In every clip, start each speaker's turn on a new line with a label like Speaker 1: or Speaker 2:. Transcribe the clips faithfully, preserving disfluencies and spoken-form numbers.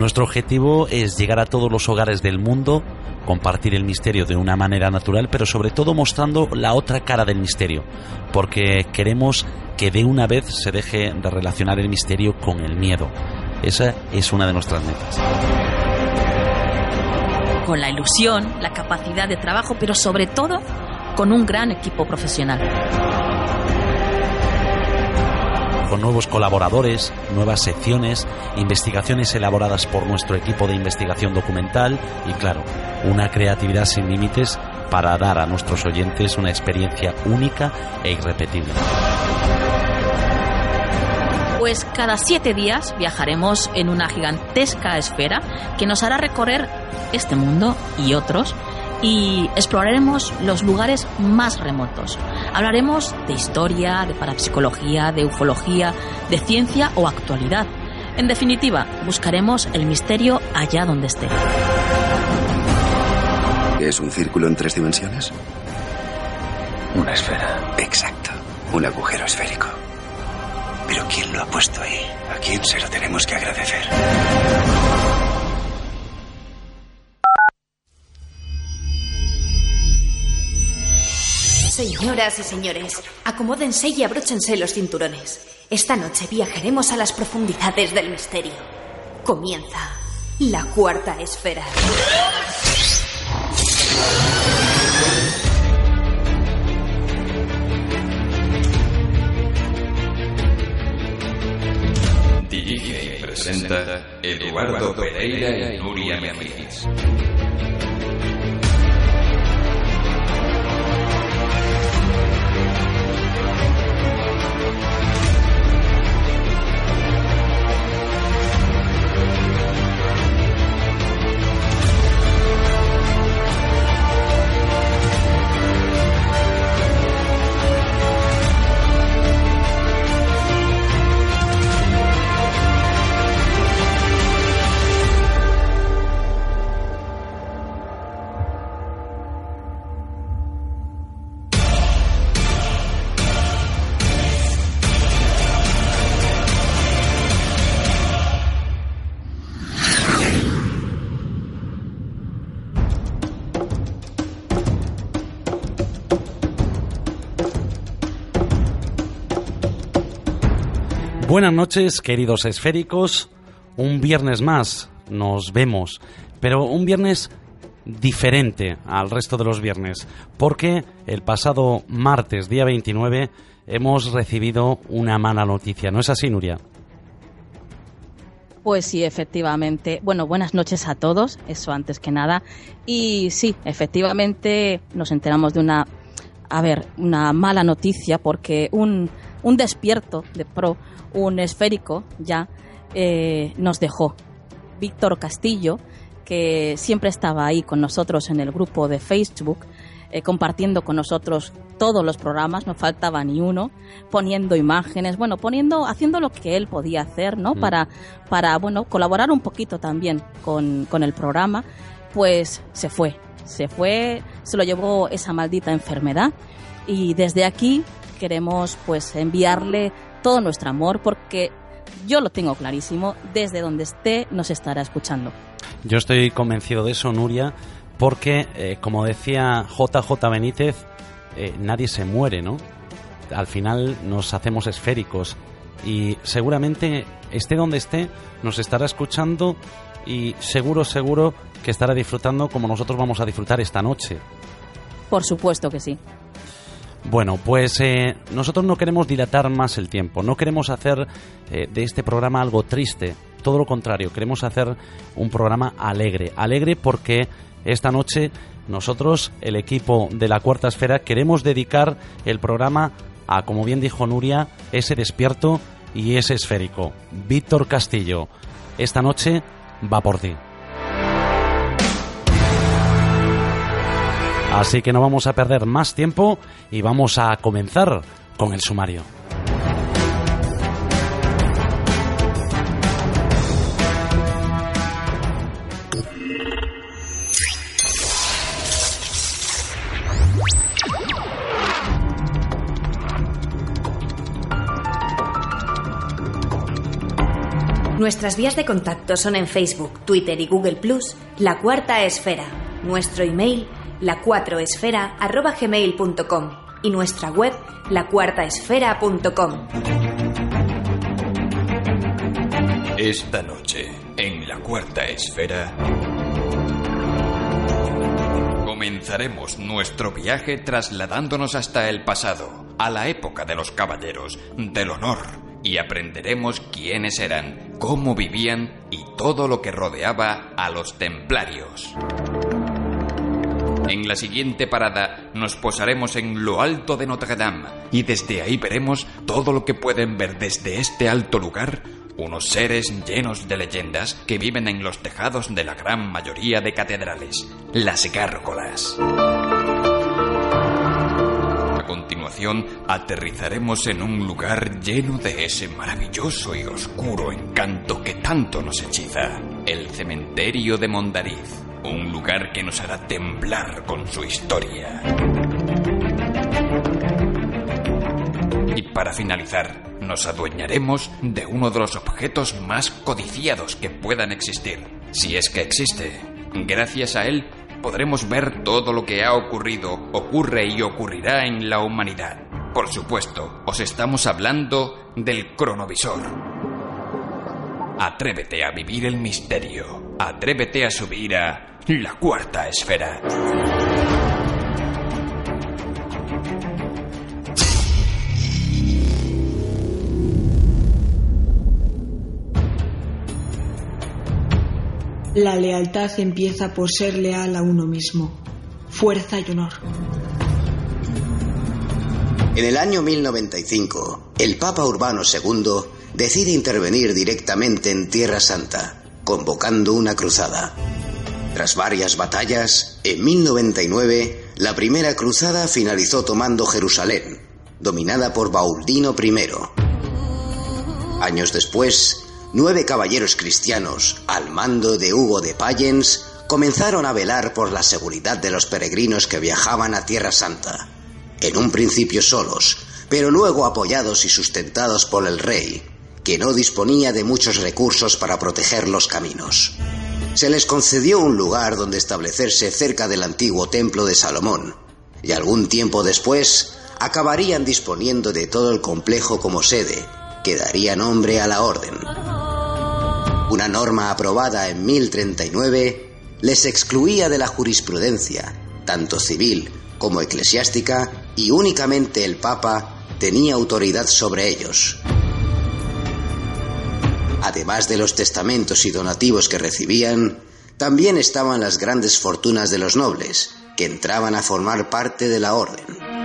Speaker 1: Nuestro objetivo es llegar a todos los hogares del mundo, compartir el misterio de una manera natural, pero sobre todo mostrando la otra cara del misterio, porque queremos que de una vez se deje de relacionar el misterio con el miedo. Esa es una de nuestras metas.
Speaker 2: Con la ilusión, la capacidad de trabajo, pero sobre todo con un gran equipo profesional.
Speaker 1: Con nuevos colaboradores, nuevas secciones, investigaciones elaboradas por nuestro equipo de investigación documental y, claro, una creatividad sin límites para dar a nuestros oyentes una experiencia única e irrepetible.
Speaker 2: Pues cada siete días viajaremos en una gigantesca esfera que nos hará recorrer este mundo y otros, y exploraremos los lugares más remotos. Hablaremos de historia, de parapsicología, de ufología, de ciencia o actualidad. En definitiva, buscaremos el misterio allá donde esté.
Speaker 3: ¿Es un círculo en tres dimensiones?
Speaker 4: Una esfera.
Speaker 3: Exacto, un agujero esférico. ¿Pero quién lo ha puesto ahí? ¿A quién se lo tenemos que agradecer?
Speaker 5: Señoras y señores, acomódense y abróchense los cinturones. Esta noche viajaremos a las profundidades del misterio. Comienza la cuarta esfera.
Speaker 4: D J presenta Eduardo Pereira y Nuria Mejías.
Speaker 1: Buenas noches, queridos esféricos. Un viernes más nos vemos, pero un viernes diferente al resto de los viernes, porque el pasado martes, día veintinueve, hemos recibido una mala noticia. ¿No es así, Nuria?
Speaker 2: Pues sí, efectivamente. Bueno, buenas noches a todos, eso antes que nada. Y sí, efectivamente nos enteramos de una, a ver, una mala noticia, porque un, un despierto de pro, un esférico ya, eh, nos dejó. Víctor Castillo, que siempre estaba ahí con nosotros en el grupo de Facebook, eh, compartiendo con nosotros todos los programas, no faltaba ni uno, poniendo imágenes, bueno, poniendo, haciendo lo que él podía hacer, ¿no? Mm. Para, para, bueno, colaborar un poquito también con, con el programa. Pues se fue, se fue, se lo llevó esa maldita enfermedad, y desde aquí queremos pues enviarle todo nuestro amor, porque yo lo tengo clarísimo, desde donde esté nos estará escuchando.
Speaker 1: Yo estoy convencido de eso, Nuria, porque, eh, como decía J J Benítez, eh, nadie se muere, ¿no? Al final nos hacemos esféricos, y seguramente esté donde esté, nos estará escuchando, y seguro, seguro que estará disfrutando como nosotros vamos a disfrutar esta noche.
Speaker 2: Por supuesto que sí.
Speaker 1: Bueno, pues eh, nosotros no queremos dilatar más el tiempo, no queremos hacer eh, de este programa algo triste, todo lo contrario, queremos hacer un programa alegre, alegre porque esta noche nosotros, el equipo de la Cuarta Esfera, queremos dedicar el programa a, como bien dijo Nuria, ese despierto y ese esférico. Víctor Castillo, esta noche va por ti. Así que no vamos a perder más tiempo y vamos a comenzar con el sumario.
Speaker 5: Nuestras vías de contacto son en Facebook, Twitter y Google plus, La Cuarta Esfera. Nuestro email, la cuatro esfera arroba gmail punto com y nuestra web, la cuarta esfera punto com.
Speaker 4: Esta noche, en La Cuarta Esfera, comenzaremos nuestro viaje trasladándonos hasta el pasado, a la época de los caballeros del honor, y aprenderemos quiénes eran, cómo vivían y todo lo que rodeaba a los templarios. En la siguiente parada nos posaremos en lo alto de Notre Dame y desde ahí veremos todo lo que pueden ver desde este alto lugar unos seres llenos de leyendas que viven en los tejados de la gran mayoría de catedrales, las gárgolas. A continuación, aterrizaremos en un lugar lleno de ese maravilloso y oscuro encanto que tanto nos hechiza, el cementerio de Mondariz. Un lugar que nos hará temblar con su historia. Y para finalizar, nos adueñaremos de uno de los objetos más codiciados que puedan existir, si es que existe. Gracias a él, podremos ver todo lo que ha ocurrido, ocurre y ocurrirá en la humanidad. Por supuesto, os estamos hablando del cronovisor. Atrévete a vivir el misterio. Atrévete a subir a La Cuarta Esfera.
Speaker 6: La lealtad empieza por ser leal a uno mismo. Fuerza y honor.
Speaker 7: En el año mil noventa y cinco, el Papa Urbano segundo decide intervenir directamente en Tierra Santa, convocando una cruzada. Tras varias batallas, en mil noventa y nueve, la primera cruzada finalizó tomando Jerusalén, dominada por Bauldino primero. Años después, nueve caballeros cristianos, al mando de Hugo de Payens, comenzaron a velar por la seguridad de los peregrinos que viajaban a Tierra Santa. En un principio solos, pero luego apoyados y sustentados por el rey, que no disponía de muchos recursos para proteger los caminos. Se les concedió un lugar donde establecerse cerca del antiguo templo de Salomón, y algún tiempo después acabarían disponiendo de todo el complejo como sede, que daría nombre a la orden. Una norma aprobada en mil treinta y nueve les excluía de la jurisprudencia, tanto civil como eclesiástica, y únicamente el Papa tenía autoridad sobre ellos. Además de los testamentos y donativos que recibían, también estaban las grandes fortunas de los nobles, que entraban a formar parte de la orden.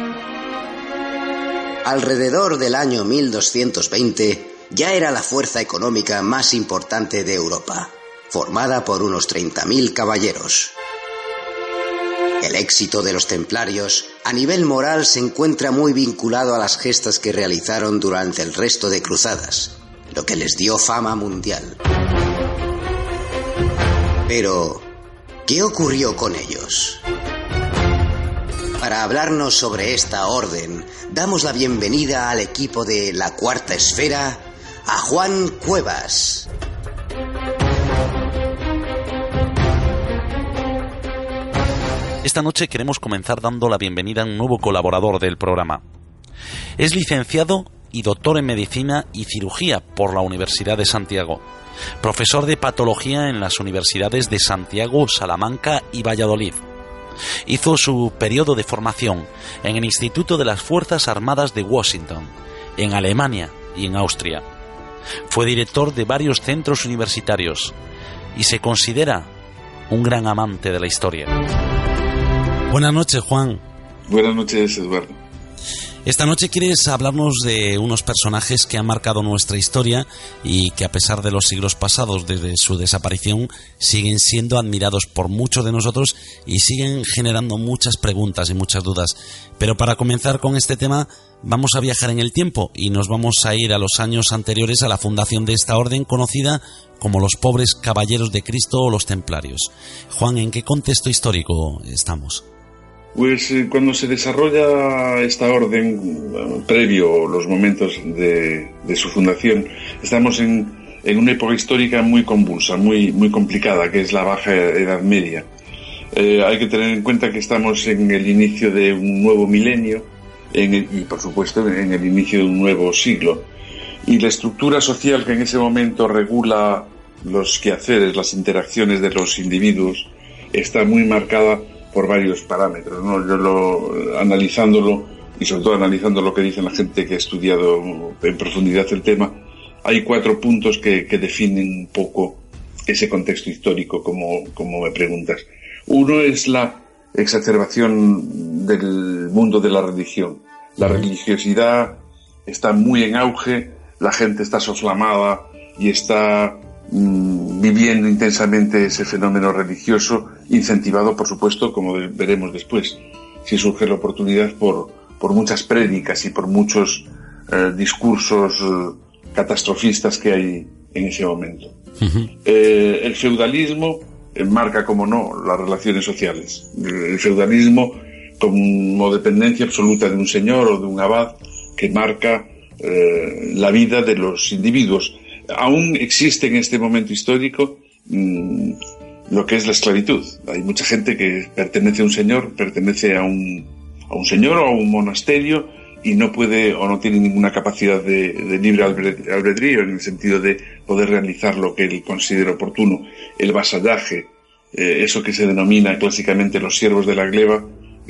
Speaker 7: Alrededor del año mil doscientos veinte, ya era la fuerza económica más importante de Europa, formada por unos treinta mil caballeros. El éxito de los templarios, a nivel moral, se encuentra muy vinculado a las gestas que realizaron durante el resto de cruzadas, lo que les dio fama mundial. Pero, ¿qué ocurrió con ellos? Para hablarnos sobre esta orden, damos la bienvenida al equipo de La Cuarta Esfera, a Juan Cuevas.
Speaker 1: Esta noche queremos comenzar dando la bienvenida a un nuevo colaborador del programa. Es licenciado y doctor en Medicina y Cirugía por la Universidad de Santiago, profesor de Patología en las universidades de Santiago, Salamanca y Valladolid. Hizo su periodo de formación en el Instituto de las Fuerzas Armadas de Washington, en Alemania y en Austria. Fue director de varios centros universitarios y se considera un gran amante de la historia. Buenas noches, Juan.
Speaker 8: Buenas noches, Eduardo.
Speaker 1: Esta noche quieres hablarnos de unos personajes que han marcado nuestra historia y que, a pesar de los siglos pasados desde su desaparición, siguen siendo admirados por muchos de nosotros y siguen generando muchas preguntas y muchas dudas. Pero para comenzar con este tema vamos a viajar en el tiempo y nos vamos a ir a los años anteriores a la fundación de esta orden conocida como los Pobres Caballeros de Cristo o los Templarios. Juan, ¿en qué contexto histórico estamos?
Speaker 8: Pues eh, cuando se desarrolla esta orden, previo a los momentos de, de su fundación, estamos en, en una época histórica muy convulsa, muy, muy complicada, que es la Baja Edad Media. Eh, hay que tener en cuenta que estamos en el inicio de un nuevo milenio en el, y, por supuesto, en el inicio de un nuevo siglo. Y la estructura social que en ese momento regula los quehaceres, las interacciones de los individuos, está muy marcada por varios parámetros, ¿no? Yo lo, analizándolo, y sobre todo analizando lo que dice la gente que ha estudiado en profundidad el tema, hay cuatro puntos que, que definen un poco ese contexto histórico, como, como me preguntas. Uno es la exacerbación del mundo de la religión. La religiosidad está muy en auge, la gente está soflamada y está mmm, viviendo intensamente ese fenómeno religioso, incentivado, por supuesto, como veremos después, si surge la oportunidad, por, por muchas prédicas y por muchos eh, discursos eh, catastrofistas que hay en ese momento. Uh-huh. Eh, el feudalismo marca, como no, las relaciones sociales. El feudalismo como dependencia absoluta de un señor o de un abad que marca eh, la vida de los individuos. Aún existe en este momento histórico mmm, lo que es la esclavitud. Hay mucha gente que pertenece a un señor, pertenece a un, a un señor o a un monasterio y no puede o no tiene ninguna capacidad de, de libre albedrío en el sentido de poder realizar lo que él considera oportuno. El vasallaje, eh, eso que se denomina clásicamente los siervos de la gleba,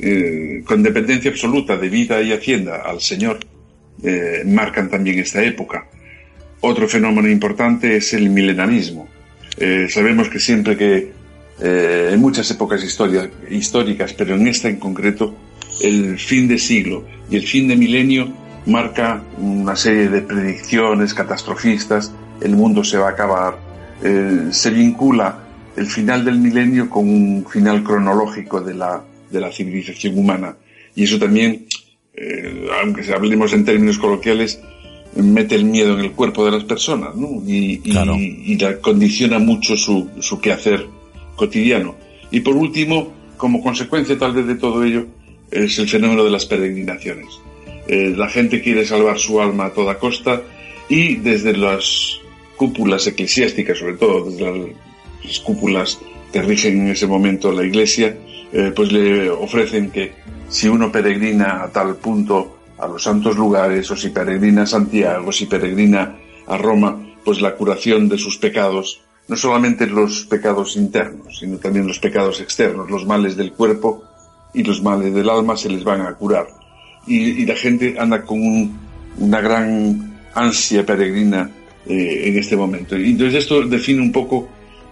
Speaker 8: eh, con dependencia absoluta de vida y hacienda al señor, eh, marcan también esta época. Otro fenómeno importante es el milenarismo. Eh, sabemos que siempre que eh, en muchas épocas historia, históricas, pero en esta en concreto, el fin de siglo y el fin de milenio marca una serie de predicciones catastrofistas. El mundo se va a acabar. Eh, se vincula el final del milenio con un final cronológico de la, de la civilización humana. Y eso también, eh, aunque hablemos en términos coloquiales, mete el miedo en el cuerpo de las personas, ¿no? Y, claro. y, y la condiciona mucho su, su quehacer cotidiano. Y por último, como consecuencia tal vez de todo ello, es el fenómeno de las peregrinaciones. Eh, la gente quiere salvar su alma a toda costa y desde las cúpulas eclesiásticas, sobre todo desde las, las cúpulas que rigen en ese momento la Iglesia, eh, pues le ofrecen que si uno peregrina a tal punto a los santos lugares, o si peregrina a Santiago, o si peregrina a Roma, pues la curación de sus pecados, no solamente los pecados internos, sino también los pecados externos, los males del cuerpo y los males del alma se les van a curar. Y, y la gente anda con un, una gran ansia peregrina eh, en este momento. Y entonces esto define un poco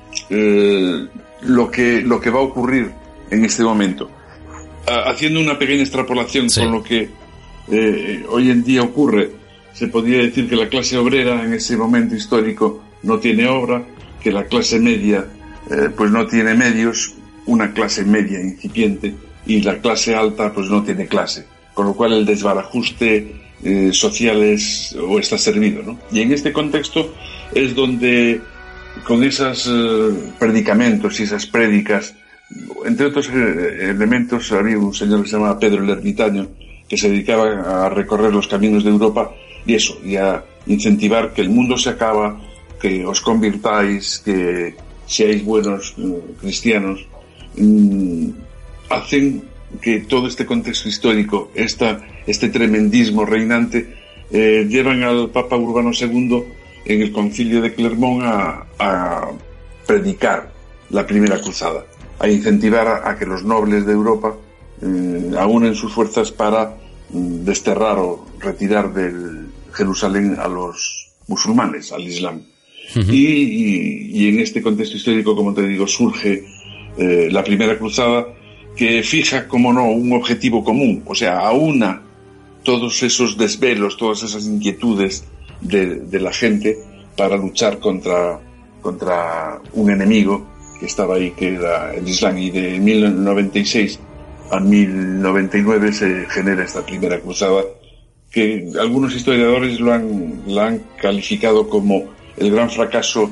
Speaker 8: eh, lo que, lo que va a ocurrir en este momento. Ah, haciendo una pequeña extrapolación sí. con lo que eh, hoy en día ocurre, se podría decir que la clase obrera en ese momento histórico no tiene obra, que la clase media eh, pues no tiene medios, una clase media incipiente, y la clase alta pues no tiene clase, con lo cual el desbarajuste eh, social es, o está servido, ¿no? Y en este contexto es donde con esos eh, predicamentos y esas prédicas, entre otros eh, elementos, había un señor que se llamaba Pedro el Ermitaño que se dedicaba a recorrer los caminos de Europa y eso, y a incentivar que el mundo se acaba, que os convirtáis, que seáis buenos eh, cristianos, mm, hacen que todo este contexto histórico, esta, este tremendismo reinante, eh, llevan al Papa Urbano segundo en el concilio de Clermont a, a predicar la primera cruzada, a incentivar a, a que los nobles de Europa eh, aúnen sus fuerzas para mm, desterrar o retirar del Jerusalén a los musulmanes, al Islam. Uh-huh. y, y, y en este contexto histórico, como te digo, surge eh, la primera cruzada, que fija, como no, un objetivo común, o sea, aúna todos esos desvelos, todas esas inquietudes de, de la gente para luchar contra, contra un enemigo que estaba ahí, que era el Islam. Y de mil noventa y seis a mil noventa y nueve se genera esta primera cruzada, que algunos historiadores lo han, la han calificado como el gran fracaso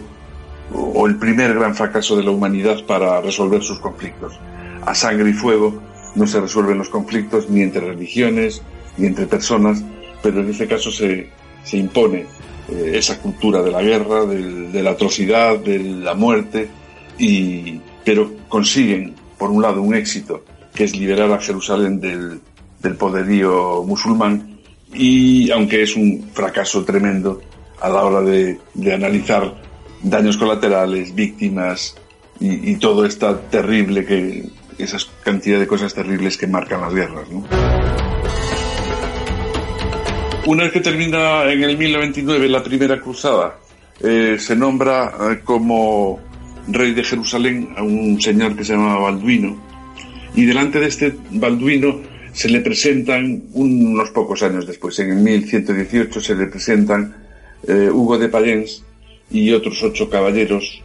Speaker 8: o el primer gran fracaso de la humanidad para resolver sus conflictos. A sangre y fuego no se resuelven los conflictos ni entre religiones ni entre personas, pero en este caso se, se impone eh, esa cultura de la guerra, de, de la atrocidad, de la muerte, y, pero consiguen, por un lado, un éxito, que es liberar a Jerusalén del, del poderío musulmán, y aunque es un fracaso tremendo a la hora de, de analizar daños colaterales, víctimas y, y todo esto terrible que esa cantidad de cosas terribles que marcan las guerras, ¿no? Una vez que termina en el mil noventa y nueve la primera cruzada, eh, se nombra eh, como rey de Jerusalén a un señor que se llamaba Balduino, y delante de este Balduino se le presentan unos pocos años después, en el mil ciento dieciocho se le presentan eh, Hugo de Payens y otros ocho caballeros.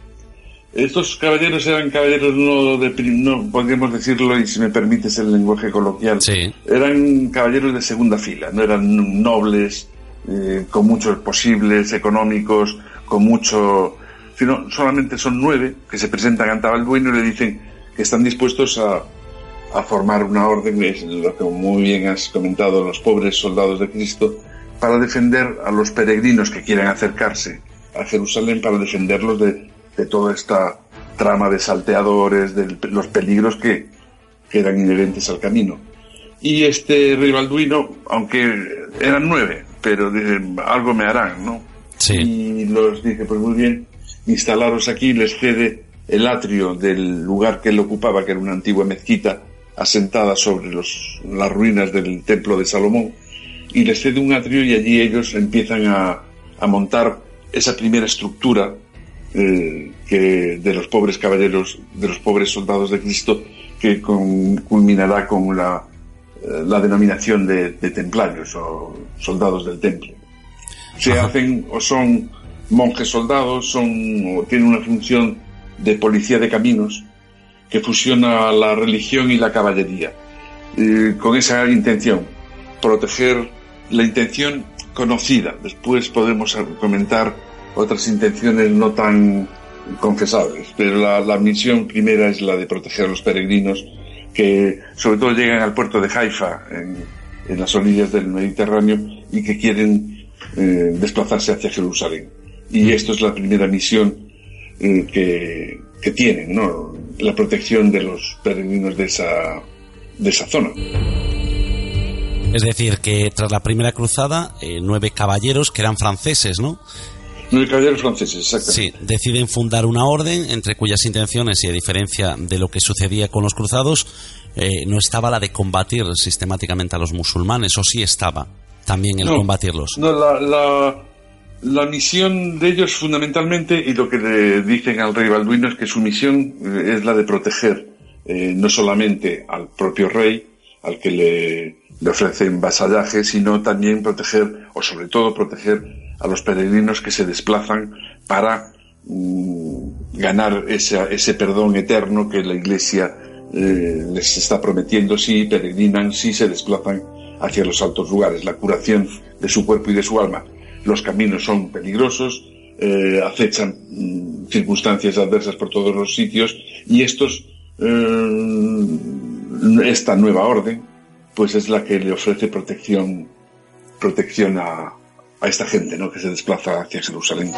Speaker 8: Estos caballeros eran caballeros no de, no podríamos decirlo, y si me permites el lenguaje coloquial,
Speaker 1: sí,
Speaker 8: eran caballeros de segunda fila, no eran nobles, eh, con muchos posibles económicos, con mucho, sino solamente son nueve que se presentan ante Balduino y le dicen que están dispuestos a, a formar una orden, es lo que muy bien has comentado, los pobres soldados de Cristo, para defender a los peregrinos que quieran acercarse a Jerusalén, para defenderlos de de toda esta trama de salteadores, de los peligros que, que eran inherentes al camino. Y este rey Balduino, aunque eran nueve, pero dije, algo me harán, ¿no?
Speaker 1: Sí.
Speaker 8: Y los dije, pues muy bien, instalaros aquí, les cede el atrio del lugar que él ocupaba, que era una antigua mezquita asentada sobre los, las ruinas del templo de Salomón, y les cede un atrio y allí ellos empiezan a, a montar esa primera estructura Eh, que de los pobres caballeros, de los pobres soldados de Cristo, que con, culminará con la, eh, la denominación de, de templarios o soldados del templo. Se Ajá. hacen o son monjes soldados, son o tienen una función de policía de caminos que fusiona la religión y la caballería, eh, con esa intención, proteger la intención conocida. Después podemos comentar otras intenciones no tan confesables, pero la, la misión primera es la de proteger a los peregrinos que sobre todo llegan al puerto de Haifa en, en las orillas del Mediterráneo y que quieren eh, desplazarse hacia Jerusalén, y esto es la primera misión eh, que, que tienen, ¿no? La protección de los peregrinos de esa, de esa zona.
Speaker 1: Es decir, que tras la primera cruzada, eh, nueve caballeros que eran franceses, ¿no?
Speaker 8: Nueve caballeros franceses, exactamente.
Speaker 1: Sí, deciden fundar una orden entre cuyas intenciones, y a diferencia de lo que sucedía con los cruzados, eh, no estaba la de combatir sistemáticamente a los musulmanes, o sí estaba también el no, combatirlos.
Speaker 8: No, la, la, la misión de ellos fundamentalmente, y lo que le dicen al rey Balduino, es que su misión es la de proteger eh, no solamente al propio rey, al que le, le ofrecen vasallaje, sino también proteger, o sobre todo proteger, a los peregrinos que se desplazan para mm, ganar ese, ese perdón eterno que la Iglesia eh, les está prometiendo si peregrinan, si se desplazan hacia los altos lugares, la curación de su cuerpo y de su alma. Los caminos son peligrosos, eh, acechan mm, circunstancias adversas por todos los sitios, y estos eh, esta nueva orden pues es la que le ofrece protección protección a a esta gente, ¿no?, que se desplaza hacia Jerusalén.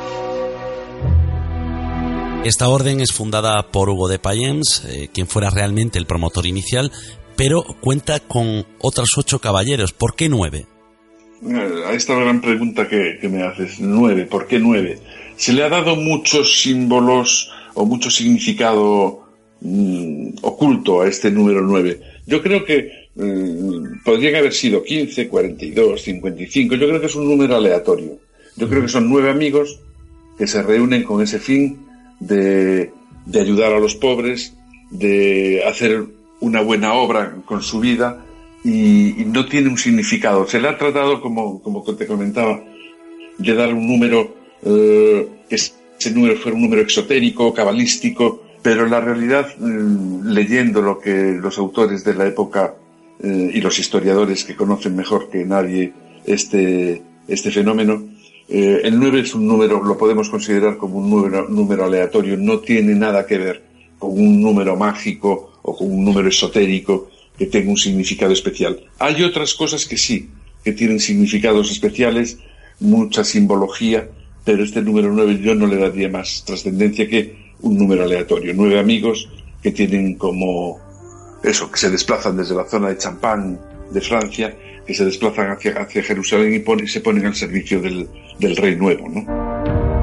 Speaker 1: Esta orden es fundada por Hugo de Payens, eh, quien fuera realmente el promotor inicial, pero cuenta con otros ocho caballeros. ¿Por qué nueve?
Speaker 8: A esta gran pregunta que, que me haces, nueve, ¿por qué nueve? Se le ha dado muchos símbolos o mucho significado mmm, oculto a este número nueve. Yo creo que podrían haber sido quince, cuarenta y dos, cincuenta y cinco. Yo creo que es un número aleatorio. Yo creo que son nueve amigos que se reúnen con ese fin de, de ayudar a los pobres, de hacer una buena obra con su vida, y, y no tiene un significado. Se le ha tratado, como, como te comentaba, de dar un número, eh, que ese número fuera un número exotérico, cabalístico, pero en la realidad, eh, leyendo lo que los autores de la época Eh, y los historiadores que conocen mejor que nadie este, este fenómeno, eh, el nueve es un número, lo podemos considerar como un número, número aleatorio, no tiene nada que ver con un número mágico o con un número esotérico que tenga un significado especial. Hay otras cosas que sí, que tienen significados especiales, mucha simbología, pero este número nueve yo no le daría más trascendencia que un número aleatorio. Nueve amigos que tienen como eso, que se desplazan desde la zona de Champagne de Francia, que se desplazan hacia, hacia Jerusalén y pone, se ponen al servicio del, del Rey Nuevo, ¿no?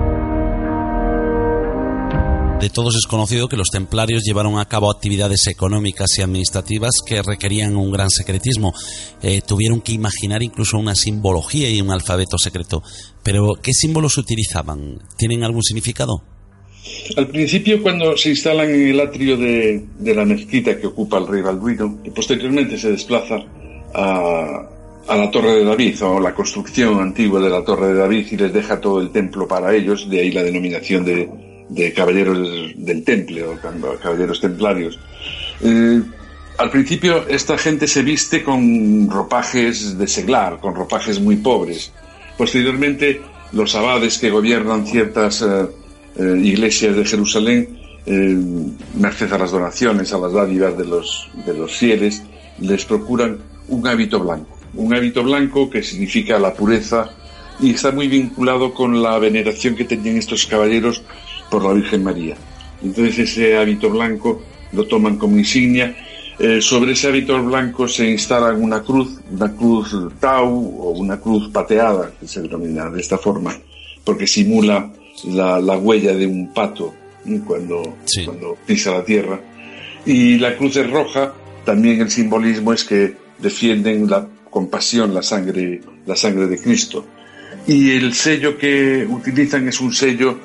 Speaker 1: De todos es conocido que los templarios llevaron a cabo actividades económicas y administrativas que requerían un gran secretismo. Eh, tuvieron que imaginar incluso una simbología y un alfabeto secreto. Pero, ¿qué símbolos utilizaban? ¿Tienen algún significado?
Speaker 8: Al principio, cuando se instalan en el atrio de, de la mezquita que ocupa el rey Balduino, y posteriormente se desplaza a, a la Torre de David, o la construcción antigua de la Torre de David, y les deja todo el templo para ellos, de ahí la denominación de de caballeros del temple o caballeros templarios. Eh, al principio esta gente se viste con ropajes de seglar, con ropajes muy pobres. Posteriormente los abades que gobiernan ciertas eh, eh, iglesias de Jerusalén, eh, merced a las donaciones, a las dádivas de los, de los fieles, les procuran un hábito blanco. Un hábito blanco que significa la pureza y está muy vinculado con la veneración que tenían estos caballeros por la Virgen María. Entonces ese hábito blanco lo toman como insignia. Eh, sobre ese hábito blanco se instala una cruz, una cruz tau o una cruz pateada, que se denomina de esta forma, porque simula la, la huella de un pato cuando, sí. cuando pisa la tierra. Y la cruz es roja, también el simbolismo es que defienden la compasión, la sangre, la sangre de Cristo. Y el sello que utilizan es un sello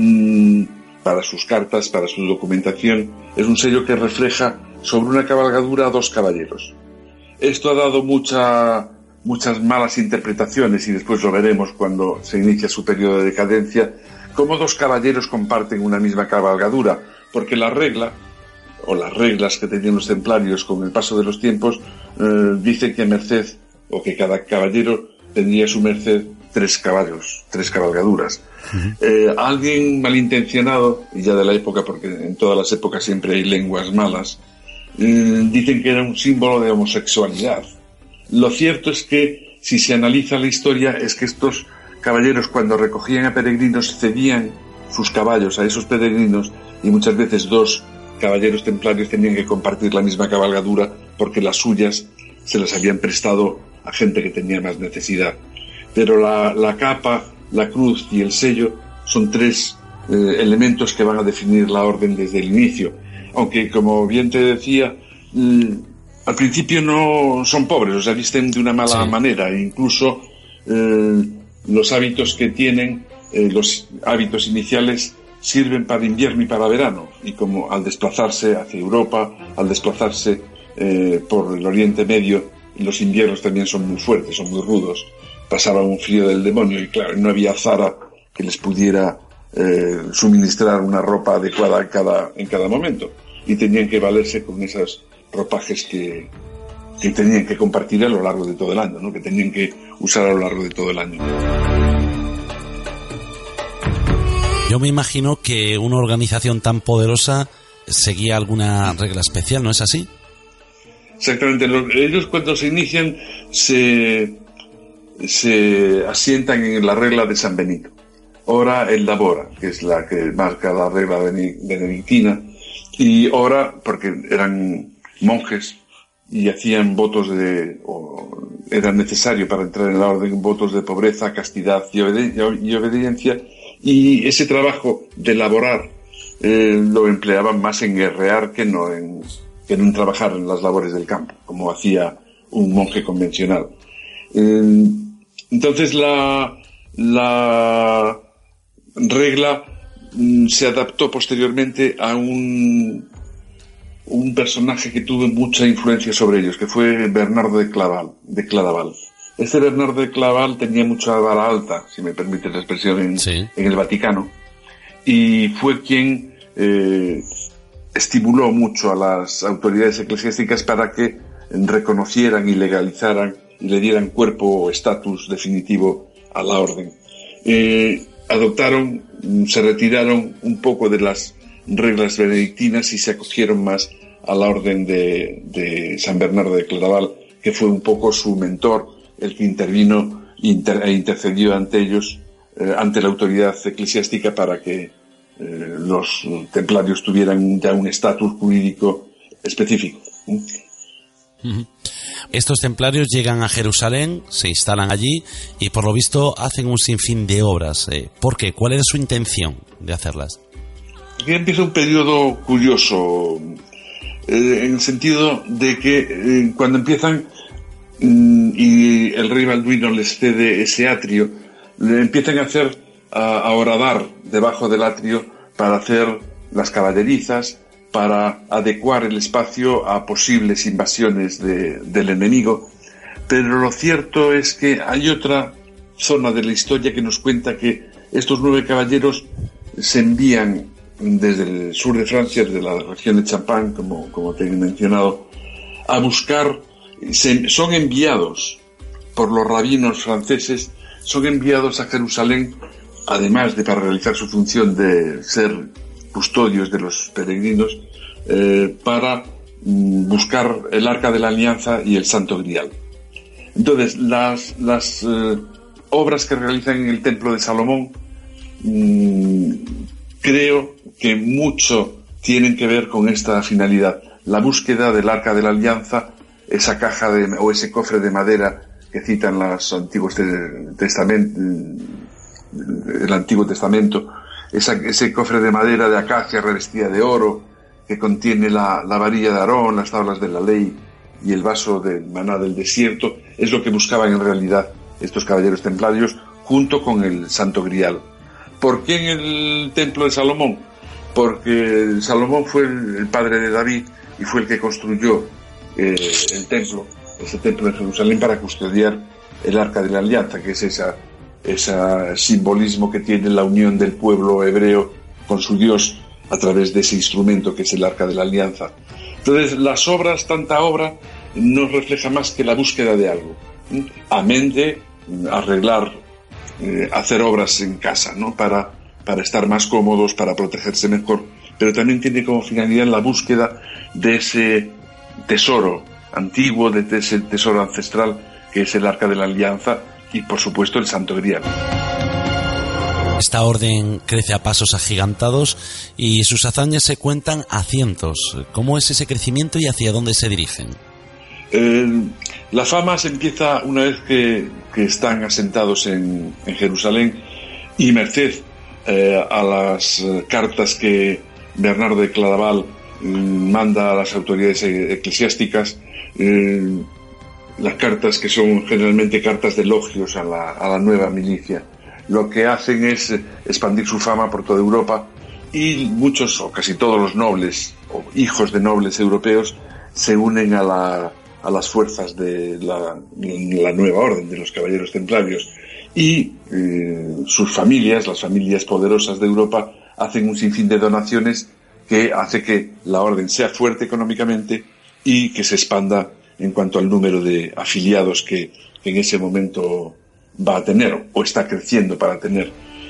Speaker 8: para sus cartas, para su documentación, es un sello que refleja sobre una cabalgadura a dos caballeros. Esto ha dado mucha, muchas malas interpretaciones, y después lo veremos cuando se inicia su periodo de decadencia, cómo dos caballeros comparten una misma cabalgadura, porque la regla, o las reglas que tenían los templarios con el paso de los tiempos, eh, dice que merced, o que cada caballero tendría a su merced tres caballos, tres cabalgaduras. Uh-huh. Eh, alguien malintencionado, y ya de la época, porque en todas las épocas siempre hay lenguas malas, eh, dicen que era un símbolo de homosexualidad. Lo cierto es que, si se analiza la historia, es que estos caballeros, cuando recogían a peregrinos, cedían sus caballos a esos peregrinos, y muchas veces dos caballeros templarios tenían que compartir la misma cabalgadura porque las suyas se las habían prestado a gente que tenía más necesidad. Pero la, la capa, la cruz y el sello son tres eh, elementos que van a definir la orden desde el inicio. Aunque, como bien te decía, mm, al principio no son pobres, o sea, visten de una mala sí. manera. E incluso eh, los hábitos que tienen, eh, los hábitos iniciales, sirven para invierno y para verano. Y como al desplazarse hacia Europa, al desplazarse eh, por el Oriente Medio, los inviernos también son muy fuertes, son muy rudos. Pasaba un frío del demonio y claro, no había Zara que les pudiera eh, suministrar una ropa adecuada en cada, en cada momento, y tenían que valerse con esos ropajes que, que tenían que compartir a lo largo de todo el año, ¿no? que tenían que usar a lo largo de todo el año.
Speaker 1: Yo me imagino que una organización tan poderosa seguía alguna regla especial, ¿no es así?
Speaker 8: Exactamente. Ellos, cuando se inician, se se asientan en la regla de San Benito, ora el labora, que es la que marca la regla benedictina, y ora porque eran monjes y hacían votos de, o era necesario para entrar en la orden, votos de pobreza, castidad y, obede- y obediencia, y ese trabajo de laborar eh, lo empleaban más en guerrear que no en, que en trabajar en las labores del campo, como hacía un monje convencional. Eh, entonces la, la regla mm, se adaptó posteriormente a un, un personaje que tuvo mucha influencia sobre ellos, que fue Bernardo de Claraval. De Claraval. Este Bernardo de Claraval tenía mucha vara alta, si me permite la expresión, en, sí. en el Vaticano, y fue quien eh, estimuló mucho a las autoridades eclesiásticas para que reconocieran y legalizaran y le dieran cuerpo o estatus definitivo a la orden. Eh, adoptaron, se retiraron un poco de las reglas benedictinas y se acogieron más a la orden de, de San Bernardo de Claraval, que fue un poco su mentor, el que intervino inter, e intercedió ante ellos, eh, ante la autoridad eclesiástica, para que eh, los templarios tuvieran ya un estatus jurídico específico.
Speaker 1: Uh-huh. Estos templarios llegan a Jerusalén, se instalan allí y por lo visto hacen un sinfín de obras. Eh, ¿Por qué? ¿Cuál era su intención de hacerlas?
Speaker 8: Aquí empieza un periodo curioso, eh, en el sentido de que eh, cuando empiezan mm, y el rey Balduino les cede ese atrio, le empiezan a hacer, a, a horadar debajo del atrio para hacer las caballerizas, para adecuar el espacio a posibles invasiones de, del enemigo. Pero lo cierto es que hay otra zona de la historia que nos cuenta que estos nueve caballeros se envían desde el sur de Francia, desde la región de Champagne, como, como te he mencionado, a buscar, se, son enviados por los rabinos franceses, son enviados a Jerusalén, además de para realizar su función de ser custodios de los peregrinos, eh, para mm, buscar el Arca de la Alianza y el Santo Grial. Entonces, las, las eh, obras que realizan en el Templo de Salomón, mmm, creo que mucho tienen que ver con esta finalidad, la búsqueda del Arca de la Alianza, esa caja de, o ese cofre de madera que citan los antiguos testamentos, el Antiguo Testamento, esa, ese cofre de madera de acacia revestida de oro que contiene la, la varilla de Aarón, las tablas de la ley y el vaso del maná del desierto, es lo que buscaban en realidad estos caballeros templarios, junto con el Santo Grial. ¿Por qué en el Templo de Salomón? Porque Salomón fue el, el padre de David y fue el que construyó eh, el templo, ese templo de Jerusalén, para custodiar el Arca de la Alianza, que es esa, ese simbolismo que tiene la unión del pueblo hebreo con su Dios a través de ese instrumento que es el Arca de la Alianza. Entonces, las obras, tanta obra, no refleja más que la búsqueda de algo, ¿sí? Amén de arreglar, eh, hacer obras en casa, ¿no? Para, para estar más cómodos, para protegerse mejor, pero también tiene como finalidad la búsqueda de ese tesoro antiguo, de ese tesoro ancestral que es el Arca de la Alianza y, por supuesto, el Santo Grial.
Speaker 1: Esta orden crece a pasos agigantados y sus hazañas se cuentan a cientos. ¿Cómo es ese crecimiento y hacia dónde se dirigen?
Speaker 8: Eh, la fama se empieza una vez que, que están asentados en, en Jerusalén, y merced eh, a las eh, cartas que Bernardo de Claraval eh, manda a las autoridades eclesiásticas, eh, las cartas que son generalmente cartas de elogios a la, a la nueva milicia, lo que hacen es expandir su fama por toda Europa, y muchos o casi todos los nobles o hijos de nobles europeos se unen a, la, a las fuerzas de la, la nueva orden de los caballeros templarios, y eh, sus familias, las familias poderosas de Europa, hacen un sinfín de donaciones que hace que la orden sea fuerte económicamente y que se expanda en cuanto al número de afiliados que, que en ese momento va a tener o está creciendo para tener.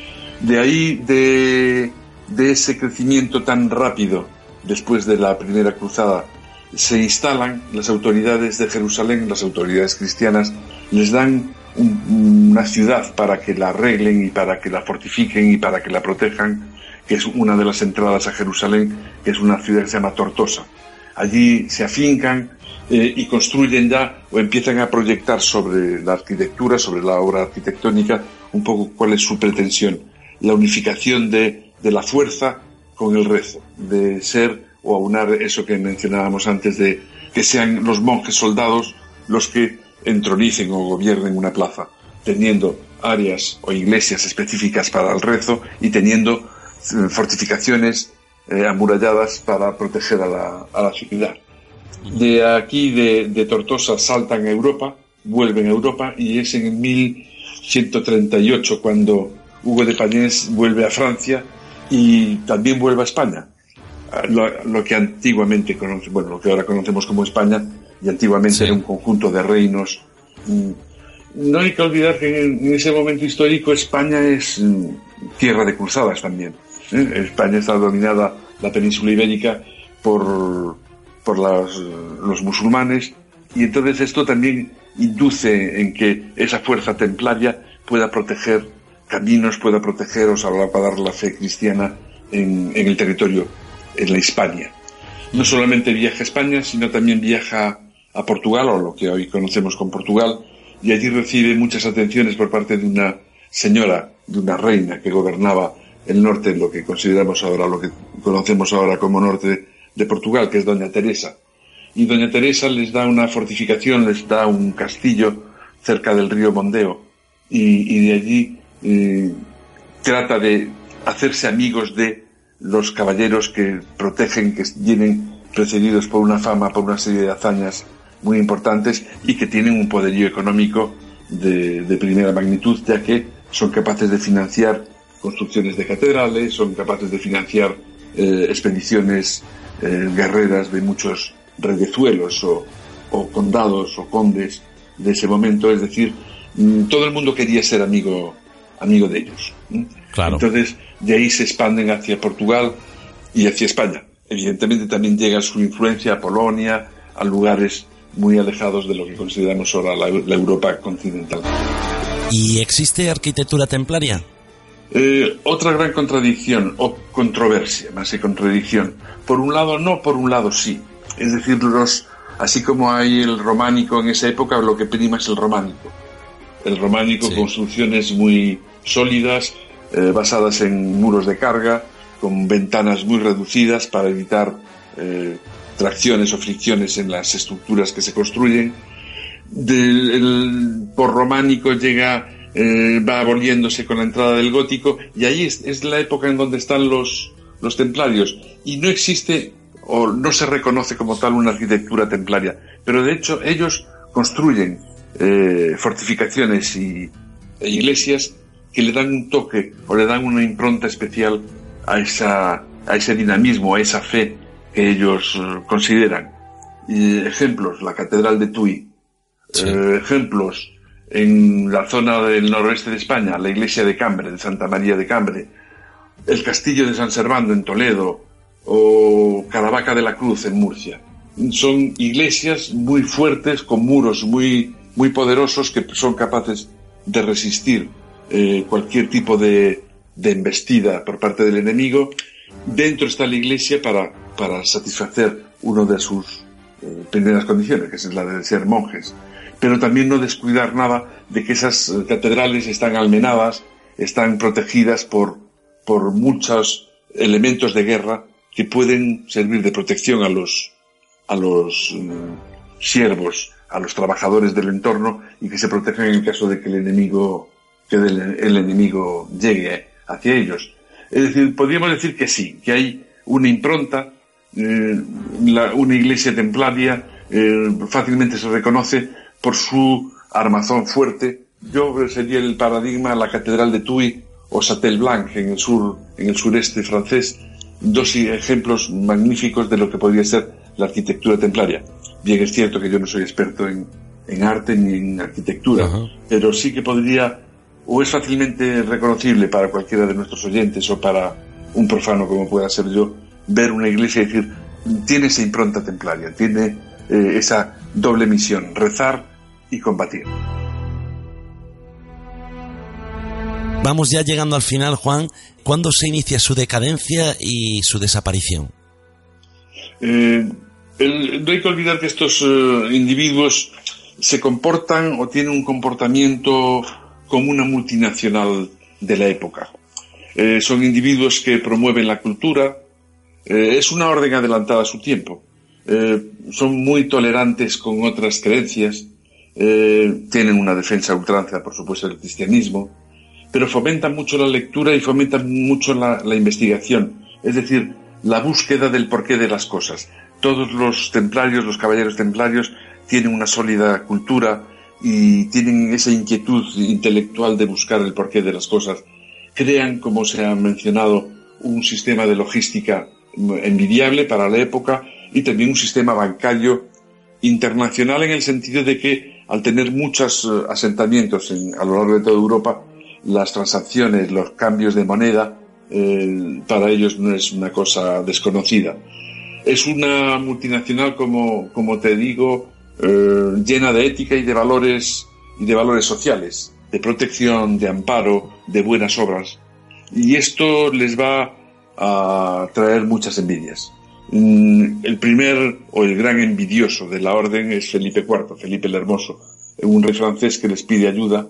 Speaker 8: De ahí, de, de ese crecimiento tan rápido después de la primera cruzada, se instalan las autoridades de Jerusalén, las autoridades cristianas, les dan un, una ciudad para que la arreglen y para que la fortifiquen y para que la protejan, que es una de las entradas a Jerusalén, que es una ciudad que se llama Tortosa. Allí se afincan eh, y construyen ya, o empiezan a proyectar sobre la arquitectura, sobre la obra arquitectónica, un poco cuál es su pretensión: la unificación de, de la fuerza con el rezo, de ser o aunar eso que mencionábamos antes, de que sean los monjes soldados los que entronicen o gobiernen una plaza, teniendo áreas o iglesias específicas para el rezo y teniendo fortificaciones eh, amuralladas para proteger a la, a la ciudad. De aquí, de, de Tortosa, saltan a Europa, vuelven a Europa, y es en mil ciento treinta y ocho cuando Hugo de Pagnés vuelve a Francia y también vuelve a España. Lo, lo que antiguamente conoce, bueno, lo que ahora conocemos como España, y antiguamente sí. Era un conjunto de reinos. No hay que olvidar que en, en ese momento histórico España es mm, tierra de cruzadas también. ¿eh? España está dominada, la península ibérica, por, por las, los musulmanes, y entonces esto también induce en que esa fuerza templaria pueda proteger caminos, pueda proteger o salvaguardar la fe cristiana en, en el territorio, en la Hispania. No solamente viaja a España, sino también viaja a Portugal, o lo que hoy conocemos como Portugal, y allí recibe muchas atenciones por parte de una señora, de una reina que gobernaba el norte, lo que consideramos ahora, lo que conocemos ahora como norte de Portugal, que es doña Teresa. Y doña Teresa les da una fortificación, les da un castillo cerca del río Mondeo, y, y de allí eh, trata de hacerse amigos de los caballeros que protegen, que vienen precedidos por una fama, por una serie de hazañas muy importantes y que tienen un poderío económico de, de primera magnitud, ya que son capaces de financiar construcciones de catedrales, son capaces de financiar eh, expediciones eh, guerreras de muchos reyezuelos o, o condados o condes de ese momento. Es decir, mmm, todo el mundo quería ser amigo amigo de ellos.
Speaker 1: Claro.
Speaker 8: Entonces, de ahí se expanden hacia Portugal y hacia España. Evidentemente también llega su influencia a Polonia, a lugares muy alejados de lo que consideramos ahora la, la Europa continental.
Speaker 9: ¿Y existe arquitectura templaria?
Speaker 8: Eh, otra gran contradicción, o controversia, más que contradicción. Por un lado no, por un lado sí. Es decir, los, así como hay el románico en esa época, lo que prima es el románico. El románico, sí. Construcciones muy sólidas, eh, basadas en muros de carga, con ventanas muy reducidas para evitar eh, tracciones o fricciones en las estructuras que se construyen. Del, el, por románico llega, eh, va volviéndose con la entrada del gótico, y ahí es, es la época en donde están los, los templarios, y no existe o no se reconoce como tal una arquitectura templaria, pero de hecho ellos construyen eh, fortificaciones y, e iglesias que le dan un toque o le dan una impronta especial a esa a ese dinamismo, a esa fe que ellos uh, consideran. Y ejemplos, la Catedral de Tui. Sí. Eh, ejemplos, en la zona del noroeste de España, la iglesia de Cambre, de Santa María de Cambre, el castillo de San Servando en Toledo, o Caravaca de la Cruz en Murcia. Son iglesias muy fuertes, con muros muy, muy poderosos, que son capaces de resistir eh, cualquier tipo de, de embestida por parte del enemigo. Dentro está la iglesia para, para satisfacer una de sus eh, primeras condiciones, que es la de ser monjes. Pero también no descuidar nada de que esas eh, catedrales están almenadas, están protegidas por, por muchos elementos de guerra que pueden servir de protección a los, a los um, siervos, a los trabajadores del entorno, y que se protegen en el caso de que el enemigo, que el, el enemigo llegue hacia ellos. Es decir, podríamos decir que sí, que hay una impronta, eh, la, una iglesia templaria eh, fácilmente se reconoce por su armazón fuerte. Yo sería el paradigma la Catedral de Tui o Châtel-Blanc en el sur, en el sureste francés, dos ejemplos magníficos de lo que podría ser la arquitectura templaria. Bien, es cierto que yo no soy experto en, en arte ni en arquitectura, uh-huh. pero sí que podría, o es fácilmente reconocible para cualquiera de nuestros oyentes o para un profano como pueda ser yo, ver una iglesia y decir, tiene esa impronta templaria, tiene eh, esa doble misión, rezar y combatir.
Speaker 9: Vamos ya llegando al final, Juan. ¿Cuándo se inicia su decadencia y su desaparición?
Speaker 8: Eh, el, no hay que olvidar que estos uh, individuos se comportan o tienen un comportamiento como una multinacional de la época. Eh, son individuos que promueven la cultura, eh, es una orden adelantada a su tiempo. Eh, son muy tolerantes con otras creencias, eh, tienen una defensa a ultranza, por supuesto, del cristianismo, pero fomentan mucho la lectura y fomentan mucho la, la investigación, es decir, la búsqueda del porqué de las cosas. Todos los templarios, los caballeros templarios, tienen una sólida cultura y tienen esa inquietud intelectual de buscar el porqué de las cosas. Crean, como se ha mencionado, un sistema de logística envidiable para la época y también un sistema bancario internacional, en el sentido de que, al tener muchos uh, asentamientos en, a lo largo de toda Europa, las transacciones, los cambios de moneda, eh, para ellos no es una cosa desconocida. Es una multinacional, como, como te digo, eh, llena de ética y de valores y de valores sociales, de protección, de amparo, de buenas obras. Y esto les va a traer muchas envidias. El primer o el gran envidioso de la orden es Felipe cuarto, Felipe el Hermoso, un rey francés que les pide ayuda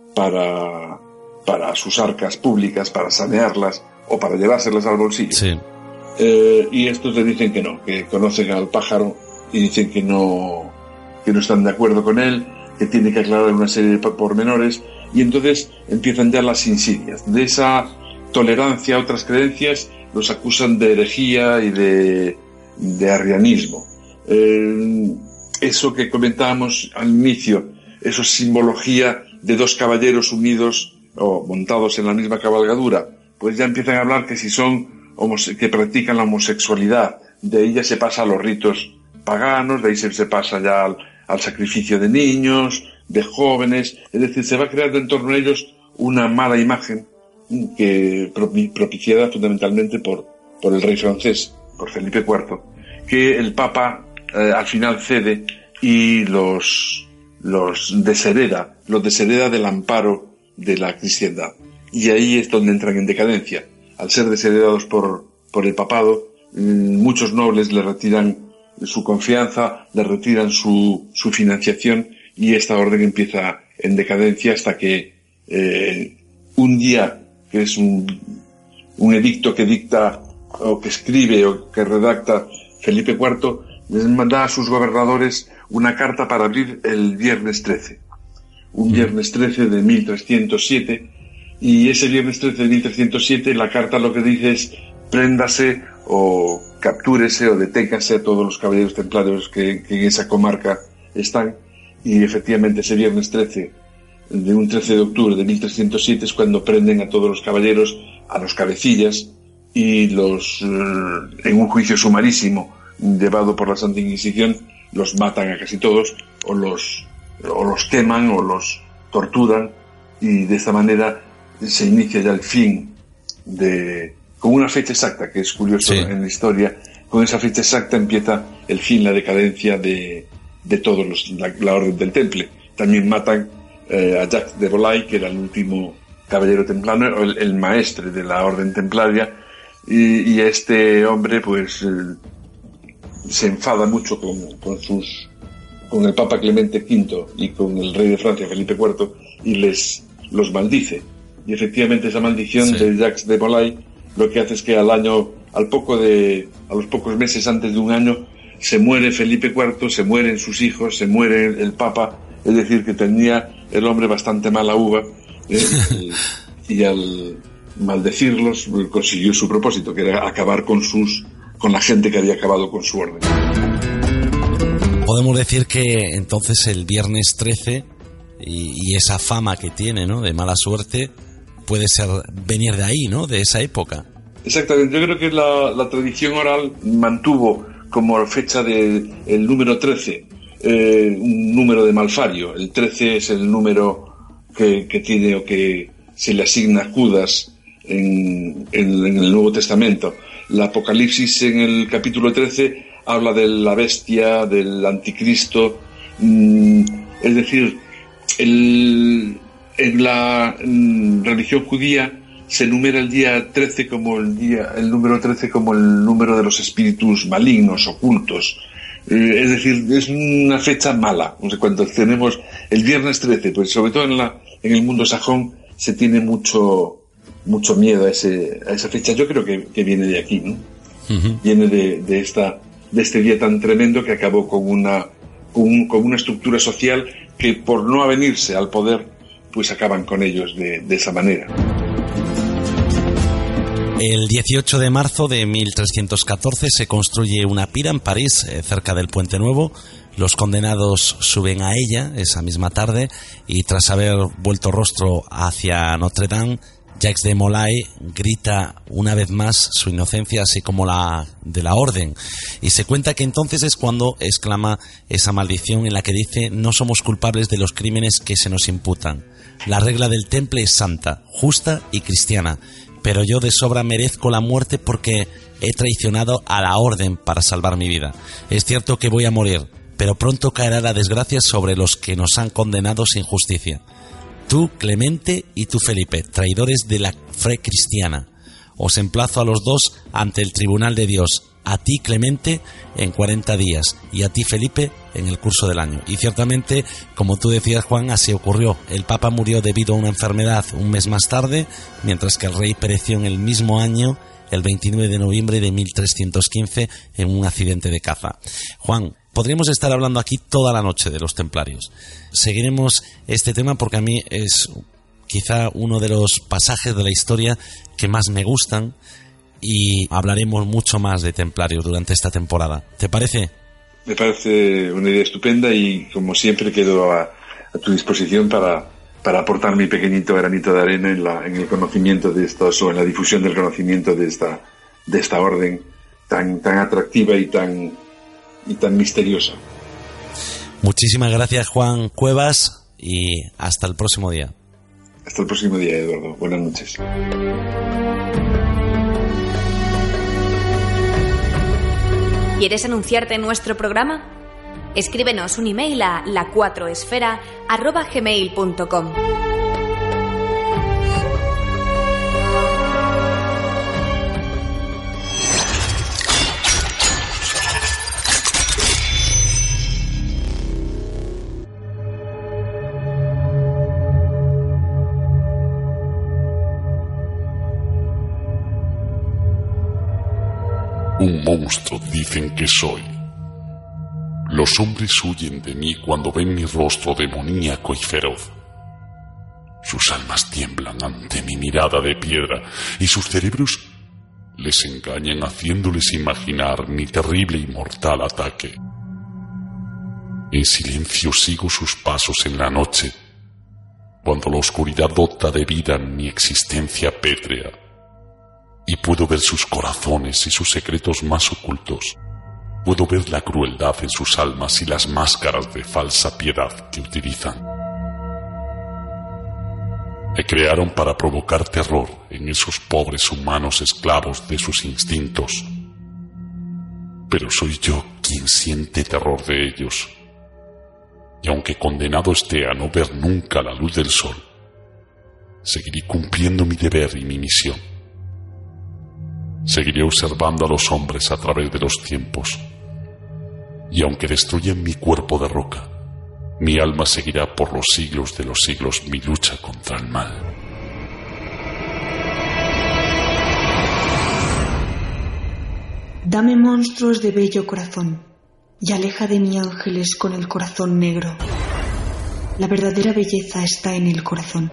Speaker 8: para, para sus arcas públicas, para sanearlas o para llevárselas al bolsillo.
Speaker 1: Sí.
Speaker 8: Eh, y estos le dicen que no, que conocen al pájaro y dicen que no, que no están de acuerdo con él, que tiene que aclarar una serie de pormenores, y entonces empiezan ya las insidias. De esa tolerancia a otras creencias los acusan de herejía y de, de arrianismo. Eh, eso que comentábamos al inicio, eso es simbología de dos caballeros unidos o montados en la misma cabalgadura, pues ya empiezan a hablar que si son homose- que practican la homosexualidad, de ahí ya se pasa a los ritos paganos, de ahí se, se pasa ya al, al sacrificio de niños, de jóvenes, es decir, se va creando en torno a ellos una mala imagen que propiciada fundamentalmente por, por el rey francés, por Felipe cuarto, que el Papa eh, al final cede y los, los deshereda, los deshereda del amparo de la cristiandad. Y ahí es donde entran en decadencia. Al ser desheredados por, por el papado, muchos nobles le retiran su confianza, le retiran su, su financiación, y esta orden empieza en decadencia hasta que eh, un día, que es un, un edicto que dicta o que escribe o que redacta Felipe cuarto, les manda a sus gobernadores una carta para abrir el viernes trece. Un viernes trece de mil trescientos siete, y ese viernes trece de mil trescientos siete la carta lo que dice es: préndase o captúrese o deténgase a todos los caballeros templarios que, que en esa comarca están. Y efectivamente ese viernes trece, de un trece de octubre de mil trescientos siete, es cuando prenden a todos los caballeros, a los cabecillas, y los, eh, en un juicio sumarísimo llevado por la Santa Inquisición, los matan a casi todos, o los, o los queman, o los torturan, y de esta manera se inicia ya el fin de, con una fecha exacta, que es curioso, sí, en la historia, con esa fecha exacta empieza el fin, la decadencia de, de todos los, la, la Orden del Temple. También matan eh, a Jacques de Molay, que era el último caballero templario, el, el maestre de la Orden Templaria, y, y este hombre pues eh, se enfada mucho con, con sus con el Papa Clemente quinto y con el rey de Francia Felipe cuarto, y les los maldice. Y efectivamente esa maldición, sí, de Jacques de Molay lo que hace es que al año, al poco de, a los pocos meses antes de un año, se muere Felipe cuarto, se mueren sus hijos, se muere el Papa, es decir, que tenía el hombre bastante mala uva, eh, y, y al maldecirlos consiguió su propósito, que era acabar con sus, con la gente que había acabado con su orden.
Speaker 9: Podemos decir que entonces el viernes trece y, y esa fama que tiene, ¿no?, de mala suerte, puede ser venir de ahí, ¿no?, de esa época.
Speaker 8: Exactamente, yo creo que la, la tradición oral mantuvo como fecha de el número trece, eh, un número de malfario. El trece es el número que, que tiene o que se le asigna a Judas en, en, en el Nuevo Testamento. La Apocalipsis en el capítulo trece habla de la bestia, del anticristo, mmm, es decir, el, en la en religión judía se numera el día trece como el día, el número trece como el número de los espíritus malignos, ocultos. Eh, es decir, es una fecha mala. O sea, cuando tenemos el viernes trece, pues sobre todo en la, en el mundo sajón, se tiene mucho, mucho miedo a ese, a esa fecha. Yo creo que, que viene de aquí, ¿no? Uh-huh. Viene de, de esta, de este día tan tremendo que acabó con una, con, un, con una estructura social que por no avenirse al poder, pues acaban con ellos de, de esa manera.
Speaker 9: El dieciocho de marzo de mil trescientos catorce se construye una pira en París, eh, cerca del Puente Nuevo. Los condenados suben a ella esa misma tarde y tras haber vuelto rostro hacia Notre Dame, Jacques de Molay grita una vez más su inocencia, así como la de la orden. Y se cuenta que entonces es cuando exclama esa maldición en la que dice: no somos culpables de los crímenes que se nos imputan. La regla del temple es santa, justa y cristiana, pero yo de sobra merezco la muerte porque he traicionado a la orden para salvar mi vida. Es cierto que voy a morir, pero pronto caerá la desgracia sobre los que nos han condenado sin justicia. Tú, Clemente, y tú, Felipe, traidores de la fe cristiana. Os emplazo a los dos ante el tribunal de Dios. A ti, Clemente, en cuarenta días, y a ti, Felipe, en el curso del año. Y ciertamente, como tú decías, Juan, así ocurrió. El Papa murió debido a una enfermedad un mes más tarde, mientras que el rey pereció en el mismo año, el veintinueve de noviembre de mil trescientos quince, en un accidente de caza. Juan, podríamos estar hablando aquí toda la noche de los templarios. Seguiremos este tema porque a mí es quizá uno de los pasajes de la historia que más me gustan, y hablaremos mucho más de templarios durante esta temporada. ¿Te parece?
Speaker 8: Me parece una idea estupenda y, como siempre, quedo a, a tu disposición para, para aportar mi pequeñito granito de arena en, la, en el conocimiento de estos, o en la difusión del conocimiento de esta, de esta orden tan, tan atractiva y tan, y tan misteriosa.
Speaker 9: Muchísimas gracias, Juan Cuevas, y hasta el próximo día.
Speaker 8: Hasta el próximo día, Eduardo. Buenas noches.
Speaker 5: ¿Quieres anunciarte en nuestro programa? Escríbenos un email a la cuatro esfera arroba gmail punto com.
Speaker 10: Un monstruo dicen que soy. Los hombres huyen de mí cuando ven mi rostro demoníaco y feroz. Sus almas tiemblan ante mi mirada de piedra y sus cerebros les engañan haciéndoles imaginar mi terrible y mortal ataque. En silencio sigo sus pasos en la noche, cuando la oscuridad dota de vida mi existencia pétrea. Y puedo ver sus corazones y sus secretos más ocultos. Puedo ver la crueldad en sus almas y las máscaras de falsa piedad que utilizan. Me crearon para provocar terror en esos pobres humanos esclavos de sus instintos. Pero soy yo quien siente terror de ellos. Y aunque condenado esté a no ver nunca la luz del sol, seguiré cumpliendo mi deber y mi misión. Seguiré observando a los hombres a través de los tiempos. Y aunque destruyan mi cuerpo de roca, mi alma seguirá por los siglos de los siglos mi lucha contra el mal.
Speaker 6: Dame monstruos de bello corazón y aleja de mí ángeles con el corazón negro. La verdadera belleza está en el corazón.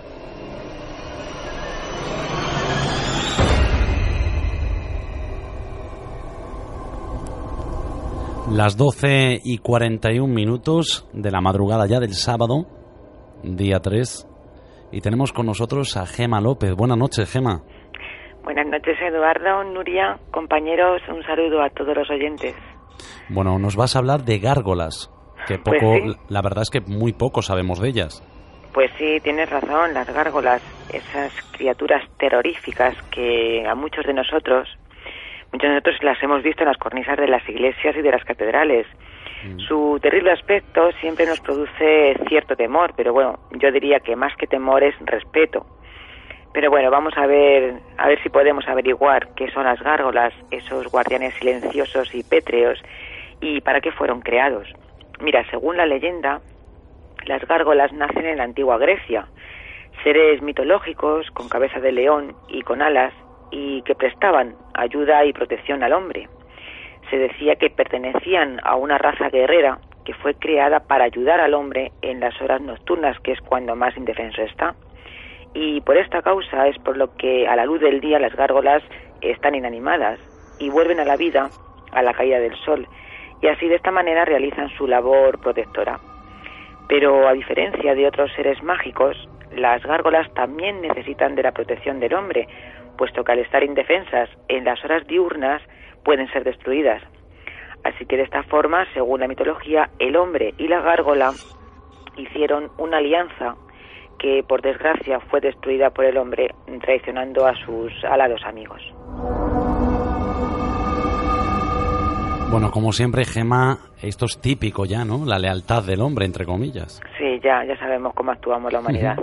Speaker 1: Las doce y cuarenta y un minutos de la madrugada ya del sábado, día tres, y tenemos con nosotros a Gema López. Buenas noches, Gema.
Speaker 11: Buenas noches, Eduardo, Nuria, compañeros, un saludo a todos los oyentes.
Speaker 1: Bueno, nos vas a hablar de gárgolas, que poco,
Speaker 11: pues sí.
Speaker 1: La verdad es que muy poco sabemos de ellas.
Speaker 11: Pues sí, tienes razón, las gárgolas, esas criaturas terroríficas que a muchos de nosotros... Muchos de nosotros las hemos visto en las cornisas de las iglesias y de las catedrales. Mm. Su terrible aspecto siempre nos produce cierto temor, pero bueno, yo diría que más que temor es respeto. Pero bueno, vamos a ver, a ver si podemos averiguar qué son las gárgolas, esos guardianes silenciosos y pétreos, y para qué fueron creados. Mira, según la leyenda, las gárgolas nacen en la antigua Grecia, seres mitológicos con cabeza de león y con alas, y que prestaban ayuda y protección al hombre. Se decía que pertenecían a una raza guerrera que fue creada para ayudar al hombre en las horas nocturnas, que es cuando más indefenso está. Y por esta causa es por lo que a la luz del día las gárgolas están inanimadas y vuelven a la vida a la caída del sol, y así de esta manera realizan su labor protectora. Pero a diferencia de otros seres mágicos, las gárgolas también necesitan de la protección del hombre, puesto que al estar indefensas en las horas diurnas pueden ser destruidas. Así que de esta forma, según la mitología, el hombre y la gárgola hicieron una alianza que, por desgracia, fue destruida por el hombre, traicionando a sus alados amigos.
Speaker 1: Bueno, como siempre, Gemma, esto es típico ya, ¿no? La lealtad del hombre, entre comillas.
Speaker 11: Sí, ya, ya sabemos cómo actuamos la humanidad.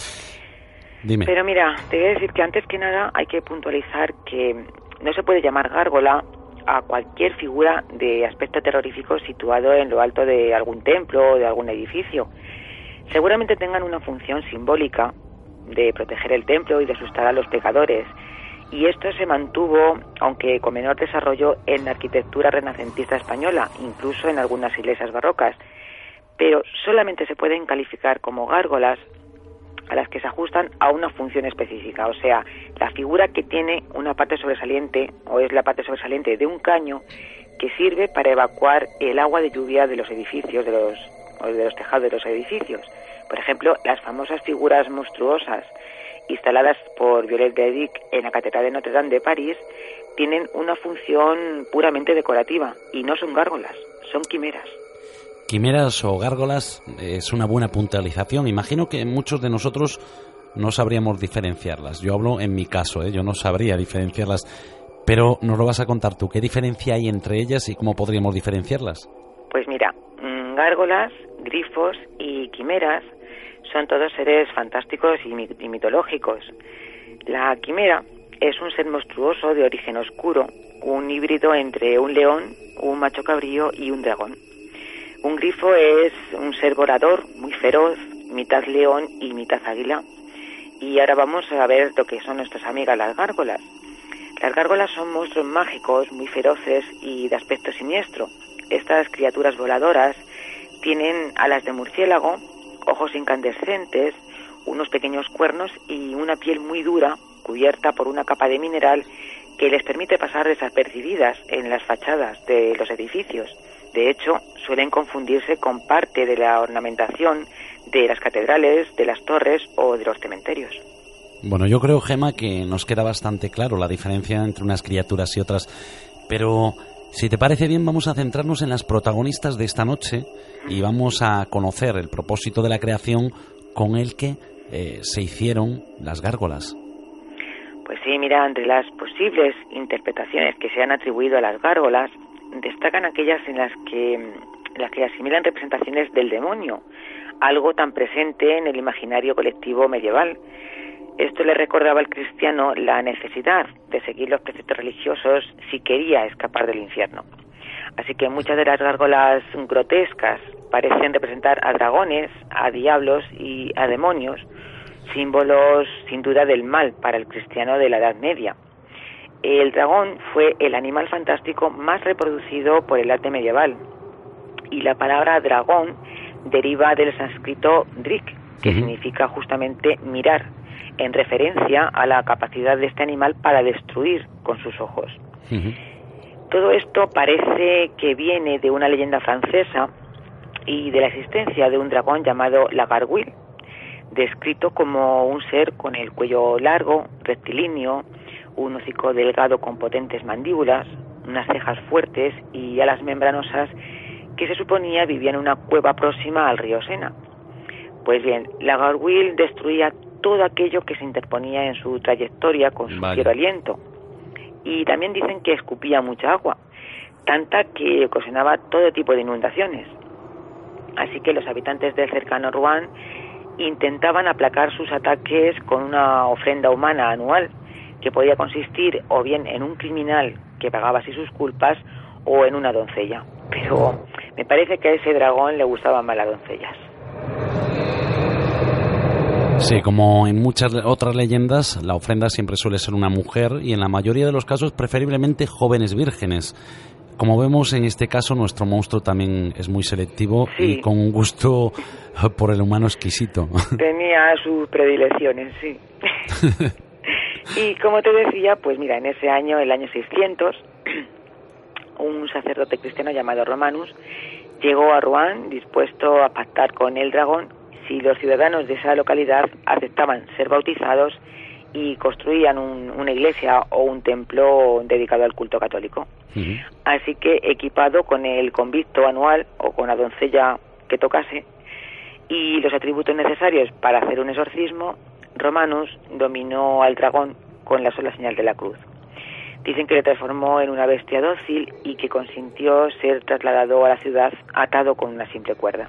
Speaker 1: Dime.
Speaker 11: Pero mira, te voy a decir que antes que nada hay que puntualizar que no se puede llamar gárgola a cualquier figura de aspecto terrorífico situado en lo alto de algún templo o de algún edificio. Seguramente tengan una función simbólica de proteger el templo y de asustar a los pecadores. Y esto se mantuvo, aunque con menor desarrollo, en la arquitectura renacentista española, incluso en algunas iglesias barrocas. Pero solamente se pueden calificar como gárgolas a las que se ajustan a una función específica, o sea, la figura que tiene una parte sobresaliente, o es la parte sobresaliente de un caño que sirve para evacuar el agua de lluvia de los edificios, de los, o de los tejados de los edificios. Por ejemplo, las famosas figuras monstruosas instaladas por Viollet de Dick en la Catedral de Notre Dame de París tienen una función puramente decorativa y no son gárgolas, son quimeras.
Speaker 1: Quimeras o gárgolas es una buena puntualización. Imagino que muchos de nosotros no sabríamos diferenciarlas. Yo hablo en mi caso, ¿eh? Yo no sabría diferenciarlas. Pero nos lo vas a contar tú. ¿Qué diferencia hay entre ellas y cómo podríamos diferenciarlas?
Speaker 11: Pues mira, gárgolas, grifos y quimeras son todos seres fantásticos y, mit- y mitológicos. La quimera es un ser monstruoso de origen oscuro, un híbrido entre un león, un macho cabrío y un dragón. Un grifo es un ser volador muy feroz, mitad león y mitad águila. Y ahora vamos a ver lo que son nuestras amigas las gárgolas. Las gárgolas son monstruos mágicos, muy feroces y de aspecto siniestro. Estas criaturas voladoras tienen alas de murciélago, ojos incandescentes, unos pequeños cuernos y una piel muy dura, cubierta por una capa de mineral que les permite pasar desapercibidas en las fachadas de los edificios. De hecho, suelen confundirse con parte de la ornamentación de las catedrales, de las torres o de los cementerios.
Speaker 1: Bueno, yo creo, Gemma, que nos queda bastante claro la diferencia entre unas criaturas y otras, pero si te parece bien vamos a centrarnos en las protagonistas de esta noche y vamos a conocer el propósito de la creación con el que eh, se hicieron las gárgolas.
Speaker 11: Pues sí, mira, entre las posibles interpretaciones que se han atribuido a las gárgolas, destacan aquellas en las que, en las que asimilan representaciones del demonio, algo tan presente en el imaginario colectivo medieval. Esto le recordaba al cristiano la necesidad de seguir los preceptos religiosos si quería escapar del infierno. Así que muchas de las gárgolas grotescas parecen representar a dragones, a diablos y a demonios, símbolos sin duda del mal para el cristiano de la Edad Media. El dragón fue el animal fantástico más reproducido por el arte medieval y la palabra dragón deriva del sánscrito drik, que uh-huh. significa justamente mirar, en referencia a la capacidad de este animal para destruir con sus ojos. Uh-huh. Todo esto parece que viene de una leyenda francesa y de la existencia de un dragón llamado la gargouille, descrito como un ser con el cuello largo, rectilíneo, un hocico delgado con potentes mandíbulas, unas cejas fuertes y alas membranosas que se suponía vivía en una cueva próxima al río Sena. Pues bien, la gargouille destruía todo aquello que se interponía en su trayectoria con su vale. fiero aliento. Y también dicen que escupía mucha agua, tanta que ocasionaba todo tipo de inundaciones. Así que los habitantes del cercano Rouen intentaban aplacar sus ataques con una ofrenda humana anual, que podía consistir o bien en un criminal que pagaba así sus culpas o en una doncella. Pero me parece que a ese dragón le gustaban más las doncellas.
Speaker 1: Sí, como en muchas otras leyendas, la ofrenda siempre suele ser una mujer y en la mayoría de los casos preferiblemente jóvenes vírgenes. Como vemos en este caso, nuestro monstruo también es muy selectivo sí. y con un gusto por el humano exquisito.
Speaker 11: Tenía sus predilecciones, sí. Y como te decía, pues mira, en ese año, el año seiscientos, un sacerdote cristiano llamado Romanus llegó a Rouen dispuesto a pactar con el dragón si los ciudadanos de esa localidad aceptaban ser bautizados y construían un, una iglesia o un templo dedicado al culto católico. Uh-huh. Así que, equipado con el convicto anual o con la doncella que tocase y los atributos necesarios para hacer un exorcismo, Romanus dominó al dragón con la sola señal de la cruz. Dicen que le transformó en una bestia dócil y que consintió ser trasladado a la ciudad atado con una simple cuerda.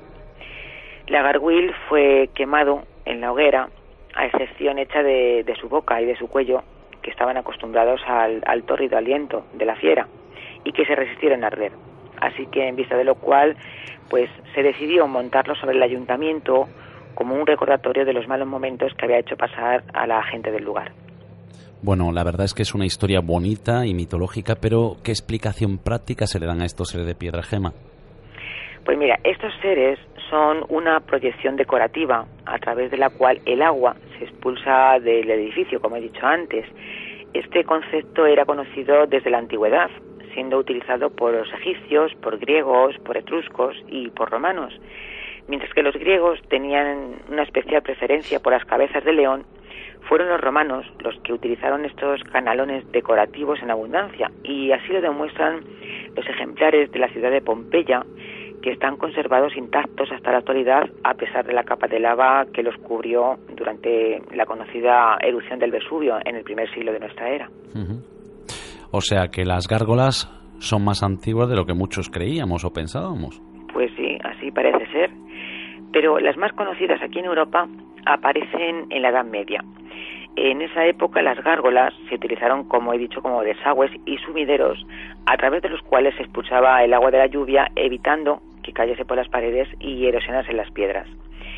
Speaker 11: La Gargüil fue quemado en la hoguera, a excepción hecha de, de su boca y de su cuello, que estaban acostumbrados al, al tórrido aliento de la fiera y que se resistieron a arder. Así que, en vista de lo cual, pues se decidió montarlo sobre el ayuntamiento como un recordatorio de los malos momentos que había hecho pasar a la gente del lugar.
Speaker 1: Bueno, la verdad es que es una historia bonita y mitológica, pero ¿qué explicación práctica se le dan a estos seres de piedra, Gema?
Speaker 11: Pues mira, estos seres son una proyección decorativa a través de la cual el agua se expulsa del edificio, como he dicho antes. Este concepto era conocido desde la antigüedad, siendo utilizado por los egipcios, por griegos, por etruscos y por romanos. Mientras que los griegos tenían una especial preferencia por las cabezas de león, fueron los romanos los que utilizaron estos canalones decorativos en abundancia, y así lo demuestran los ejemplares de la ciudad de Pompeya, que están conservados intactos hasta la actualidad, a pesar de la capa de lava que los cubrió durante la conocida erupción del Vesubio en el primer siglo de nuestra era.
Speaker 1: Uh-huh. O sea que las gárgolas son más antiguas de lo que muchos creíamos o pensábamos.
Speaker 11: Pues sí, así parece ser. Pero las más conocidas aquí en Europa aparecen en la Edad Media. En esa época las gárgolas se utilizaron, como he dicho, como desagües y sumideros, a través de los cuales se expulsaba el agua de la lluvia, evitando que cayese por las paredes y erosionase las piedras.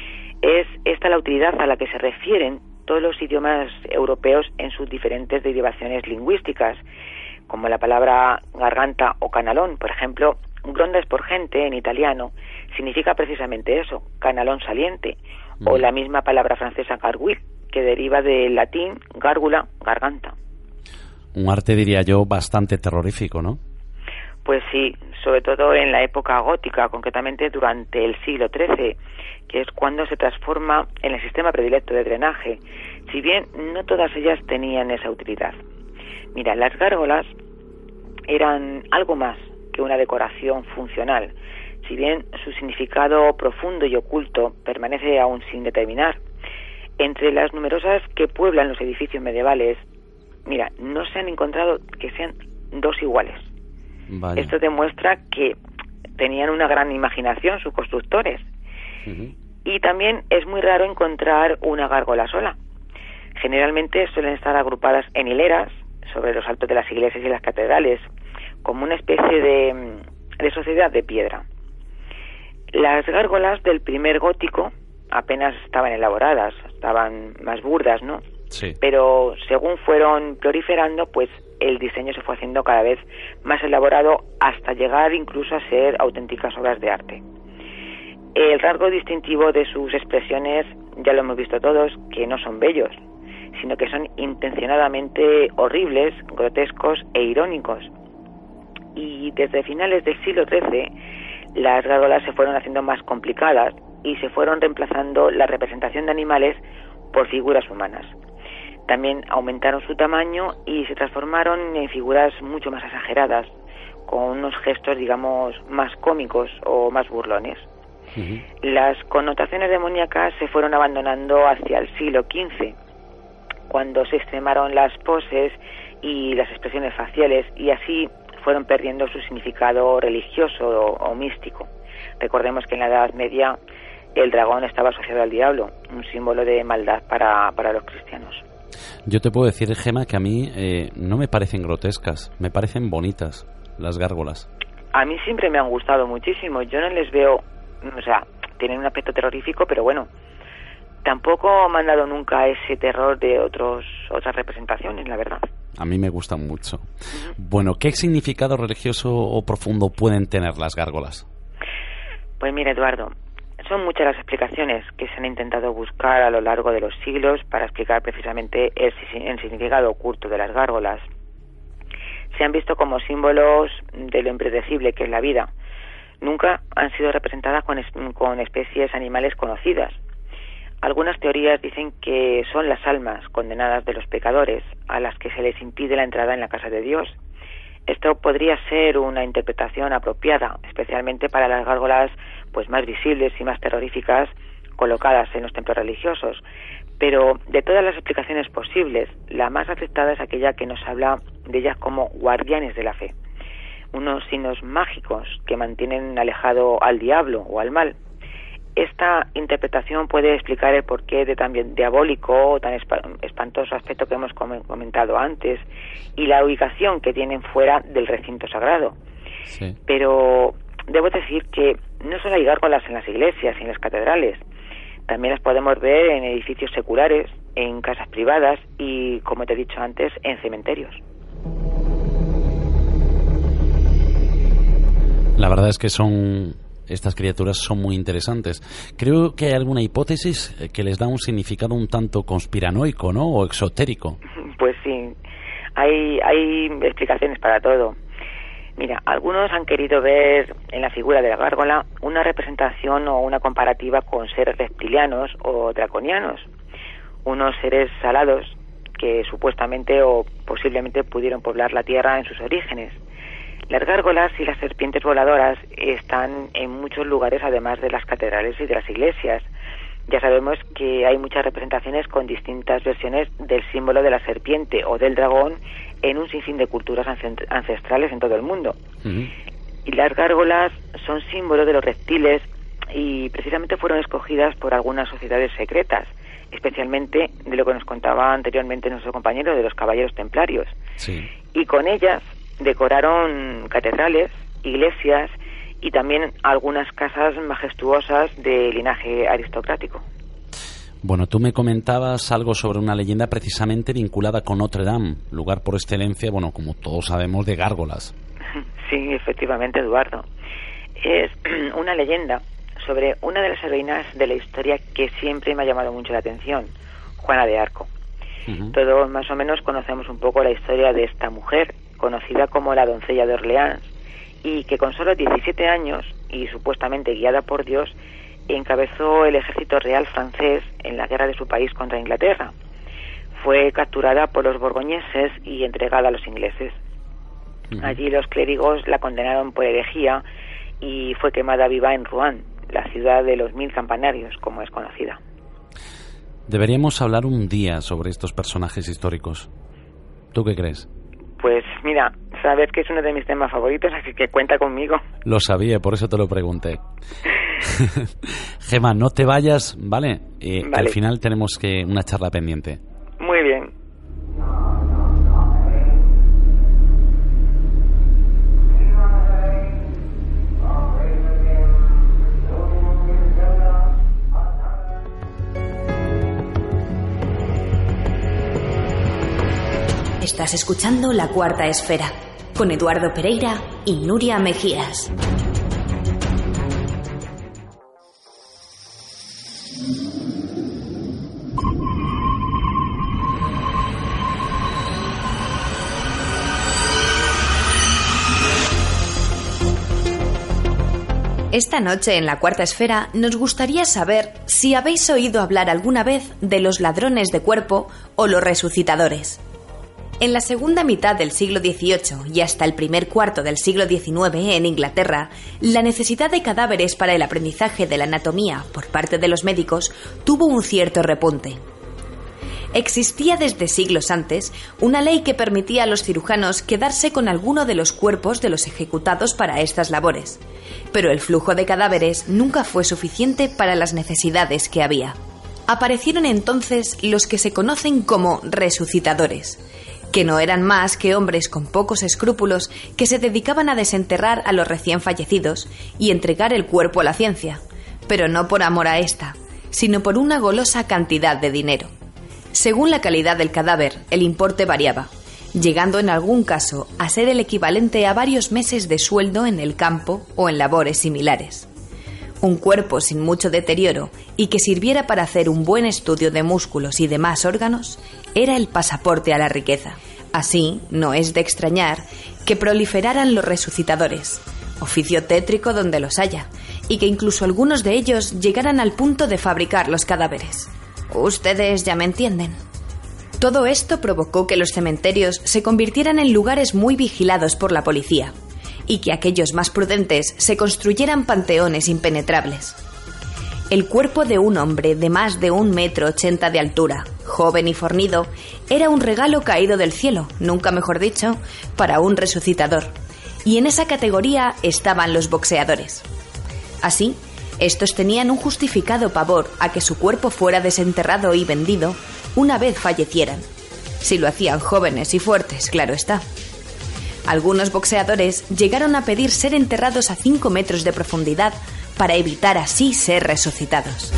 Speaker 11: Es esta la utilidad a la que se refieren todos los idiomas europeos en sus diferentes derivaciones lingüísticas, como la palabra garganta o canalón. Por ejemplo, gronda sporgente en italiano significa precisamente eso, canalón saliente, mm. o la misma palabra francesa gargouille, que deriva del latín gárgula, garganta.
Speaker 1: Un arte, diría yo, bastante terrorífico, ¿no?
Speaker 11: Pues sí, sobre todo en la época gótica, concretamente durante el siglo trece, que es cuando se transforma en el sistema predilecto de drenaje, si bien no todas ellas tenían esa utilidad. Mira, las gárgolas eran algo más que una decoración funcional, si bien su significado profundo y oculto permanece aún sin determinar. Entre las numerosas que pueblan los edificios medievales, mira, no se han encontrado que sean dos iguales. Vaya. Esto demuestra que tenían una gran imaginación sus constructores. Uh-huh. Y también es muy raro encontrar una gárgola sola. Generalmente suelen estar agrupadas en hileras sobre los altos de las iglesias y las catedrales, como una especie de, de sociedad de piedra. Las gárgolas del primer gótico apenas estaban elaboradas, estaban más burdas, ¿no? Sí. Pero según fueron proliferando, pues el diseño se fue haciendo cada vez más elaborado hasta llegar incluso a ser auténticas obras de arte. El rasgo distintivo de sus expresiones, ya lo hemos visto todos, que no son bellos, sino que son intencionadamente horribles, grotescos e irónicos. Y desde finales del siglo trece, las gárgolas se fueron haciendo más complicadas y se fueron reemplazando la representación de animales por figuras humanas. También aumentaron su tamaño y se transformaron en figuras mucho más exageradas, con unos gestos, digamos, más cómicos o más burlones. Uh-huh. Las connotaciones demoníacas se fueron abandonando hacia el siglo quince, cuando se extremaron las poses y las expresiones faciales, y así fueron perdiendo su significado religioso o, o místico. Recordemos que en la Edad Media el dragón estaba asociado al diablo, un símbolo de maldad para, para los cristianos.
Speaker 1: Yo te puedo decir, Gema, que a mí eh, no me parecen grotescas, me parecen bonitas las gárgolas.
Speaker 11: A mí siempre me han gustado muchísimo, yo no les veo, o sea, tienen un aspecto terrorífico, pero bueno, tampoco me han dado nunca ese terror de otros otras representaciones, la verdad.
Speaker 1: A mí me gustan mucho. Uh-huh. Bueno, ¿qué significado religioso o profundo pueden tener las gárgolas?
Speaker 11: Pues mira, Eduardo, son muchas las explicaciones que se han intentado buscar a lo largo de los siglos para explicar precisamente el, el significado oculto de las gárgolas. Se han visto como símbolos de lo impredecible que es la vida. Nunca han sido representadas con, con especies animales conocidas. Algunas teorías dicen que son las almas condenadas de los pecadores a las que se les impide la entrada en la casa de Dios. Esto podría ser una interpretación apropiada, especialmente para las gárgolas pues más visibles y más terroríficas colocadas en los templos religiosos. Pero de todas las explicaciones posibles, la más aceptada es aquella que nos habla de ellas como guardianes de la fe, unos signos mágicos que mantienen alejado al diablo o al mal. Esta interpretación puede explicar el porqué de tan diabólico o tan espantoso aspecto que hemos comentado antes y la ubicación que tienen fuera del recinto sagrado. Sí. Pero debo decir que no solo hay gárgolas en las iglesias y en las catedrales, también las podemos ver en edificios seculares, en casas privadas y, como te he dicho antes, en cementerios.
Speaker 1: La verdad es que son estas criaturas son muy interesantes. Creo que hay alguna hipótesis que les da un significado un tanto conspiranoico, ¿no? O exotérico.
Speaker 11: Pues sí, hay, hay explicaciones para todo. Mira, algunos han querido ver en la figura de la gárgola una representación o una comparativa con seres reptilianos o draconianos, unos seres salados que supuestamente o posiblemente pudieron poblar la tierra en sus orígenes. Las gárgolas y las serpientes voladoras están en muchos lugares además de las catedrales y de las iglesias. Ya sabemos que hay muchas representaciones con distintas versiones del símbolo de la serpiente o del dragón en un sinfín de culturas ancestrales en todo el mundo. Uh-huh. Y las gárgolas son símbolo de los reptiles y precisamente fueron escogidas por algunas sociedades secretas, especialmente de lo que nos contaba anteriormente nuestro compañero de los caballeros templarios. Sí. Y con ellas decoraron catedrales, iglesias y también algunas casas majestuosas de linaje aristocrático.
Speaker 1: Bueno, tú me comentabas algo sobre una leyenda precisamente vinculada con Notre Dame, lugar por excelencia, bueno, como todos sabemos, de gárgolas.
Speaker 11: Sí, efectivamente, Eduardo. Es una leyenda sobre una de las heroínas de la historia que siempre me ha llamado mucho la atención, Juana de Arco. Uh-huh. Todos más o menos conocemos un poco la historia de esta mujer, conocida como la doncella de Orleans, y que con solo diecisiete años, y supuestamente guiada por Dios, encabezó el ejército real francés en la guerra de su país contra Inglaterra. Fue capturada por los borgoñeses y entregada a los ingleses. Uh-huh. Allí los clérigos la condenaron por herejía y fue quemada viva en Rouen, la ciudad de los mil campanarios, como es conocida.
Speaker 1: Deberíamos hablar un día sobre estos personajes históricos. ¿Tú qué crees?
Speaker 11: Pues mira, sabes que es uno de mis temas favoritos, así que cuenta conmigo.
Speaker 1: Lo sabía, por eso te lo pregunté. Gemma, no te vayas, ¿vale? Eh, vale. Al final tenemos que una charla pendiente.
Speaker 11: Muy bien.
Speaker 5: Estás escuchando La Cuarta Esfera, con Eduardo Pereira y Nuria Mejías. Esta noche en La Cuarta Esfera nos gustaría saber si habéis oído hablar alguna vez de los ladrones de cuerpo o los resucitadores. En la segunda mitad del siglo dieciocho y hasta el primer cuarto del siglo diecinueve en Inglaterra, la necesidad de cadáveres para el aprendizaje de la anatomía por parte de los médicos tuvo un cierto repunte. Existía desde siglos antes una ley que permitía a los cirujanos quedarse con alguno de los cuerpos de los ejecutados para estas labores, pero el flujo de cadáveres nunca fue suficiente para las necesidades que había. Aparecieron entonces los que se conocen como resucitadores, que no eran más que hombres con pocos escrúpulos que se dedicaban a desenterrar a los recién fallecidos y entregar el cuerpo a la ciencia, pero no por amor a esta, sino por una golosa cantidad de dinero. Según la calidad del cadáver, el importe variaba, llegando en algún caso a ser el equivalente a varios meses de sueldo en el campo o en labores similares. Un cuerpo sin mucho deterioro y que sirviera para hacer un buen estudio de músculos y demás órganos era el pasaporte a la riqueza. Así, no es de extrañar que proliferaran los resucitadores, oficio tétrico donde los haya, y que incluso algunos de ellos llegaran al punto de fabricar los cadáveres. Ustedes ya me entienden. Todo esto provocó que los cementerios se convirtieran en lugares muy vigilados por la policía, y que aquellos más prudentes se construyeran panteones impenetrables. El cuerpo de un hombre de más de un metro ochenta de altura, joven y fornido, era un regalo caído del cielo, nunca mejor dicho, para un resucitador. Y en esa categoría estaban los boxeadores. Así, estos tenían un justificado pavor a que su cuerpo fuera desenterrado y vendido una vez fallecieran. Si lo hacían jóvenes y fuertes, claro está. Algunos boxeadores llegaron a pedir ser enterrados a cinco metros de profundidad para evitar así ser resucitados.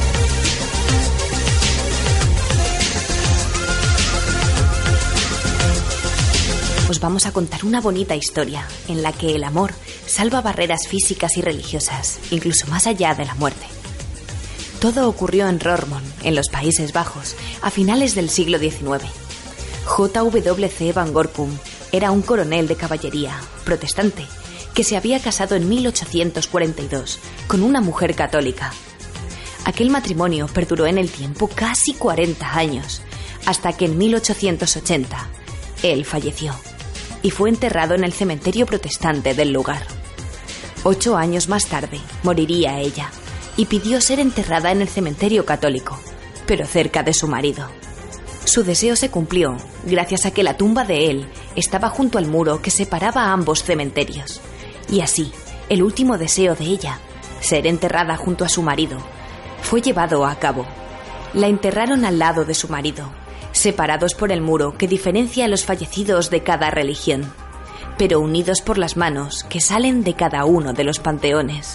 Speaker 5: Os vamos a contar una bonita historia en la que el amor salva barreras físicas y religiosas, incluso más allá de la muerte. Todo ocurrió en Roermond, en los Países Bajos, a finales del siglo diecinueve. J W C van Gorkum era un coronel de caballería, protestante, que se había casado en mil ochocientos cuarenta y dos con una mujer católica. Aquel matrimonio perduró en el tiempo casi cuarenta años, hasta que en mil ochocientos ochenta él falleció y fue enterrado en el cementerio protestante del lugar. Ocho años más tarde moriría ella y pidió ser enterrada en el cementerio católico, pero cerca de su marido. Su deseo se cumplió gracias a que la tumba de él estaba junto al muro que separaba a ambos cementerios. Y así, el último deseo de ella, ser enterrada junto a su marido, fue llevado a cabo. La enterraron al lado de su marido, separados por el muro que diferencia a los fallecidos de cada religión, pero unidos por las manos que salen de cada uno de los panteones.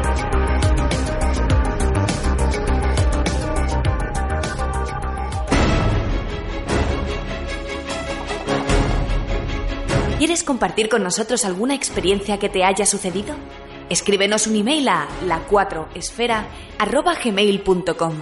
Speaker 5: ¿Quieres compartir con nosotros alguna experiencia que te haya sucedido? Escríbenos un email a la cuatro esfera arroba gmail punto com.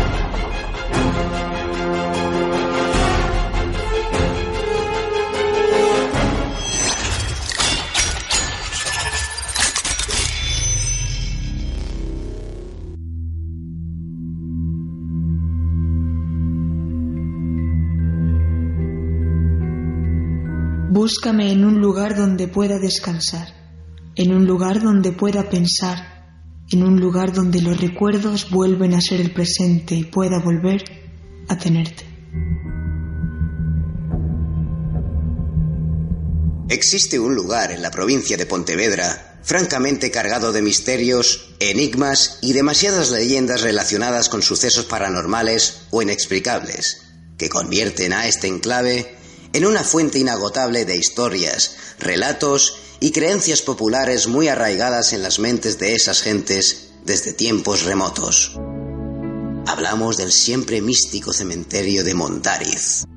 Speaker 6: Búscame en un lugar donde pueda descansar, en un lugar donde pueda pensar, en un lugar donde los recuerdos vuelven a ser el presente y pueda volver a tenerte.
Speaker 7: Existe un lugar en la provincia de Pontevedra francamente cargado de misterios, enigmas y demasiadas leyendas relacionadas con sucesos paranormales o inexplicables, que convierten a este enclave en una fuente inagotable de historias, relatos y creencias populares muy arraigadas en las mentes de esas gentes desde tiempos remotos. Hablamos del siempre místico cementerio de Mondariz.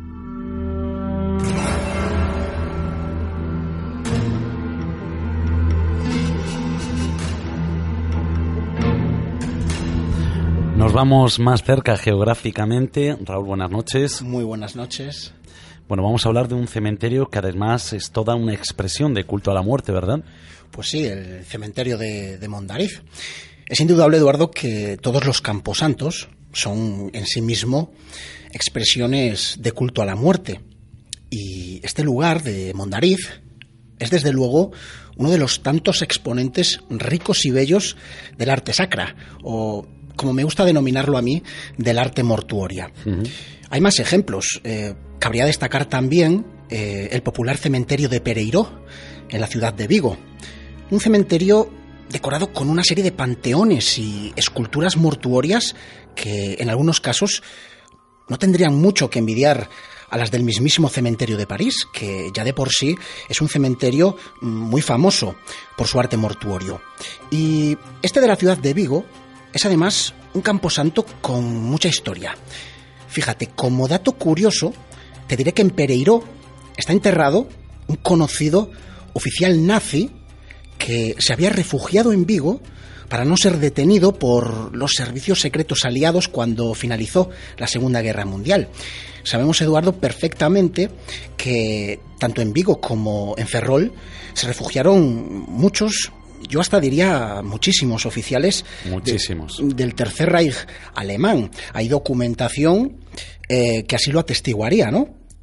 Speaker 1: Nos vamos más cerca geográficamente. Raúl, buenas noches.
Speaker 12: Muy buenas noches.
Speaker 1: Bueno, vamos a hablar de un cementerio que además es toda una expresión de culto a la muerte, ¿verdad?
Speaker 12: Pues sí, el cementerio de, de Mondariz. Es indudable, Eduardo, que todos los camposantos son en sí mismo expresiones de culto a la muerte. Y este lugar de Mondariz es desde luego uno de los tantos exponentes ricos y bellos del arte sacra, o como me gusta denominarlo a mí, del arte mortuoria. Uh-huh. Hay más ejemplos. Eh, cabría destacar también eh, el popular cementerio de Pereiró, en la ciudad de Vigo. Un cementerio decorado con una serie de panteones y esculturas mortuorias que, en algunos casos, no tendrían mucho que envidiar a las del mismísimo cementerio de París, que ya de por sí es un cementerio muy famoso por su arte mortuorio. Y este de la ciudad de Vigo es además un camposanto con mucha historia. Fíjate, como dato curioso, te diré que en Pereiró está enterrado un conocido oficial nazi que se había refugiado en Vigo para no ser detenido por los servicios secretos aliados cuando finalizó la Segunda Guerra Mundial. Sabemos, Eduardo, perfectamente que tanto en Vigo como en Ferrol se refugiaron muchos, yo hasta diría muchísimos oficiales
Speaker 1: muchísimos.
Speaker 12: De, del Tercer Reich alemán. Hay documentación eh, que así lo atestiguaría, ¿no?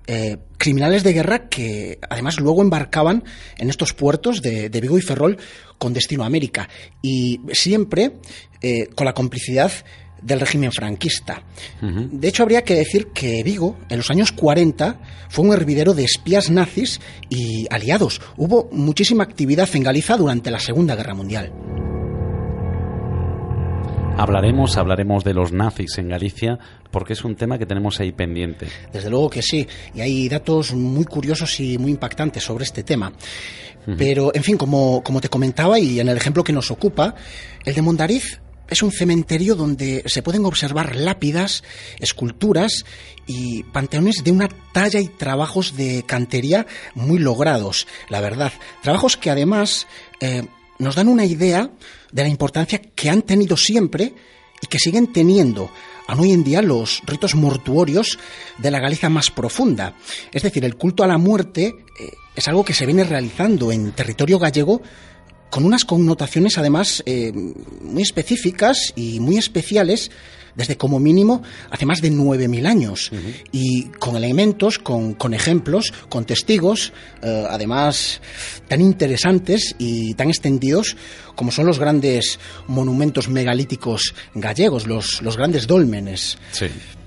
Speaker 12: eh, criminales de guerra que además luego embarcaban en estos puertos de, de Vigo y Ferrol con destino a América, y siempre eh, con la complicidad del régimen franquista. Uh-huh. De hecho, habría que decir que Vigo, en los años cuarenta, fue un hervidero de espías nazis y aliados. Hubo muchísima actividad en Galiza durante la Segunda Guerra Mundial.
Speaker 1: Hablaremos, hablaremos de los nazis en Galicia, porque es un tema que tenemos ahí pendiente.
Speaker 12: Desde luego que sí, y hay datos muy curiosos y muy impactantes sobre este tema. Uh-huh. Pero, en fin, como, como te comentaba, y en el ejemplo que nos ocupa, el de Mondariz es un cementerio donde se pueden observar lápidas, esculturas y panteones de una talla y trabajos de cantería muy logrados, la verdad. Trabajos que además eh, nos dan una idea de la importancia que han tenido siempre y que siguen teniendo aún hoy en día los ritos mortuorios de la Galicia más profunda. Es decir, el culto a la muerte eh, es algo que se viene realizando en territorio gallego con unas connotaciones además eh, muy específicas y muy especiales desde como mínimo hace más de nueve mil años. Uh-huh. Y con elementos, con, con ejemplos, con testigos, eh, además tan interesantes y tan extendidos como son los grandes monumentos megalíticos gallegos, los, los grandes dólmenes.
Speaker 1: Sí.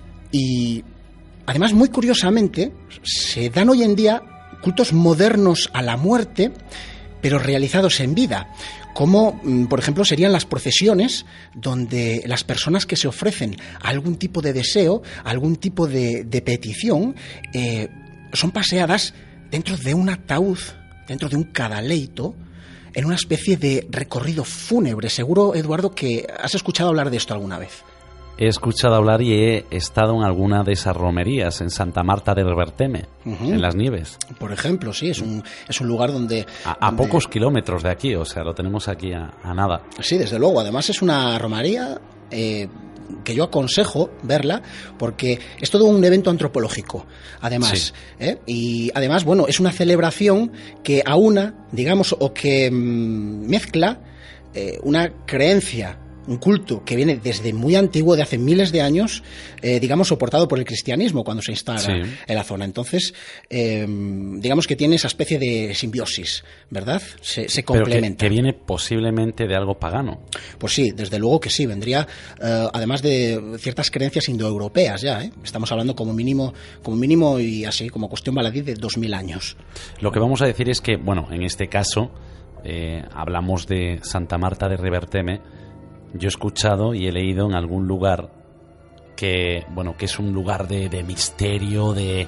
Speaker 12: Y además, muy curiosamente, se dan hoy en día cultos modernos a la muerte, pero realizados en vida, como por ejemplo serían las procesiones, donde las personas que se ofrecen a algún tipo de deseo, a algún tipo de, de petición, eh, son paseadas dentro de un ataúd, dentro de un cadaleito, en una especie de recorrido fúnebre. Seguro, Eduardo, que has escuchado hablar de esto alguna vez.
Speaker 1: He escuchado hablar y he estado en alguna de esas romerías, en Santa Marta de Reverteme, uh-huh. en Las Nieves.
Speaker 12: Por ejemplo, sí, es un, es un lugar donde...
Speaker 1: A, a
Speaker 12: donde...
Speaker 1: pocos kilómetros de aquí, o sea, lo tenemos aquí a, a nada.
Speaker 12: Sí, desde luego. Además es una romería eh, que yo aconsejo verla, porque es todo un evento antropológico, además. Sí. ¿eh? Y además, bueno, es una celebración que aúna, digamos, o que mmm, mezcla eh, una creencia, un culto que viene desde muy antiguo, de hace miles de años, eh, digamos, soportado por el cristianismo cuando se instala sí. en la zona. Entonces, eh, digamos que tiene esa especie de simbiosis, ¿verdad? Se, se complementa.
Speaker 1: Pero que, que viene posiblemente de algo pagano.
Speaker 12: Pues sí, desde luego que sí. Vendría, eh, además de ciertas creencias indoeuropeas ya, ¿eh? Estamos hablando como mínimo, como mínimo y así, como cuestión baladí, de dos mil años.
Speaker 1: Lo que vamos a decir es que, bueno, en este caso, eh, hablamos de Santa Marta de Reverteme. Yo he escuchado y he leído en algún lugar que, bueno, que es un lugar de, de misterio, de...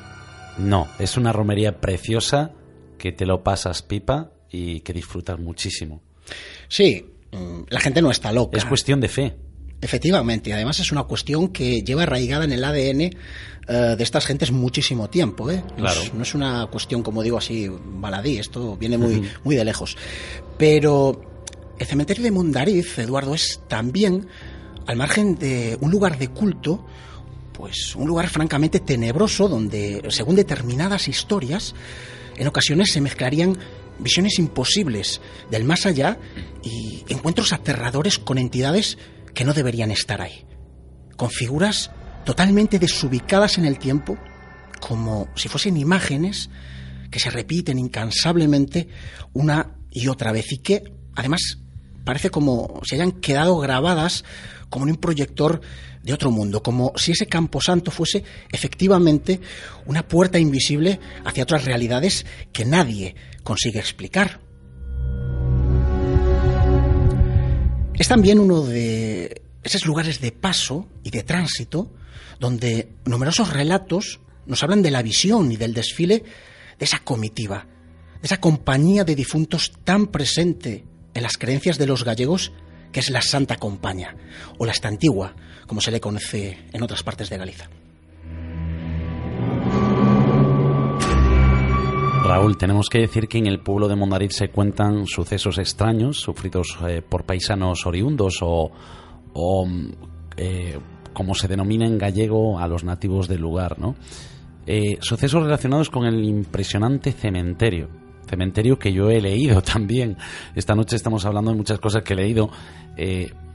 Speaker 1: No, es una romería preciosa que te lo pasas pipa y que disfrutas muchísimo.
Speaker 12: Sí, la gente no está loca.
Speaker 1: Es cuestión de fe.
Speaker 12: Efectivamente, y además es una cuestión que lleva arraigada en el A D N uh, de estas gentes muchísimo tiempo, ¿eh? No,
Speaker 1: claro.
Speaker 12: es, no es una cuestión, como digo así, baladí, esto viene muy, uh-huh. muy de lejos. Pero... el cementerio de Mondariz, Eduardo, es también, al margen de un lugar de culto, pues un lugar francamente tenebroso donde, según determinadas historias, en ocasiones se mezclarían visiones imposibles del más allá y encuentros aterradores con entidades que no deberían estar ahí, con figuras totalmente desubicadas en el tiempo, como si fuesen imágenes que se repiten incansablemente una y otra vez y que, además, parece como si hayan quedado grabadas como en un proyector de otro mundo, como si ese camposanto fuese efectivamente una puerta invisible hacia otras realidades que nadie consigue explicar. Es también uno de esos lugares de paso y de tránsito donde numerosos relatos nos hablan de la visión y del desfile de esa comitiva, de esa compañía de difuntos tan presente en las creencias de los gallegos, que es la Santa Compaña, o la Estantigua, como se le conoce en otras partes de Galicia.
Speaker 1: Raúl, tenemos que decir que en el pueblo de Mondariz se cuentan sucesos extraños sufridos eh, por paisanos oriundos o, o eh, como se denomina en gallego a los nativos del lugar, ¿no? Eh, sucesos relacionados con el impresionante cementerio. Cementerio que yo he leído también. Esta noche estamos hablando de muchas cosas que he leído. Eh,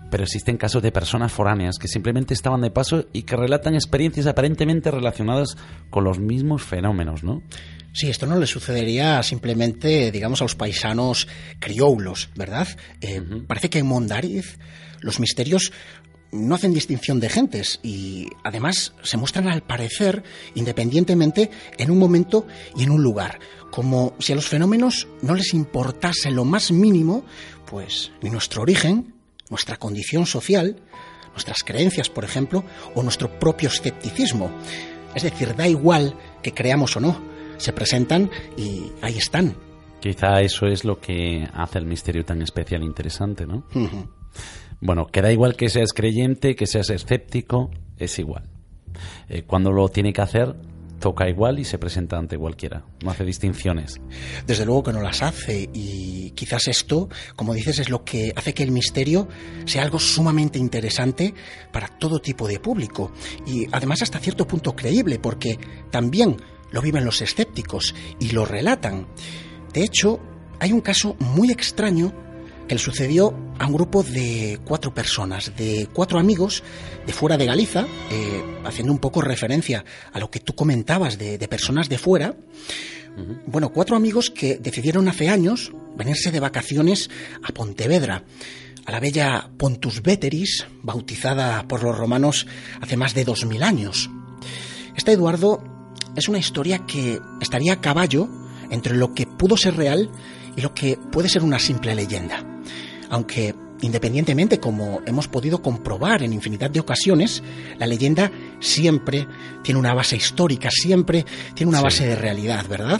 Speaker 1: pero existen casos de personas foráneas que simplemente estaban de paso y que relatan experiencias aparentemente relacionadas con los mismos fenómenos, ¿no?
Speaker 12: Sí, esto no le sucedería simplemente, digamos, a los paisanos crioulos, ¿verdad? Eh, uh-huh. Parece que en Mondariz los misterios no hacen distinción de gentes y además se muestran al parecer independientemente en un momento y en un lugar, como si a los fenómenos no les importase lo más mínimo, pues ni nuestro origen, nuestra condición social, nuestras creencias, por ejemplo, o nuestro propio escepticismo. Es decir, da igual que creamos o no, se presentan y ahí están.
Speaker 1: Quizá eso es lo que hace el misterio tan especial e interesante, ¿no?
Speaker 12: Uh-huh.
Speaker 1: Bueno, que da igual que seas creyente, que seas escéptico, es igual. Eh, cuando lo tiene que hacer, toca igual y se presenta ante cualquiera. No hace distinciones.
Speaker 12: Desde luego que no las hace y quizás esto, como dices, es lo que hace que el misterio sea algo sumamente interesante para todo tipo de público y además hasta cierto punto creíble, porque también lo viven los escépticos y lo relatan. De hecho, hay un caso muy extraño que le sucedió a un grupo de cuatro personas, de cuatro amigos de fuera de Galiza, eh, haciendo un poco referencia a lo que tú comentabas de, de personas de fuera. Uh-huh. Bueno, cuatro amigos que decidieron hace años venirse de vacaciones a Pontevedra, a la bella Pontus Veteris, bautizada por los romanos hace más de dos mil años. Esta, Eduardo, es una historia que estaría a caballo entre lo que pudo ser real y lo que puede ser una simple leyenda. Aunque, independientemente, como hemos podido comprobar en infinidad de ocasiones, la leyenda siempre tiene una base histórica, siempre tiene una sí. base de realidad, ¿verdad?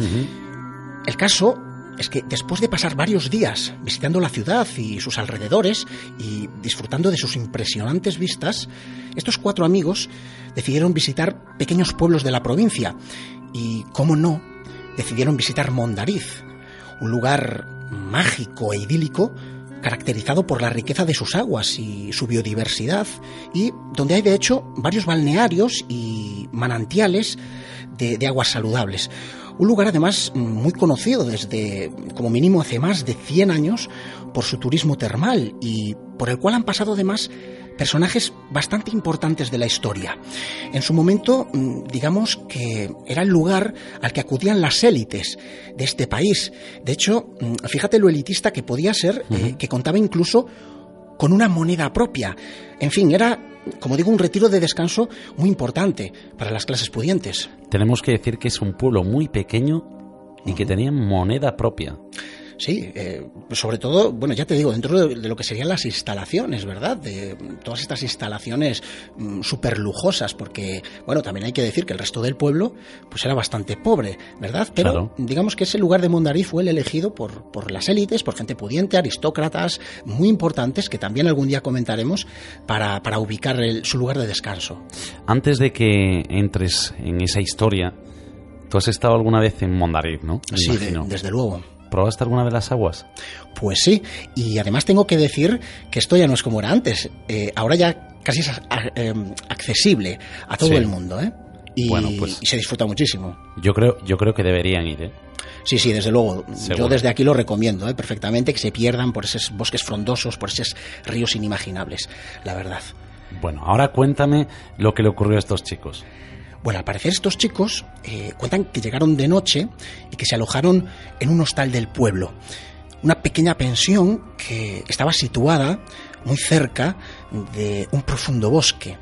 Speaker 12: Uh-huh. El caso es que después de pasar varios días visitando la ciudad y sus alrededores y disfrutando de sus impresionantes vistas, estos cuatro amigos decidieron visitar pequeños pueblos de la provincia y, cómo no, decidieron visitar Mondariz, un lugar mágico e idílico caracterizado por la riqueza de sus aguas y su biodiversidad, y donde hay de hecho varios balnearios y manantiales de, de aguas saludables. Un lugar además muy conocido desde, como mínimo hace más de cien años, por su turismo termal y por el cual han pasado además personajes bastante importantes de la historia. En su momento, digamos que era el lugar al que acudían las élites de este país. De hecho, fíjate lo elitista que podía ser, uh-huh. eh, que contaba incluso con una moneda propia. En fin, era, como digo, un retiro de descanso muy importante para las clases pudientes.
Speaker 1: Tenemos que decir que es un pueblo muy pequeño y uh-huh. que tenía moneda propia.
Speaker 12: Sí, eh, sobre todo, bueno, ya te digo, dentro de, de lo que serían las instalaciones, ¿verdad? De todas estas instalaciones mm, súper lujosas, porque, bueno, también hay que decir que el resto del pueblo, pues era bastante pobre, ¿verdad? Pero claro, digamos que ese lugar de Mondariz fue el elegido por, por las élites, por gente pudiente, aristócratas muy importantes, que también algún día comentaremos, para, para ubicar el, su lugar de descanso.
Speaker 1: Antes de que entres en esa historia, tú has estado alguna vez en Mondariz, ¿no? Me
Speaker 12: sí, de, desde luego.
Speaker 1: ¿Probaste alguna de las aguas?
Speaker 12: Pues sí, y además tengo que decir que esto ya no es como era antes. Eh, ahora ya casi es a, a, eh, accesible a todo sí. el mundo, ¿eh? Y, bueno, pues, y se disfruta muchísimo.
Speaker 1: Yo creo, yo creo que deberían ir, ¿eh?
Speaker 12: Sí, sí, desde luego.
Speaker 1: Seguro.
Speaker 12: Yo desde aquí lo recomiendo, ¿eh? Perfectamente, que se pierdan por esos bosques frondosos, por esos ríos inimaginables, la verdad.
Speaker 1: Bueno, ahora cuéntame lo que le ocurrió a estos chicos.
Speaker 12: Bueno, al parecer estos chicos eh, cuentan que llegaron de noche y que se alojaron en un hostal del pueblo. Una pequeña pensión que estaba situada muy cerca de un profundo bosque.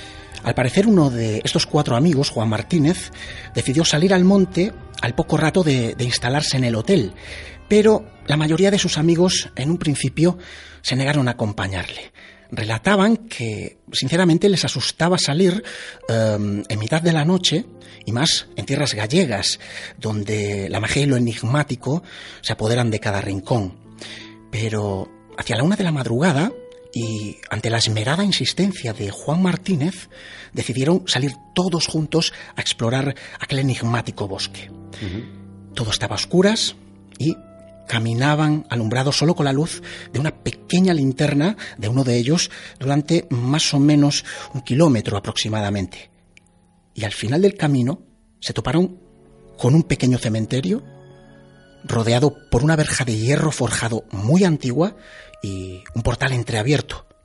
Speaker 12: Al parecer uno de estos cuatro amigos, Juan Martínez, decidió salir al monte al poco rato de, de instalarse en el hotel, pero la mayoría de sus amigos en un principio se negaron a acompañarle. Relataban que, sinceramente, les asustaba salir eh, en mitad de la noche, y más en tierras gallegas, donde la magia y lo enigmático se apoderan de cada rincón. Pero hacia la una de la madrugada, y ante la esmerada insistencia de Juan Martínez, decidieron salir todos juntos a explorar aquel enigmático bosque. Uh-huh. Todo estaba a oscuras y caminaban alumbrados solo con la luz de una pequeña linterna de uno de ellos durante más o menos un kilómetro aproximadamente. Y al final del camino se toparon con un pequeño cementerio rodeado por una verja de hierro forjado muy antigua y un portal entreabierto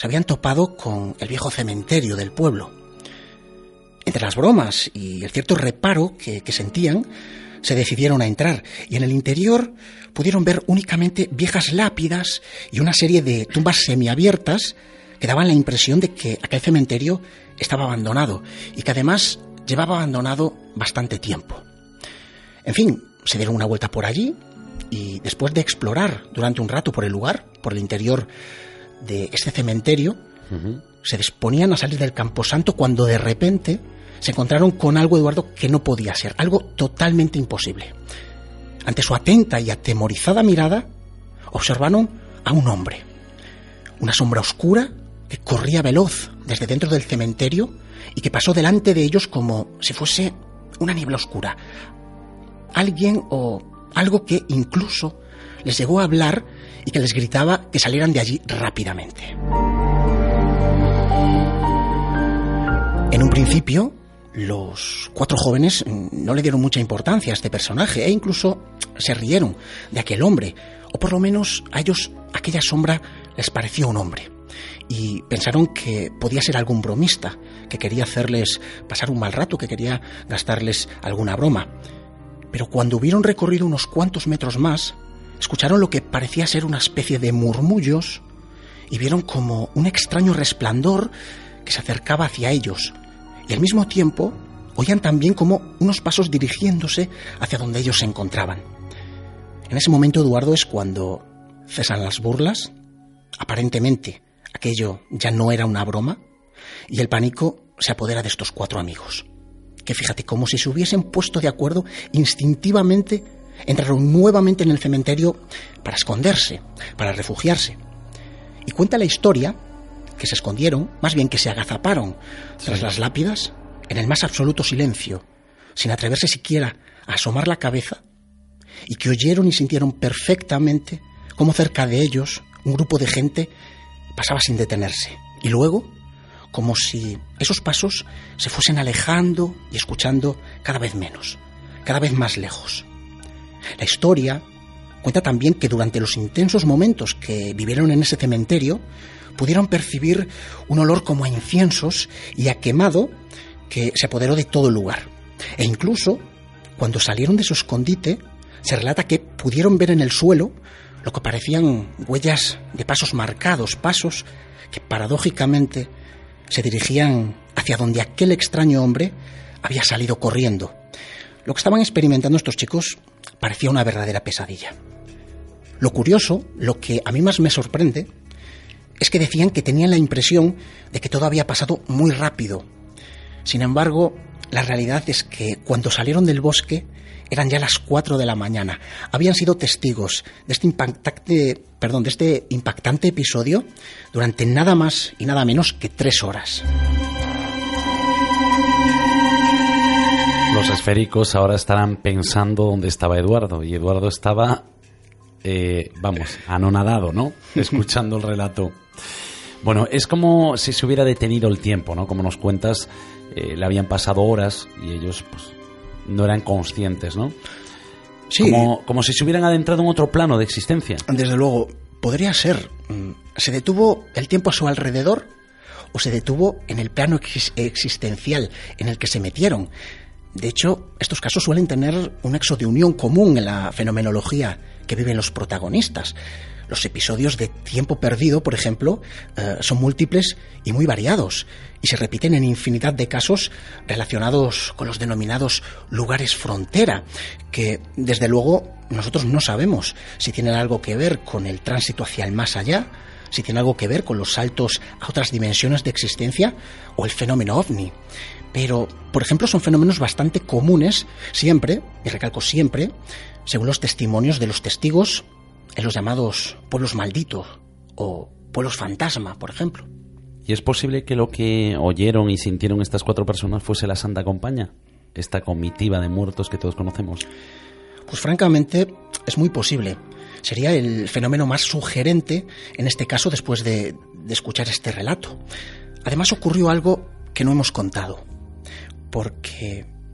Speaker 12: se habían topado con el viejo cementerio del pueblo. Entre las bromas y el cierto reparo que, que sentían, se decidieron a entrar, y en el interior pudieron ver únicamente viejas lápidas y una serie de tumbas semiabiertas que daban la impresión de que aquel cementerio estaba abandonado y que además llevaba abandonado bastante tiempo. En fin, se dieron una vuelta por allí y después de explorar durante un rato por el lugar, por el interior de este cementerio, uh-huh. se disponían a salir del camposanto cuando de repente se encontraron con algo, Eduardo, que no podía ser, algo totalmente imposible. Ante su atenta y atemorizada mirada, observaron a un hombre, una sombra oscura que corría veloz desde dentro del cementerio y que pasó delante de ellos como si fuese una niebla oscura. Alguien o algo que incluso les llegó a hablar y que les gritaba que salieran de allí rápidamente. En un principio, los cuatro jóvenes no le dieron mucha importancia a este personaje e incluso se rieron de aquel hombre, o por lo menos a ellos aquella sombra les pareció un hombre, y pensaron que podía ser algún bromista que quería hacerles pasar un mal rato, que quería gastarles alguna broma. Pero cuando hubieron recorrido unos cuantos metros más, escucharon lo que parecía ser una especie de murmullos y vieron como un extraño resplandor que se acercaba hacia ellos. Y al mismo tiempo oían también como unos pasos dirigiéndose hacia donde ellos se encontraban. En ese momento, Eduardo, es cuando cesan las burlas. Aparentemente aquello ya no era una broma y el pánico se apodera de estos cuatro amigos, que fíjate, como si se hubiesen puesto de acuerdo instintivamente, entraron nuevamente en el cementerio para esconderse, para refugiarse. Y cuenta la historia que se escondieron, más bien que se agazaparon tras sí. las lápidas, en el más absoluto silencio, sin atreverse siquiera a asomar la cabeza, y que oyeron y sintieron perfectamente cómo cerca de ellos un grupo de gente pasaba sin detenerse, y luego, como si esos pasos se fuesen alejando y escuchando cada vez menos, cada vez más lejos. La historia cuenta también que durante los intensos momentos que vivieron en ese cementerio, pudieron percibir un olor como a inciensos y a quemado que se apoderó de todo el lugar. E incluso, cuando salieron de su escondite, se relata que pudieron ver en el suelo lo que parecían huellas de pasos marcados, pasos que paradójicamente se dirigían hacia donde aquel extraño hombre había salido corriendo. Lo que estaban experimentando estos chicos parecía una verdadera pesadilla. Lo curioso, lo que a mí más me sorprende, es que decían que tenían la impresión de que todo había pasado muy rápido. Sin embargo, la realidad es que cuando salieron del bosque eran ya las cuatro de la mañana. Habían sido testigos de este impactante, perdón, de este impactante episodio durante nada más y nada menos que tres horas.
Speaker 1: Los esféricos ahora estarán pensando dónde estaba Eduardo, y Eduardo estaba, eh, vamos, anonadado, ¿no? Escuchando el relato. Bueno, es como si se hubiera detenido el tiempo, ¿no? Como nos cuentas, eh, le habían pasado horas y ellos, pues, no eran conscientes, ¿no?
Speaker 12: Sí.
Speaker 1: Como, como si se hubieran adentrado en otro plano de existencia.
Speaker 12: Desde luego, podría ser. ¿Se detuvo el tiempo a su alrededor o se detuvo en el plano ex- existencial en el que se metieron? De hecho, estos casos suelen tener un nexo de unión común en la fenomenología que viven los protagonistas. Los episodios de tiempo perdido, por ejemplo, eh, son múltiples y muy variados, y se repiten en infinidad de casos relacionados con los denominados lugares frontera, que, desde luego, nosotros no sabemos si tienen algo que ver con el tránsito hacia el más allá, si tienen algo que ver con los saltos a otras dimensiones de existencia o el fenómeno ovni. Pero, por ejemplo, son fenómenos bastante comunes siempre, y recalco siempre, según los testimonios de los testigos en los llamados pueblos malditos o pueblos fantasma, por ejemplo.
Speaker 1: ¿Y es posible que lo que oyeron y sintieron estas cuatro personas fuese la Santa Compañía? Esta comitiva de muertos que todos conocemos.
Speaker 12: Pues francamente es muy posible. Sería el fenómeno más sugerente en este caso después de, de escuchar este relato. Además ocurrió algo que no hemos contado, porque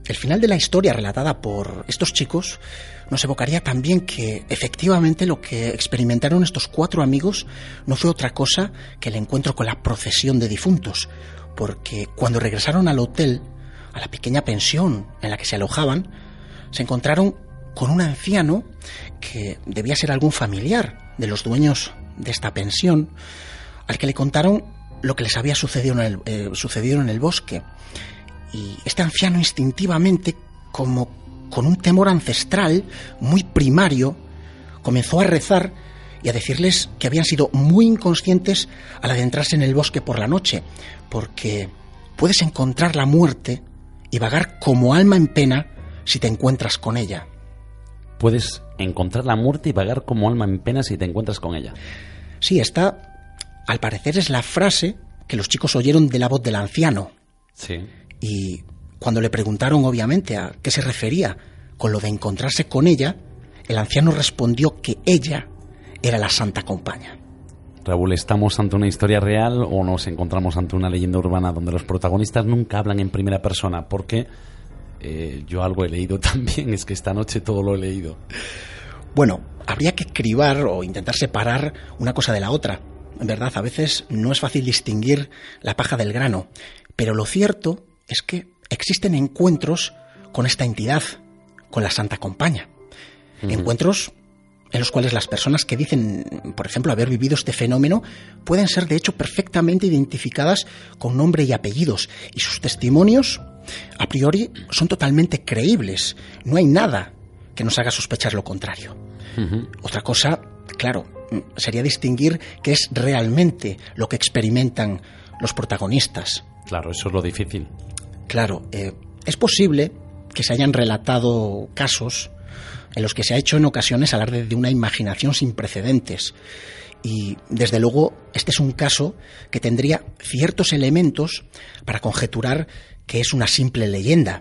Speaker 12: el final de la historia relatada por estos chicos nos evocaría también que efectivamente lo que experimentaron estos cuatro amigos no fue otra cosa que el encuentro con la procesión de difuntos, porque cuando regresaron al hotel, a la pequeña pensión en la que se alojaban, se encontraron con un anciano que debía ser algún familiar de los dueños de esta pensión, al que le contaron lo que les había sucedido en el, eh, sucedido en el bosque. Y este anciano instintivamente, como con un temor ancestral muy primario, comenzó a rezar y a decirles que habían sido muy inconscientes al adentrarse en el bosque por la noche, porque puedes encontrar la muerte y vagar como alma en pena si te encuentras con ella.
Speaker 1: Puedes encontrar la muerte y vagar como alma en pena si te encuentras con ella.
Speaker 12: Sí, esta, al parecer, es la frase que los chicos oyeron de la voz del anciano.
Speaker 1: Sí.
Speaker 12: Y cuando le preguntaron, obviamente, a qué se refería con lo de encontrarse con ella, el anciano respondió que ella era la Santa Compaña.
Speaker 1: Raúl, ¿estamos ante una historia real o nos encontramos ante una leyenda urbana donde los protagonistas nunca hablan en primera persona? Porque eh, yo algo he leído también, es que esta noche todo lo he leído.
Speaker 12: Bueno, habría que cribar o intentar separar una cosa de la otra. En verdad, a veces no es fácil distinguir la paja del grano, pero lo cierto es que existen encuentros con esta entidad, con la Santa Compaña. Uh-huh. Encuentros en los cuales las personas que dicen, por ejemplo, haber vivido este fenómeno, pueden ser de hecho perfectamente identificadas con nombre y apellidos, y sus testimonios, a priori, son totalmente creíbles. No hay nada que nos haga sospechar lo contrario. Uh-huh. Otra cosa, claro, sería distinguir qué es realmente lo que experimentan los protagonistas.
Speaker 1: Claro, eso es lo difícil.
Speaker 12: Claro, eh, es posible que se hayan relatado casos en los que se ha hecho en ocasiones alarde de una imaginación sin precedentes. Y, desde luego, este es un caso que tendría ciertos elementos para conjeturar que es una simple leyenda.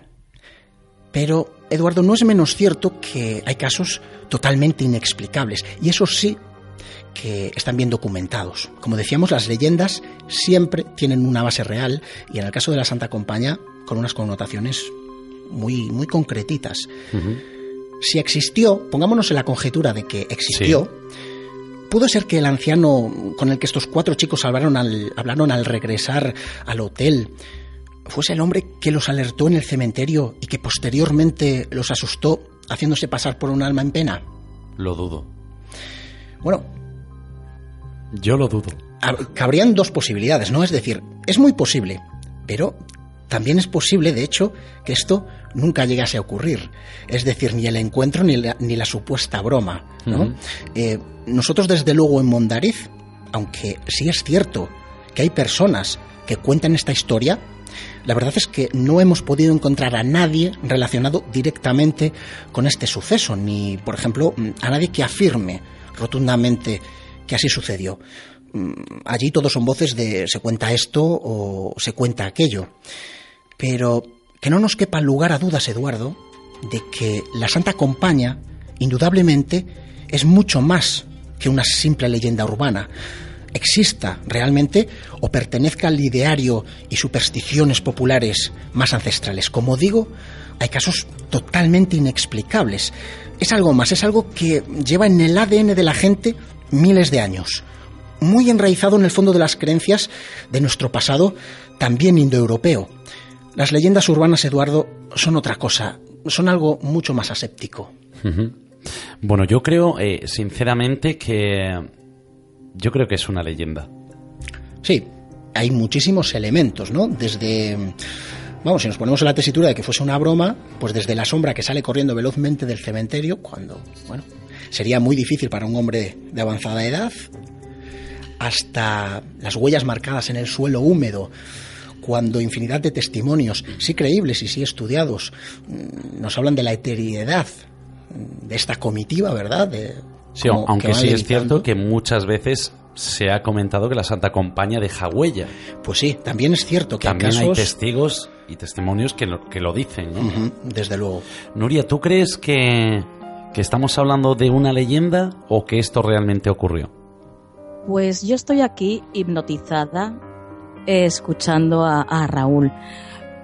Speaker 12: Pero, Eduardo, no es menos cierto que hay casos totalmente inexplicables, y eso sí que están bien documentados. Como decíamos, las leyendas siempre tienen una base real, y en el caso de la Santa Compaña, con unas connotaciones muy, muy concretitas. Uh-huh. Si existió, pongámonos en la conjetura de que existió, sí. Pudo ser que el anciano con el que estos cuatro chicos hablaron al, hablaron al regresar al hotel fuese el hombre que los alertó en el cementerio y que posteriormente los asustó haciéndose pasar por un alma en pena.
Speaker 1: Lo dudo.
Speaker 12: Bueno,
Speaker 1: yo lo dudo.
Speaker 12: Cabrían dos posibilidades, ¿no? Es decir, es muy posible, pero también es posible, de hecho, que esto nunca llegase a ocurrir. Es decir, ni el encuentro ni la, ni la supuesta broma, ¿no? Uh-huh. Eh, nosotros, desde luego, en Mondariz, aunque sí es cierto que hay personas que cuentan esta historia, la verdad es que no hemos podido encontrar a nadie relacionado directamente con este suceso, ni, por ejemplo, a nadie que afirme rotundamente que así sucedió. Allí todos son voces de se cuenta esto o se cuenta aquello. Pero que no nos quepa lugar a dudas, Eduardo, de que la Santa Compaña, indudablemente, es mucho más que una simple leyenda urbana. Exista realmente o pertenezca al ideario y supersticiones populares más ancestrales. Como digo, hay casos totalmente inexplicables. Es algo más, es algo que lleva en el A D N de la gente miles de años, muy enraizado en el fondo de las creencias de nuestro pasado, también indoeuropeo. Las leyendas urbanas, Eduardo, son otra cosa, son algo mucho más aséptico.
Speaker 1: Uh-huh. Bueno, yo creo, eh, sinceramente, que yo creo que es una leyenda.
Speaker 12: Sí, hay muchísimos elementos, ¿no? Desde, vamos, si nos ponemos en la tesitura de que fuese una broma, pues desde la sombra que sale corriendo velozmente del cementerio, cuando, bueno, sería muy difícil para un hombre de avanzada edad, hasta las huellas marcadas en el suelo húmedo, cuando infinidad de testimonios, sí creíbles y sí estudiados, nos hablan de la eteriedad de esta comitiva, ¿verdad? De,
Speaker 1: sí, aunque sí es cierto que muchas veces se ha comentado que la Santa Compaña deja huella.
Speaker 12: Pues sí, también es cierto que
Speaker 1: también
Speaker 12: hay, casos...
Speaker 1: hay testigos y testimonios que lo, que lo dicen, ¿no?
Speaker 12: Uh-huh, desde luego.
Speaker 1: Nuria, ¿tú crees que, que estamos hablando de una leyenda o que esto realmente ocurrió?
Speaker 2: Pues yo estoy aquí hipnotizada eh, escuchando a, a Raúl.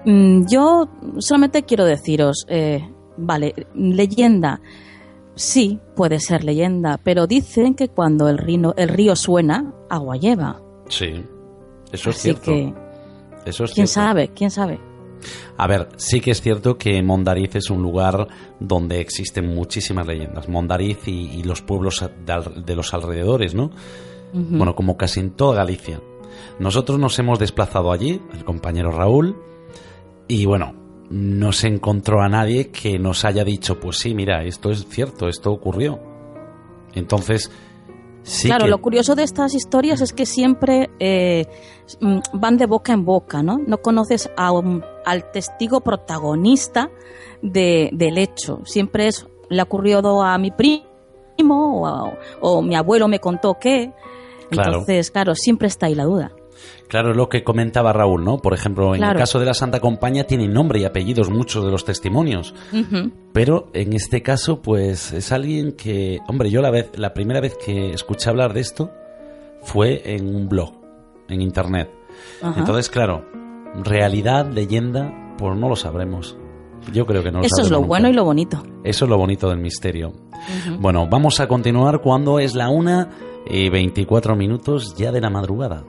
Speaker 2: Mm, yo solamente quiero deciros, eh, vale, leyenda, sí, puede ser leyenda, pero dicen que cuando el río, el río suena, agua lleva.
Speaker 1: Sí, eso es
Speaker 2: Así
Speaker 1: cierto.
Speaker 2: que,
Speaker 1: eso es
Speaker 2: ¿quién
Speaker 1: cierto.
Speaker 2: sabe? ¿Quién sabe?
Speaker 1: A ver, sí que es cierto que Mondariz es un lugar donde existen muchísimas leyendas. Mondariz y, y los pueblos de, al, de los alrededores, ¿no? Uh-huh. Bueno, como casi en toda Galicia. Nosotros nos hemos desplazado allí, el compañero Raúl, y bueno, no se encontró a nadie que nos haya dicho, pues sí, mira, esto es cierto, esto ocurrió. Entonces, sí
Speaker 2: claro,
Speaker 1: que...
Speaker 2: lo curioso de estas historias es que siempre eh, van de boca en boca, ¿no? No conoces a un, al testigo protagonista de, del hecho. Siempre es, le ha ocurrido a mi primo o, a, o mi abuelo me contó que... Entonces, claro. claro, siempre está ahí la duda.
Speaker 1: Claro, es lo que comentaba Raúl, ¿no? Por ejemplo, en
Speaker 2: claro.
Speaker 1: el caso de la Santa Compañía tienen nombre y apellidos muchos de los testimonios. Uh-huh. Pero en este caso, pues es alguien que... Hombre, yo la vez la primera vez que escuché hablar de esto fue en un blog, en internet. Uh-huh. Entonces, claro, realidad, leyenda, pues no lo sabremos. Yo creo que no lo
Speaker 2: Eso es lo
Speaker 1: nunca.
Speaker 2: bueno y lo bonito.
Speaker 1: Eso es lo bonito del misterio. Uh-huh. Bueno, vamos a continuar cuando es la una y veinticuatro minutos ya de la madrugada.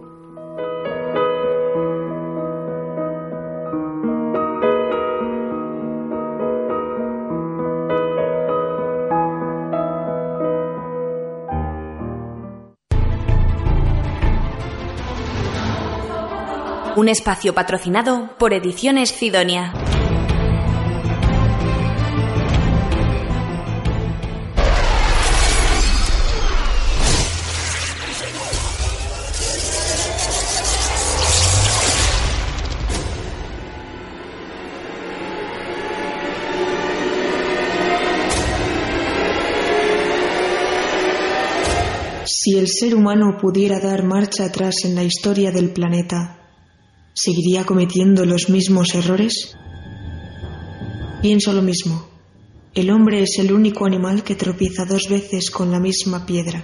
Speaker 5: Un espacio patrocinado por Ediciones Cidonia.
Speaker 6: Si el ser humano pudiera dar marcha atrás en la historia del planeta, ¿seguiría cometiendo los mismos errores? Pienso lo mismo. El hombre es el único animal que tropieza dos veces con la misma piedra.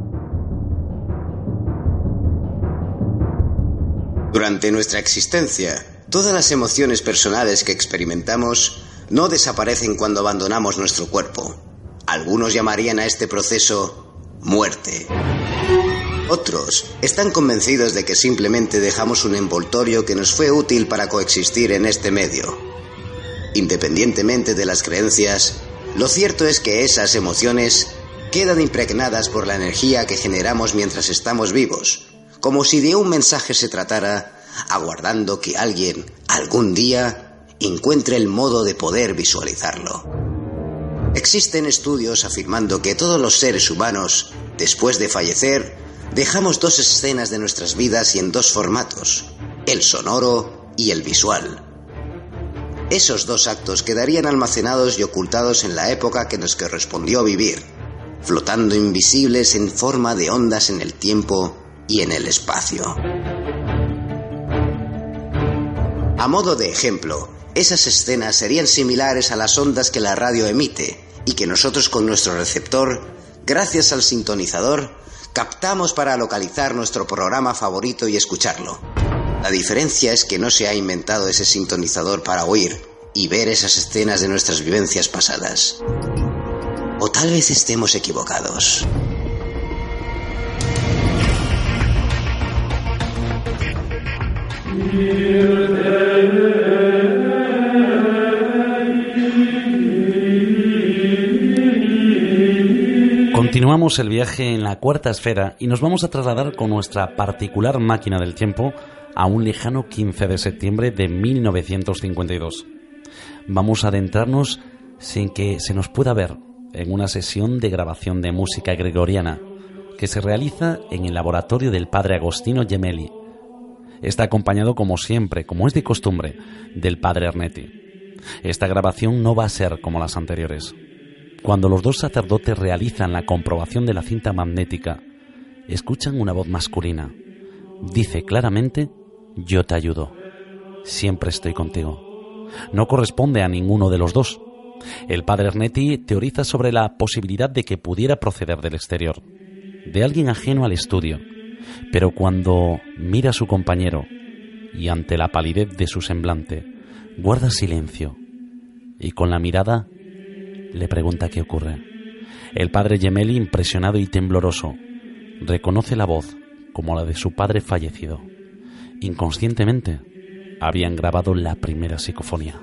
Speaker 7: Durante nuestra existencia, todas las emociones personales que experimentamos no desaparecen cuando abandonamos nuestro cuerpo. Algunos llamarían a este proceso muerte. Otros están convencidos de que simplemente dejamos un envoltorio que nos fue útil para coexistir en este medio. Independientemente de las creencias, lo cierto es que esas emociones quedan impregnadas por la energía que generamos mientras estamos vivos, como si de un mensaje se tratara, aguardando que alguien, algún día, encuentre el modo de poder visualizarlo. Existen estudios afirmando que todos los seres humanos, después de fallecer, dejamos dos escenas de nuestras vidas y en dos formatos, el sonoro y el visual. Esos dos actos quedarían almacenados y ocultados en la época que nos correspondió vivir, flotando invisibles en forma de ondas en el tiempo y en el espacio. A modo de ejemplo, esas escenas serían similares a las ondas que la radio emite y que nosotros con nuestro receptor, gracias al sintonizador, captamos para localizar nuestro programa favorito y escucharlo. La diferencia es que no se ha inventado ese sintonizador para oír y ver esas escenas de nuestras vivencias pasadas. O tal vez estemos equivocados.
Speaker 1: Continuamos el viaje en la cuarta esfera y nos vamos a trasladar con nuestra particular máquina del tiempo a un lejano quince de septiembre de mil novecientos cincuenta y dos. Vamos a adentrarnos sin que se nos pueda ver en una sesión de grabación de música gregoriana que se realiza en el laboratorio del padre Agostino Gemelli. Está acompañado, como siempre, como es de costumbre, del padre Ernetti. Esta grabación no va a ser como las anteriores. Cuando los dos sacerdotes realizan la comprobación de la cinta magnética, escuchan una voz masculina. Dice claramente: yo te ayudo, siempre estoy contigo. No corresponde a ninguno de los dos. El padre Ernetti teoriza sobre la posibilidad de que pudiera proceder del exterior, de alguien ajeno al estudio, pero cuando mira a su compañero y ante la palidez de su semblante, guarda silencio y con la mirada le pregunta qué ocurre. El padre Gemelli, impresionado y tembloroso, reconoce la voz como la de su padre fallecido. Inconscientemente habían grabado la primera psicofonía.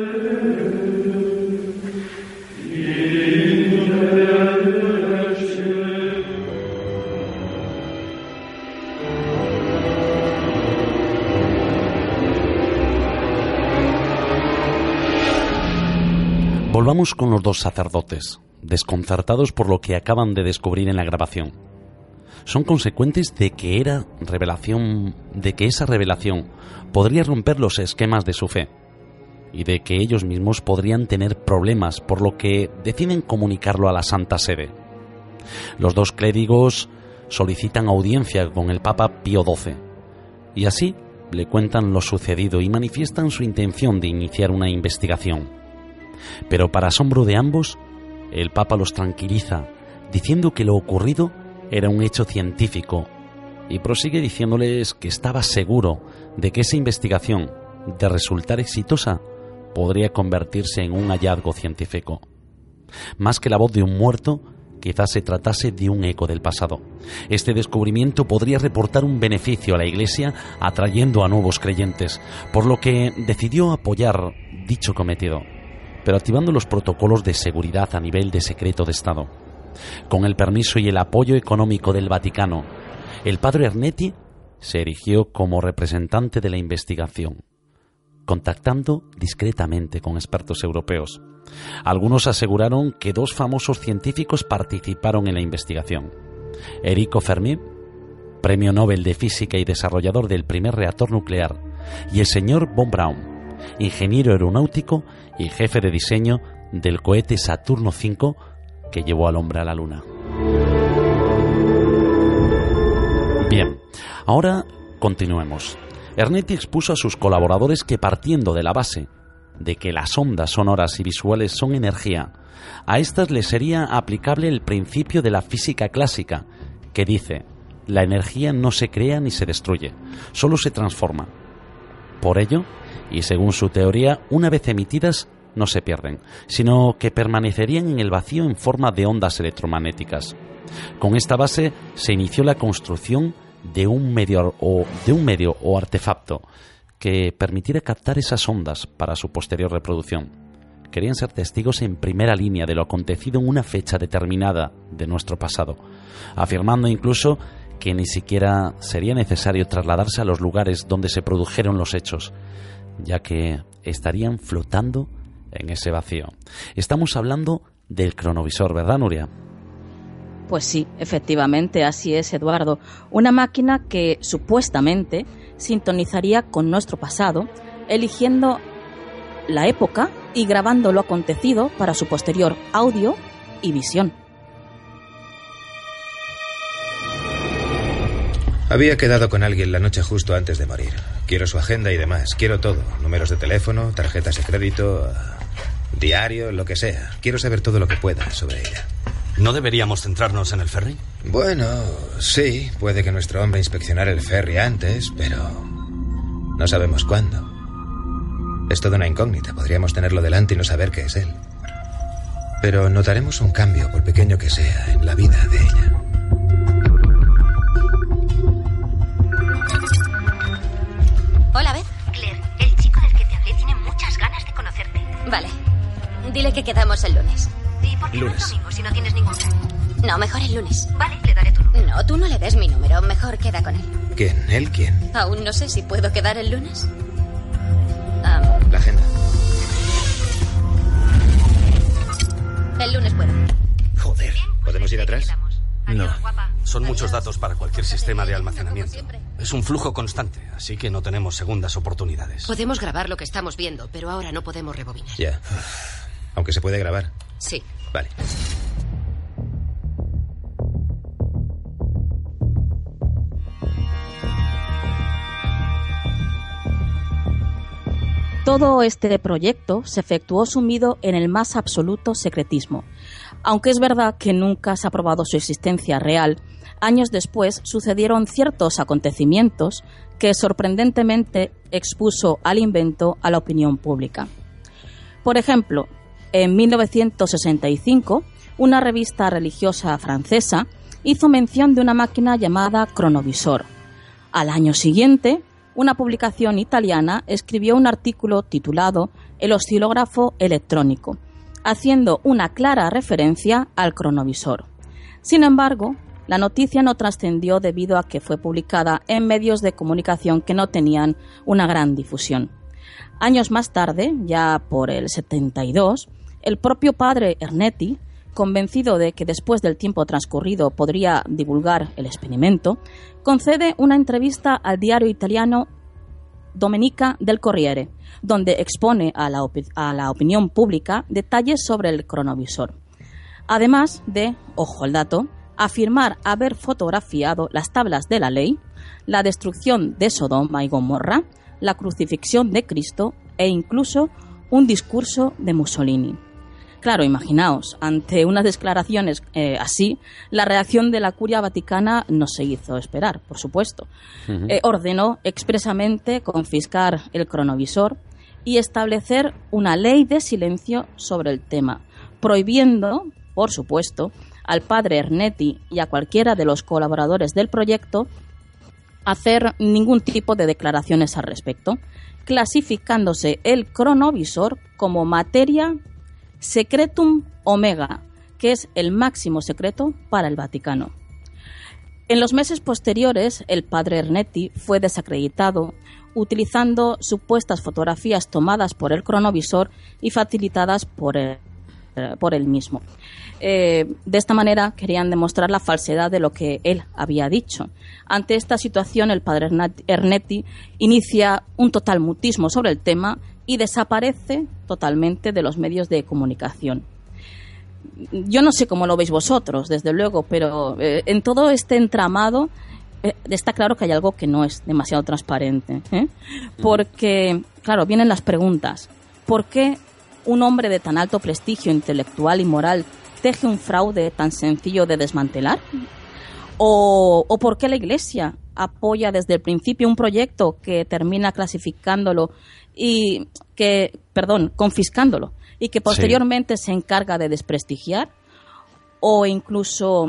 Speaker 1: Volvamos con los dos sacerdotes, desconcertados por lo que acaban de descubrir en la grabación. Son consecuentes de que era revelación, de que esa revelación podría romper los esquemas de su fe y de que ellos mismos podrían tener problemas, por lo que deciden comunicarlo a la Santa Sede. Los dos clérigos solicitan audiencia con el Papa Pío doce y así le cuentan lo sucedido y manifiestan su intención de iniciar una investigación. Pero para asombro de ambos, el Papa los tranquiliza, diciendo que lo ocurrido era un hecho científico, y prosigue diciéndoles que estaba seguro de que esa investigación, de resultar exitosa, podría convertirse en un hallazgo científico. Más que la voz de un muerto, quizás se tratase de un eco del pasado. Este descubrimiento podría reportar un beneficio a la Iglesia, atrayendo a nuevos creyentes, por lo que decidió apoyar dicho cometido, pero activando los protocolos de seguridad a nivel de secreto de Estado. Con el permiso y el apoyo económico del Vaticano, el padre Ernetti se erigió como representante de la investigación, contactando discretamente con expertos europeos. Algunos aseguraron que dos famosos científicos participaron en la investigación: Enrico Fermi, premio Nobel de Física y desarrollador del primer reactor nuclear, y el señor von Braun, ingeniero aeronáutico y jefe de diseño del cohete Saturno cinco que llevó al hombre a la Luna. Bien, ahora continuemos. Ernetti expuso a sus colaboradores que, partiendo de la base de que las ondas sonoras y visuales son energía, a estas les sería aplicable el principio de la física clásica, que dice: la energía no se crea ni se destruye, solo se transforma. Por ello, y según su teoría, una vez emitidas no se pierden, sino que permanecerían en el vacío en forma de ondas electromagnéticas. Con esta base se inició la construcción de un medio o, de un medio o artefacto que permitiera captar esas ondas para su posterior reproducción. Querían ser testigos en primera línea de lo acontecido en una fecha determinada de nuestro pasado, afirmando incluso que ni siquiera sería necesario trasladarse a los lugares donde se produjeron los hechos, ya que estarían flotando en ese vacío. Estamos hablando del cronovisor, ¿verdad, Nuria?
Speaker 2: Pues sí, efectivamente, así es, Eduardo. Una máquina que supuestamente sintonizaría con nuestro pasado, eligiendo la época y grabando lo acontecido para su posterior audio y visión.
Speaker 13: Había quedado con alguien la noche justo antes de morir. Quiero su agenda y demás. Quiero todo. Números de teléfono, tarjetas de crédito, diario, lo que sea. Quiero saber todo lo que pueda sobre ella.
Speaker 14: ¿No deberíamos centrarnos en el ferry?
Speaker 13: Bueno, sí. Puede que nuestro hombre inspeccionara el ferry antes, pero no sabemos cuándo. Es toda una incógnita. Podríamos tenerlo delante y no saber qué es él. Pero notaremos un cambio, por pequeño que sea, en la vida de ella.
Speaker 15: Hola, Beth. Claire, el chico del que te hablé tiene muchas ganas de conocerte. Vale. Dile que quedamos el lunes. ¿Y por qué no el domingo si no tienes ningún plan? No, mejor el lunes. Vale, le daré tu número. No, tú no le des mi número. Mejor queda con él.
Speaker 13: ¿Quién? ¿Él quién?
Speaker 15: Aún no sé si puedo quedar el lunes. Um,
Speaker 13: La agenda.
Speaker 15: El lunes puedo.
Speaker 13: Joder. ¿Podemos ir atrás?
Speaker 14: No. Son muchos datos para cualquier sistema de almacenamiento. Es un flujo constante, así que no tenemos segundas oportunidades.
Speaker 16: Podemos grabar lo que estamos viendo, pero ahora no podemos rebobinar.
Speaker 13: Ya. Aunque se puede grabar.
Speaker 16: Sí.
Speaker 13: Vale.
Speaker 2: Todo este proyecto se efectuó sumido en el más absoluto secretismo. Aunque es verdad que nunca se ha probado su existencia real, años después sucedieron ciertos acontecimientos que sorprendentemente expuso al invento a la opinión pública. Por ejemplo, en mil novecientos sesenta y cinco, una revista religiosa francesa hizo mención de una máquina llamada cronovisor. Al año siguiente, una publicación italiana escribió un artículo titulado El oscilógrafo electrónico, haciendo una clara referencia al cronovisor. Sin embargo, la noticia no trascendió debido a que fue publicada en medios de comunicación que no tenían una gran difusión. Años más tarde, ya por el setenta y dos, el propio padre Ernetti, convencido de que después del tiempo transcurrido podría divulgar el experimento, concede una entrevista al diario italiano Domenica del Corriere, donde expone a la, opi- a la opinión pública detalles sobre el cronovisor. Además de, ojo al dato, afirmar haber fotografiado las tablas de la ley, la destrucción de Sodoma y Gomorra, la crucifixión de Cristo e incluso un discurso de Mussolini. Claro, imaginaos, ante unas declaraciones eh, así, la reacción de la Curia Vaticana no se hizo esperar, por supuesto. Uh-huh. Eh, ordenó expresamente confiscar el cronovisor y establecer una ley de silencio sobre el tema, prohibiendo, por supuesto, al padre Ernetti y a cualquiera de los colaboradores del proyecto hacer ningún tipo de declaraciones al respecto, clasificándose el cronovisor como materia secretum omega, que es el máximo secreto para el Vaticano. En los meses posteriores, el padre Ernetti fue desacreditado utilizando supuestas fotografías tomadas por el cronovisor y facilitadas por él. por él mismo. Eh, de esta manera querían demostrar la falsedad de lo que él había dicho. Ante esta situación, el padre Ernetti inicia un total mutismo sobre el tema y desaparece totalmente de los medios de comunicación. Yo no sé cómo lo veis vosotros, desde luego, pero eh, en todo este entramado eh, está claro que hay algo que no es demasiado transparente, ¿eh? Porque, claro, vienen las preguntas. ¿Por qué un hombre de tan alto prestigio intelectual y moral teje un fraude tan sencillo de desmantelar? ¿O, o por qué la Iglesia apoya desde el principio un proyecto que termina clasificándolo y que, perdón, confiscándolo y que posteriormente sí. se encarga de desprestigiar? O incluso,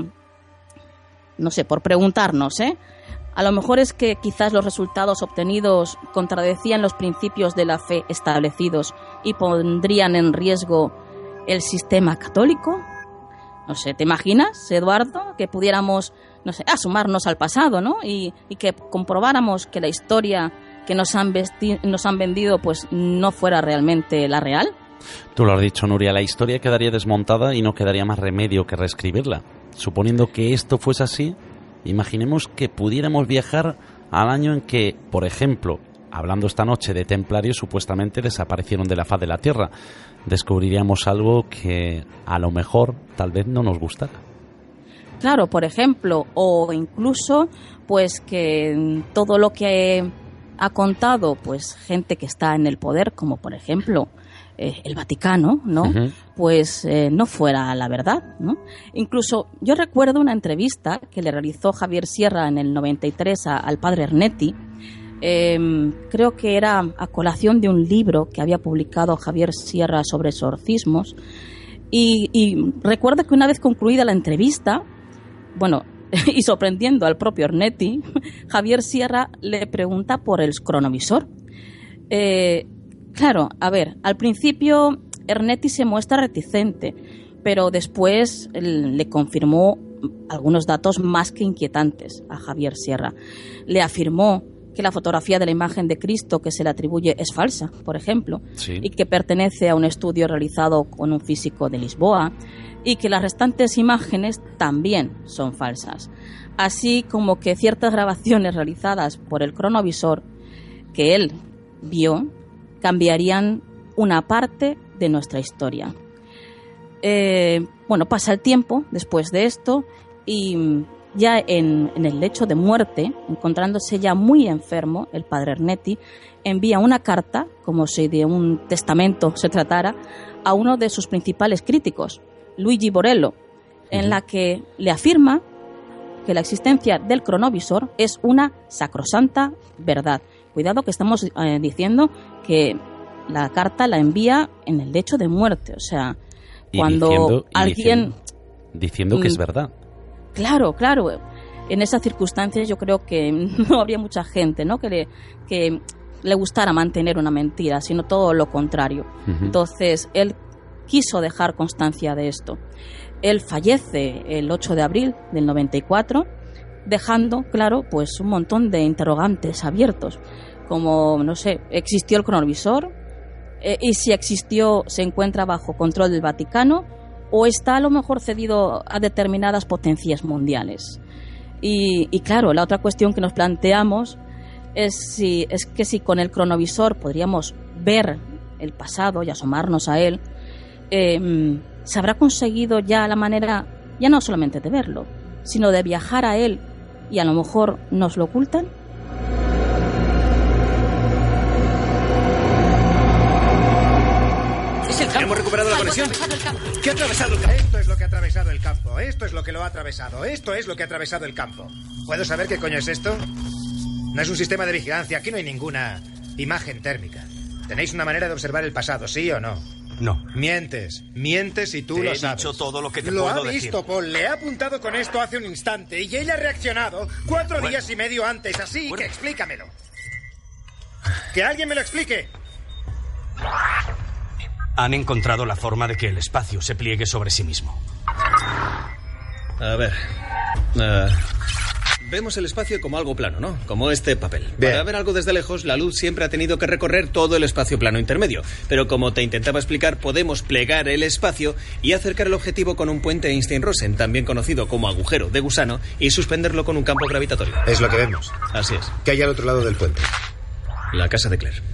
Speaker 2: no sé, por preguntarnos, ¿eh? A lo mejor es que quizás los resultados obtenidos contradecían los principios de la fe establecidos y pondrían en riesgo el sistema católico. No sé, ¿te imaginas, Eduardo, que pudiéramos, no sé, asomarnos al pasado, ¿no? Y, y que comprobáramos que la historia que nos han, vesti- nos han vendido pues no fuera realmente la real?
Speaker 1: Tú lo has dicho, Nuria, la historia quedaría desmontada y no quedaría más remedio que reescribirla. Suponiendo que esto fuese así, imaginemos que pudiéramos viajar al año en que, por ejemplo, hablando esta noche de templarios, supuestamente desaparecieron de la faz de la Tierra. Descubriríamos algo que a lo mejor tal vez no nos gustara.
Speaker 2: Claro, por ejemplo, o incluso pues que todo lo que ha contado pues gente que está en el poder, como por ejemplo eh, el Vaticano, ¿no? Uh-huh. Pues eh, no fuera la verdad, ¿no? Incluso yo recuerdo una entrevista que le realizó Javier Sierra en el noventa y tres a, al padre Ernetti. Eh, creo que era a colación de un libro que había publicado Javier Sierra sobre exorcismos. Y, y recuerdo que una vez concluida la entrevista, bueno, y sorprendiendo al propio Ernetti, Javier Sierra le pregunta por el cronovisor. Eh, claro, a ver, al principio Ernetti se muestra reticente, pero después le confirmó algunos datos más que inquietantes a Javier Sierra. Le afirmó que la fotografía de la imagen de Cristo que se le atribuye es falsa, por ejemplo, sí. y que pertenece a un estudio realizado con un físico de Lisboa, y que las restantes imágenes también son falsas, así como que ciertas grabaciones realizadas por el cronovisor que él vio cambiarían una parte de nuestra historia. Eh, bueno, pasa el tiempo después de esto y ya en, en el lecho de muerte, encontrándose ya muy enfermo, el padre Ernetti envía una carta, como si de un testamento se tratara, a uno de sus principales críticos, Luigi Borello, en la que le afirma que la existencia del cronovisor es una sacrosanta verdad. Cuidado que estamos eh, diciendo que la carta la envía en el lecho de muerte, o sea,
Speaker 1: y
Speaker 2: cuando
Speaker 1: diciendo, y
Speaker 2: alguien...
Speaker 1: Diciendo, diciendo que es verdad.
Speaker 2: Claro, claro. En esas circunstancias yo creo que no habría mucha gente, ¿no?, que le, que le gustara mantener una mentira, sino todo lo contrario. Uh-huh. Entonces, él quiso dejar constancia de esto. Él fallece el ocho de abril del noventa y cuatro, dejando, claro, pues un montón de interrogantes abiertos, como, no sé, ¿existió el cronovisor? Eh, ¿Y si existió, se encuentra bajo control del Vaticano? ¿O está a lo mejor cedido a determinadas potencias mundiales? Y, y claro, la otra cuestión que nos planteamos es, si, es que si con el cronovisor podríamos ver el pasado y asomarnos a él, eh, ¿se habrá conseguido ya la manera, ya no solamente de verlo, sino de viajar a él y a lo mejor nos lo ocultan?
Speaker 17: Es el campo. Hemos recuperado la conexión. ¿Qué ha atravesado el campo?
Speaker 18: Esto es lo que ha atravesado el campo. Esto es lo que lo ha atravesado. Esto es lo que ha atravesado el campo. ¿Puedo saber qué coño es esto? No es un sistema de vigilancia. Aquí no hay ninguna imagen térmica. ¿Tenéis una manera de observar el pasado, sí o no?
Speaker 14: No.
Speaker 18: Mientes. Mientes y tú
Speaker 14: te
Speaker 18: lo
Speaker 14: he
Speaker 18: sabes.
Speaker 14: Dicho todo lo que te
Speaker 18: lo
Speaker 14: puedo
Speaker 18: ha visto,
Speaker 14: decir.
Speaker 18: Paul. Le ha apuntado con esto hace un instante y ella ha reaccionado cuatro bueno. días y medio antes. Así bueno. que explícamelo. Que alguien me lo explique.
Speaker 14: Han encontrado la forma de que el espacio se pliegue sobre sí mismo.
Speaker 17: A ver. Uh, vemos el espacio como algo plano, ¿no? Como este papel. Bien. Para ver algo desde lejos, la luz siempre ha tenido que recorrer todo el espacio plano intermedio. Pero como te intentaba explicar, podemos plegar el espacio y acercar el objetivo con un puente Einstein-Rosen, también conocido como agujero de gusano, y suspenderlo con un campo gravitatorio.
Speaker 13: Es lo que vemos.
Speaker 17: Así es.
Speaker 13: ¿Qué hay al otro lado del puente?
Speaker 17: La casa de Claire.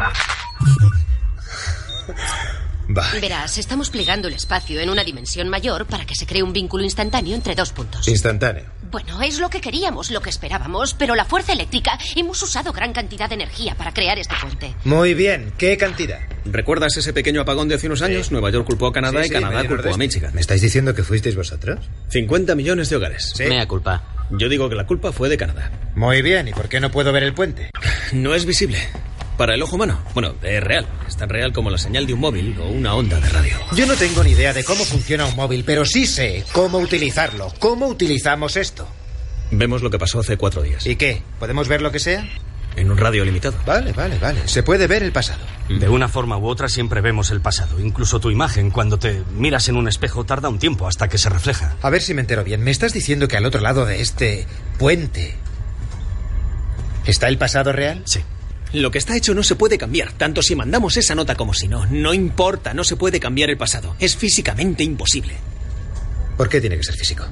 Speaker 15: Va. Verás, estamos plegando el espacio en una dimensión mayor para que se cree un vínculo instantáneo entre dos puntos.
Speaker 13: ¿Instantáneo?
Speaker 15: Bueno, es lo que queríamos, lo que esperábamos, pero la fuerza eléctrica, hemos usado gran cantidad de energía para crear este puente.
Speaker 13: Muy bien, ¿qué cantidad?
Speaker 17: ¿Recuerdas ese pequeño apagón de hace unos años? Sí. Nueva York culpó a Canadá sí, sí, y Canadá culpó a Michigan.
Speaker 13: ¿Me estáis diciendo que fuisteis vosotros?
Speaker 17: cincuenta millones de hogares.
Speaker 13: Sí.
Speaker 17: Mea culpa. Yo digo que la culpa fue de Canadá.
Speaker 13: Muy bien, ¿y por qué no puedo ver el puente?
Speaker 17: No es visible. Para el ojo humano. Bueno, es real. Es tan real como la señal de un móvil o una onda de radio.
Speaker 18: Yo no tengo ni idea de cómo funciona un móvil, pero sí sé cómo utilizarlo. ¿Cómo utilizamos esto?
Speaker 17: Vemos lo que pasó hace cuatro días.
Speaker 18: ¿Y qué? ¿Podemos ver lo que sea?
Speaker 17: En un radio limitado.
Speaker 18: Vale, vale, vale. Se puede ver el pasado.
Speaker 14: De una forma u otra siempre vemos el pasado. Incluso tu imagen, cuando te miras en un espejo, tarda un tiempo hasta que se refleja.
Speaker 18: A ver si me entero bien. ¿Me estás diciendo que al otro lado de este puente está el pasado real?
Speaker 17: Sí. Lo que está hecho no se puede cambiar, tanto si mandamos esa nota como si no. No importa, no se puede cambiar el pasado. Es físicamente imposible.
Speaker 13: ¿Por qué tiene que ser físico?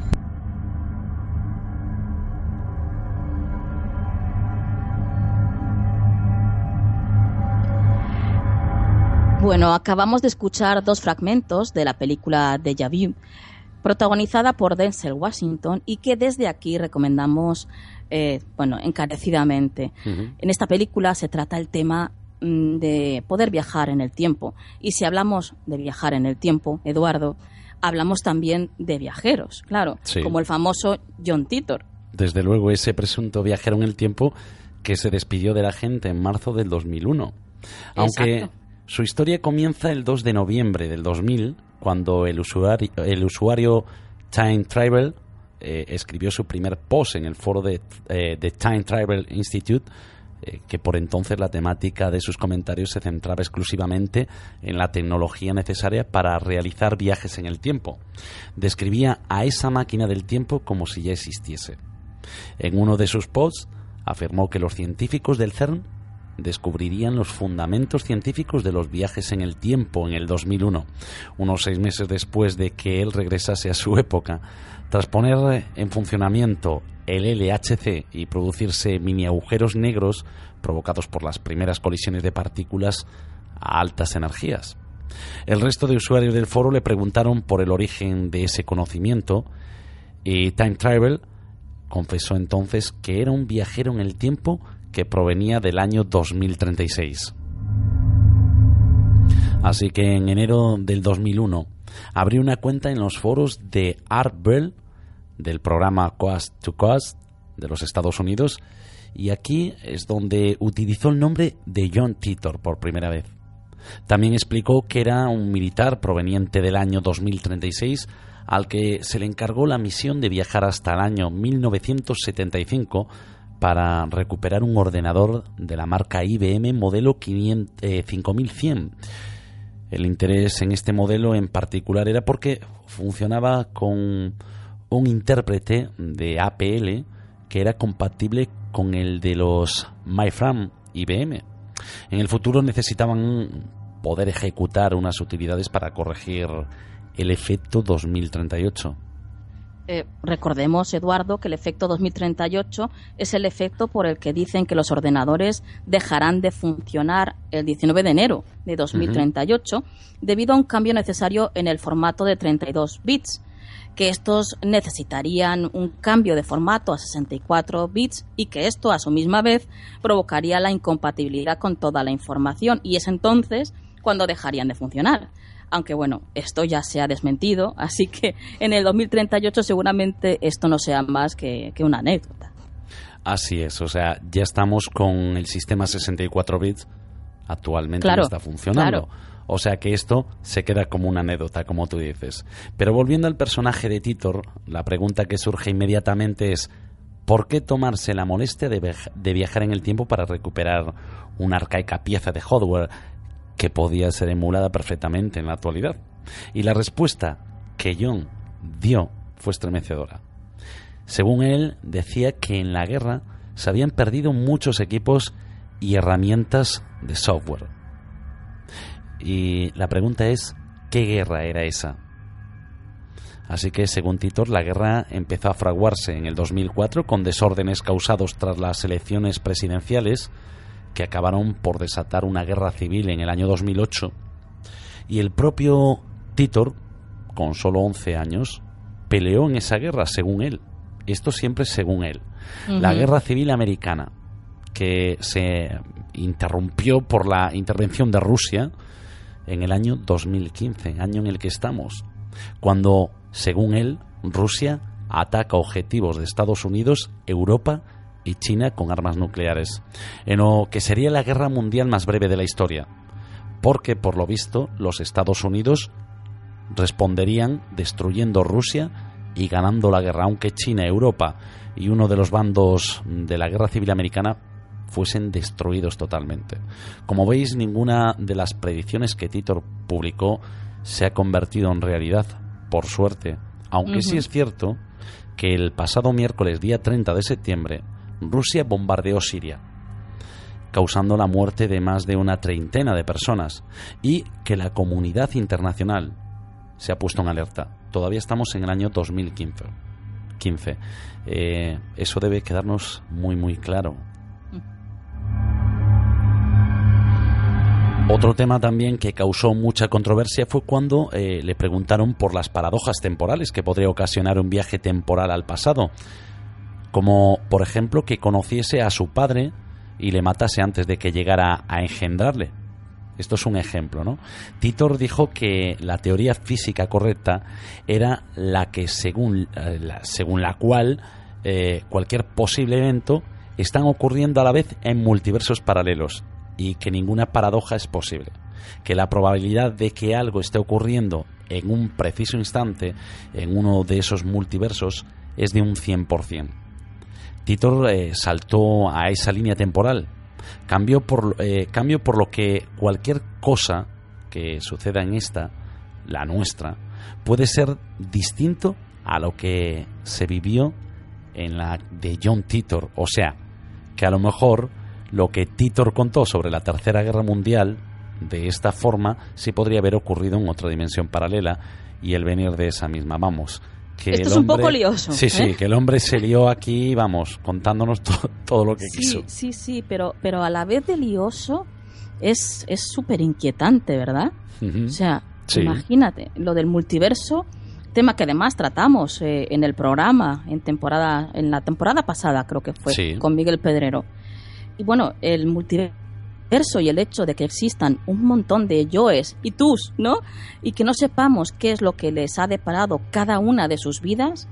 Speaker 2: Bueno, acabamos de escuchar dos fragmentos de la película Déjà Vu, protagonizada por Denzel Washington, y que desde aquí recomendamos, eh, bueno, encarecidamente. Uh-huh. En esta película se trata el tema mm, de poder viajar en el tiempo. Y si hablamos de viajar en el tiempo, Eduardo, hablamos también de viajeros, claro, sí. Como el famoso John Titor.
Speaker 1: Desde luego, ese presunto viajero en el tiempo que se despidió de la gente en marzo del dos mil uno. Aunque Exacto. Su historia comienza el dos de noviembre del dos mil, cuando el usuario, el usuario Time Travel eh, escribió su primer post en el foro de, eh, de Time Travel Institute, eh, que por entonces la temática de sus comentarios se centraba exclusivamente en la tecnología necesaria para realizar viajes en el tiempo. Describía a esa máquina del tiempo como si ya existiese. En uno de sus posts afirmó que los científicos del CERN descubrirían los fundamentos científicos de los viajes en el tiempo en el dos mil uno, unos seis meses después de que él regresase a su época. Tras poner en funcionamiento el L H C y producirse mini agujeros negros provocados por las primeras colisiones de partículas a altas energías. El resto de usuarios del foro le preguntaron por el origen de ese conocimiento y Time Travel confesó entonces que era un viajero en el tiempo que provenía del año dos mil treinta y seis. Así que en enero del dos mil uno abrió una cuenta en los foros de Art Bell, del programa Coast to Coast de los Estados Unidos, y aquí es donde utilizó el nombre de John Titor por primera vez. También explicó que era un militar proveniente del año dos mil treinta y seis al que se le encargó la misión de viajar hasta el año mil novecientos setenta y cinco para recuperar un ordenador de la marca I B M modelo cinco mil cien. El interés en este modelo en particular era porque funcionaba con un intérprete de A P L que era compatible con el de los MyFrame I B M. En el futuro necesitaban poder ejecutar unas utilidades para corregir el efecto dos mil treinta y ocho.
Speaker 2: Eh, recordemos, Eduardo, que el efecto dos mil treinta y ocho es el efecto por el que dicen que los ordenadores dejarán de funcionar el diecinueve de enero de dos mil treinta y ocho uh-huh. debido a un cambio necesario en el formato de treinta y dos bits, que estos necesitarían un cambio de formato a sesenta y cuatro bits y que esto a su misma vez provocaría la incompatibilidad con toda la información, y es entonces cuando dejarían de funcionar. Aunque bueno, esto ya se ha desmentido, así que en el dos mil treinta y ocho seguramente esto no sea más que, que una anécdota.
Speaker 1: Así es, o sea, ya estamos con el sistema sesenta y cuatro bits, actualmente
Speaker 2: claro,
Speaker 1: no está funcionando.
Speaker 2: Claro.
Speaker 1: O sea que esto se queda como una anécdota, como tú dices. Pero volviendo al personaje de Titor, la pregunta que surge inmediatamente es ¿por qué tomarse la molestia de, viaj- de viajar en el tiempo para recuperar una arcaica pieza de hardware que podía ser emulada perfectamente en la actualidad? Y la respuesta que John dio fue estremecedora. Según él, decía que en la guerra se habían perdido muchos equipos y herramientas de software. Y la pregunta es, ¿qué guerra era esa? Así que, según Titor, la guerra empezó a fraguarse en el dos mil cuatro con desórdenes causados tras las elecciones presidenciales que acabaron por desatar una guerra civil en el año dos mil ocho. Y el propio Titor, con solo once años, peleó en esa guerra, según él. Esto siempre según él. Uh-huh. La guerra civil americana, que se interrumpió por la intervención de Rusia en el año dos mil quince, año en el que estamos, cuando, según él, Rusia ataca objetivos de Estados Unidos, Europa y China con armas nucleares, en lo que sería la guerra mundial más breve de la historia, porque, por lo visto, los Estados Unidos responderían destruyendo Rusia y ganando la guerra, aunque China, Europa y uno de los bandos de la guerra civil americana fuesen destruidos totalmente. Como veis, ninguna de las predicciones que Titor publicó se ha convertido en realidad, por suerte, aunque uh-huh. sí es cierto que el pasado miércoles, día treinta de septiembre, Rusia bombardeó Siria, causando la muerte de más de una treintena de personas, y que la comunidad internacional se ha puesto en alerta. Todavía estamos en el año dos mil quince. Eh, eso debe quedarnos muy muy claro. Otro tema también que causó mucha controversia fue cuando eh, le preguntaron por las paradojas temporales que podría ocasionar un viaje temporal al pasado, como por ejemplo que conociese a su padre y le matase antes de que llegara a engendrarle. Esto es un ejemplo, ¿no? Titor dijo que la teoría física correcta era la que según eh, la, según la cual eh, cualquier posible evento están ocurriendo a la vez en multiversos paralelos y que ninguna paradoja es posible, que la probabilidad de que algo esté ocurriendo en un preciso instante en uno de esos multiversos es de un cien por ciento. Titor eh, saltó a esa línea temporal, cambió por, eh, cambió por lo que cualquier cosa que suceda en esta, la nuestra, puede ser distinto a lo que se vivió en la de John Titor. O sea, que a lo mejor lo que Titor contó sobre la Tercera Guerra Mundial de esta forma sí podría haber ocurrido en otra dimensión paralela y el venir de esa misma. Vamos, que
Speaker 2: esto
Speaker 1: el
Speaker 2: es un
Speaker 1: hombre,
Speaker 2: poco lioso.
Speaker 1: Sí,
Speaker 2: ¿eh?
Speaker 1: sí, que el hombre se lió aquí, vamos, contándonos to- todo lo que
Speaker 2: sí,
Speaker 1: quiso.
Speaker 2: Sí, sí, pero, pero a la vez de lioso es es súper inquietante, ¿verdad?
Speaker 1: Uh-huh.
Speaker 2: O sea,
Speaker 1: sí.
Speaker 2: Imagínate, lo del multiverso, tema que además tratamos eh, en el programa, en temporada en la temporada pasada creo que fue,
Speaker 1: sí.
Speaker 2: con Miguel Pedrero. Y bueno, el multiverso y el hecho de que existan un montón de yoes y tus, ¿no? Y que no sepamos qué es lo que les ha deparado cada una de sus vidas,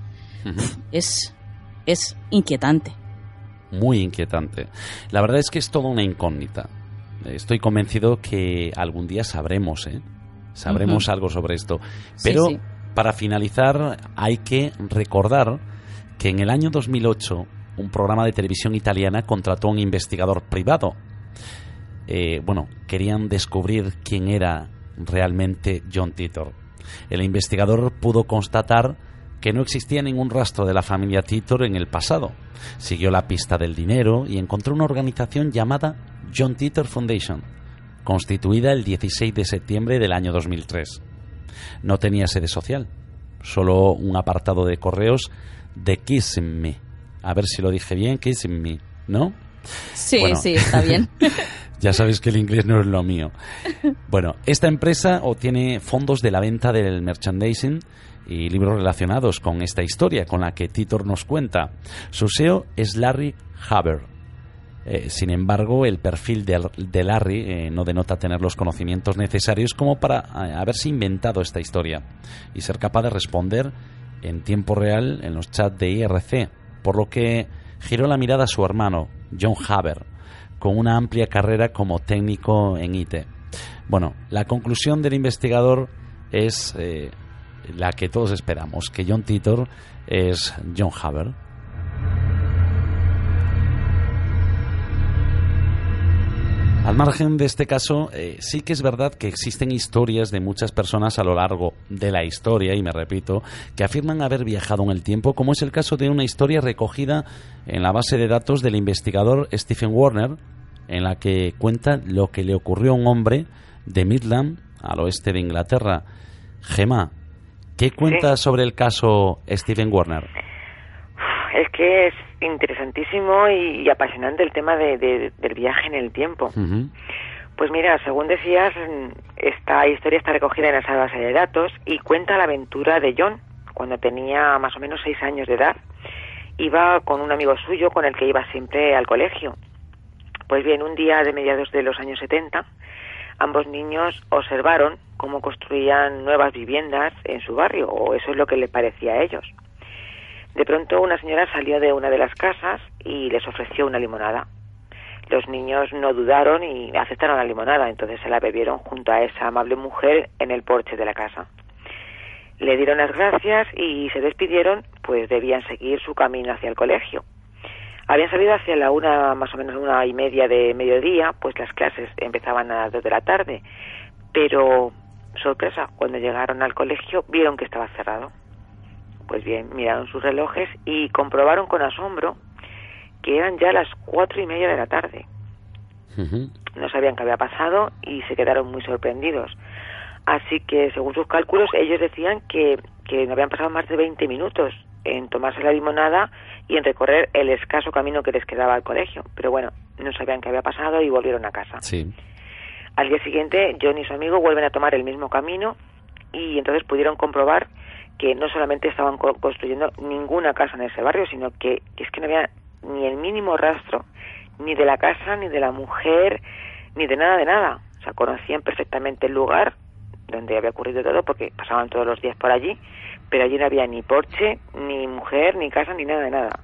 Speaker 2: uh-huh. es, es inquietante.
Speaker 1: Muy inquietante. La verdad es que es toda una incógnita. Estoy convencido que algún día sabremos, ¿eh? Sabremos uh-huh. algo sobre esto. Pero sí, sí. para finalizar hay que recordar que en el año dos mil ocho un programa de televisión italiana contrató a un investigador privado. Eh, bueno, querían descubrir quién era realmente John Titor. El investigador pudo constatar que no existía ningún rastro de la familia Titor en el pasado. Siguió la pista del dinero y encontró una organización llamada John Titor Foundation, constituida el dieciséis de septiembre del año dos mil tres. No tenía sede social, solo un apartado de correos de Kissing Me. A ver si lo dije bien, Kissing Me, ¿no?
Speaker 2: Sí,
Speaker 1: bueno,
Speaker 2: sí, está bien.
Speaker 1: Ya sabéis que el inglés no es lo mío. Bueno, esta empresa obtiene fondos de la venta del merchandising y libros relacionados con esta historia, con la que Titor nos cuenta. Su C E O es Larry Haber. Eh, sin embargo, el perfil de, de Larry eh, no denota tener los conocimientos necesarios como para eh, haberse inventado esta historia y ser capaz de responder en tiempo real en los chats de I R C, por lo que giró la mirada a su hermano, John Haber, con una amplia carrera como técnico en I T. Bueno, la conclusión del investigador es eh, la que todos esperamos, que John Titor es John Haber. Al margen de este caso, eh, sí que es verdad que existen historias de muchas personas a lo largo de la historia, y me repito, que afirman haber viajado en el tiempo, como es el caso de una historia recogida en la base de datos del investigador Stephen Warner, en la que cuenta lo que le ocurrió a un hombre de Midland, al oeste de Inglaterra. Gemma, ¿qué cuenta
Speaker 11: sí.
Speaker 1: sobre el caso Stephen Warner?
Speaker 11: Es que es interesantísimo y, y apasionante el tema de, de, del viaje en el tiempo.
Speaker 1: Uh-huh.
Speaker 11: Pues mira, según decías, esta historia está recogida en esa base de datos y cuenta la aventura de John cuando tenía más o menos seis años de edad. Iba con un amigo suyo con el que iba siempre al colegio. Pues bien, un día de mediados de los años setenta, ambos niños observaron cómo construían nuevas viviendas en su barrio, o eso es lo que les parecía a ellos. De pronto una señora salió de una de las casas y les ofreció una limonada. Los niños no dudaron y aceptaron la limonada, entonces se la bebieron junto a esa amable mujer en el porche de la casa. Le dieron las gracias y se despidieron, pues debían seguir su camino hacia el colegio. Habían salido hacia la una, más o menos una y media de mediodía, pues las clases empezaban a las dos de la tarde, pero, sorpresa, cuando llegaron al colegio vieron que estaba cerrado. Pues bien, miraron sus relojes y comprobaron con asombro que eran ya las cuatro y media de la tarde.
Speaker 1: Uh-huh.
Speaker 11: No sabían qué había pasado y se quedaron muy sorprendidos. Así que, según sus cálculos, ellos decían que, que no habían pasado más de veinte minutos en tomarse la limonada y en recorrer el escaso camino que les quedaba al colegio. Pero bueno, no sabían qué había pasado y volvieron a casa.
Speaker 1: Sí.
Speaker 11: Al día siguiente, John y su amigo vuelven a tomar el mismo camino y entonces pudieron comprobar que no solamente estaban co- construyendo ninguna casa en ese barrio, sino que, que es que no había ni el mínimo rastro, ni de la casa, ni de la mujer, ni de nada de nada. O sea, conocían perfectamente el lugar donde había ocurrido todo, porque pasaban todos los días por allí, pero allí no había ni porche, ni mujer, ni casa, ni nada de nada.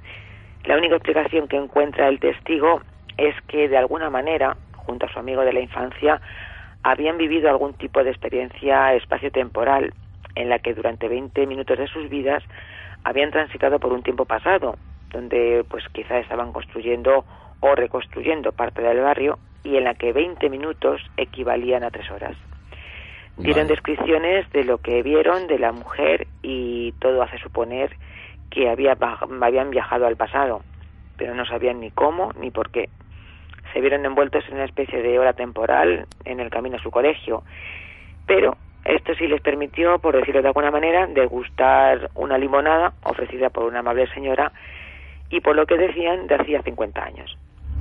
Speaker 11: La única explicación que encuentra el testigo es que, de alguna manera, junto a su amigo de la infancia, habían vivido algún tipo de experiencia espacio-temporal en la que durante veinte minutos de sus vidas habían transitado por un tiempo pasado, donde pues quizá estaban construyendo o reconstruyendo parte del barrio y en la que veinte minutos equivalían a tres horas. Dieron vale. descripciones de lo que vieron de la mujer y todo hace suponer que había, habían viajado al pasado, pero no sabían ni cómo ni por qué. Se vieron envueltos en una especie de hora temporal en el camino a su colegio, pero esto sí les permitió, por decirlo de alguna manera, degustar una limonada ofrecida por una amable señora y, por lo que decían, de hacía cincuenta años.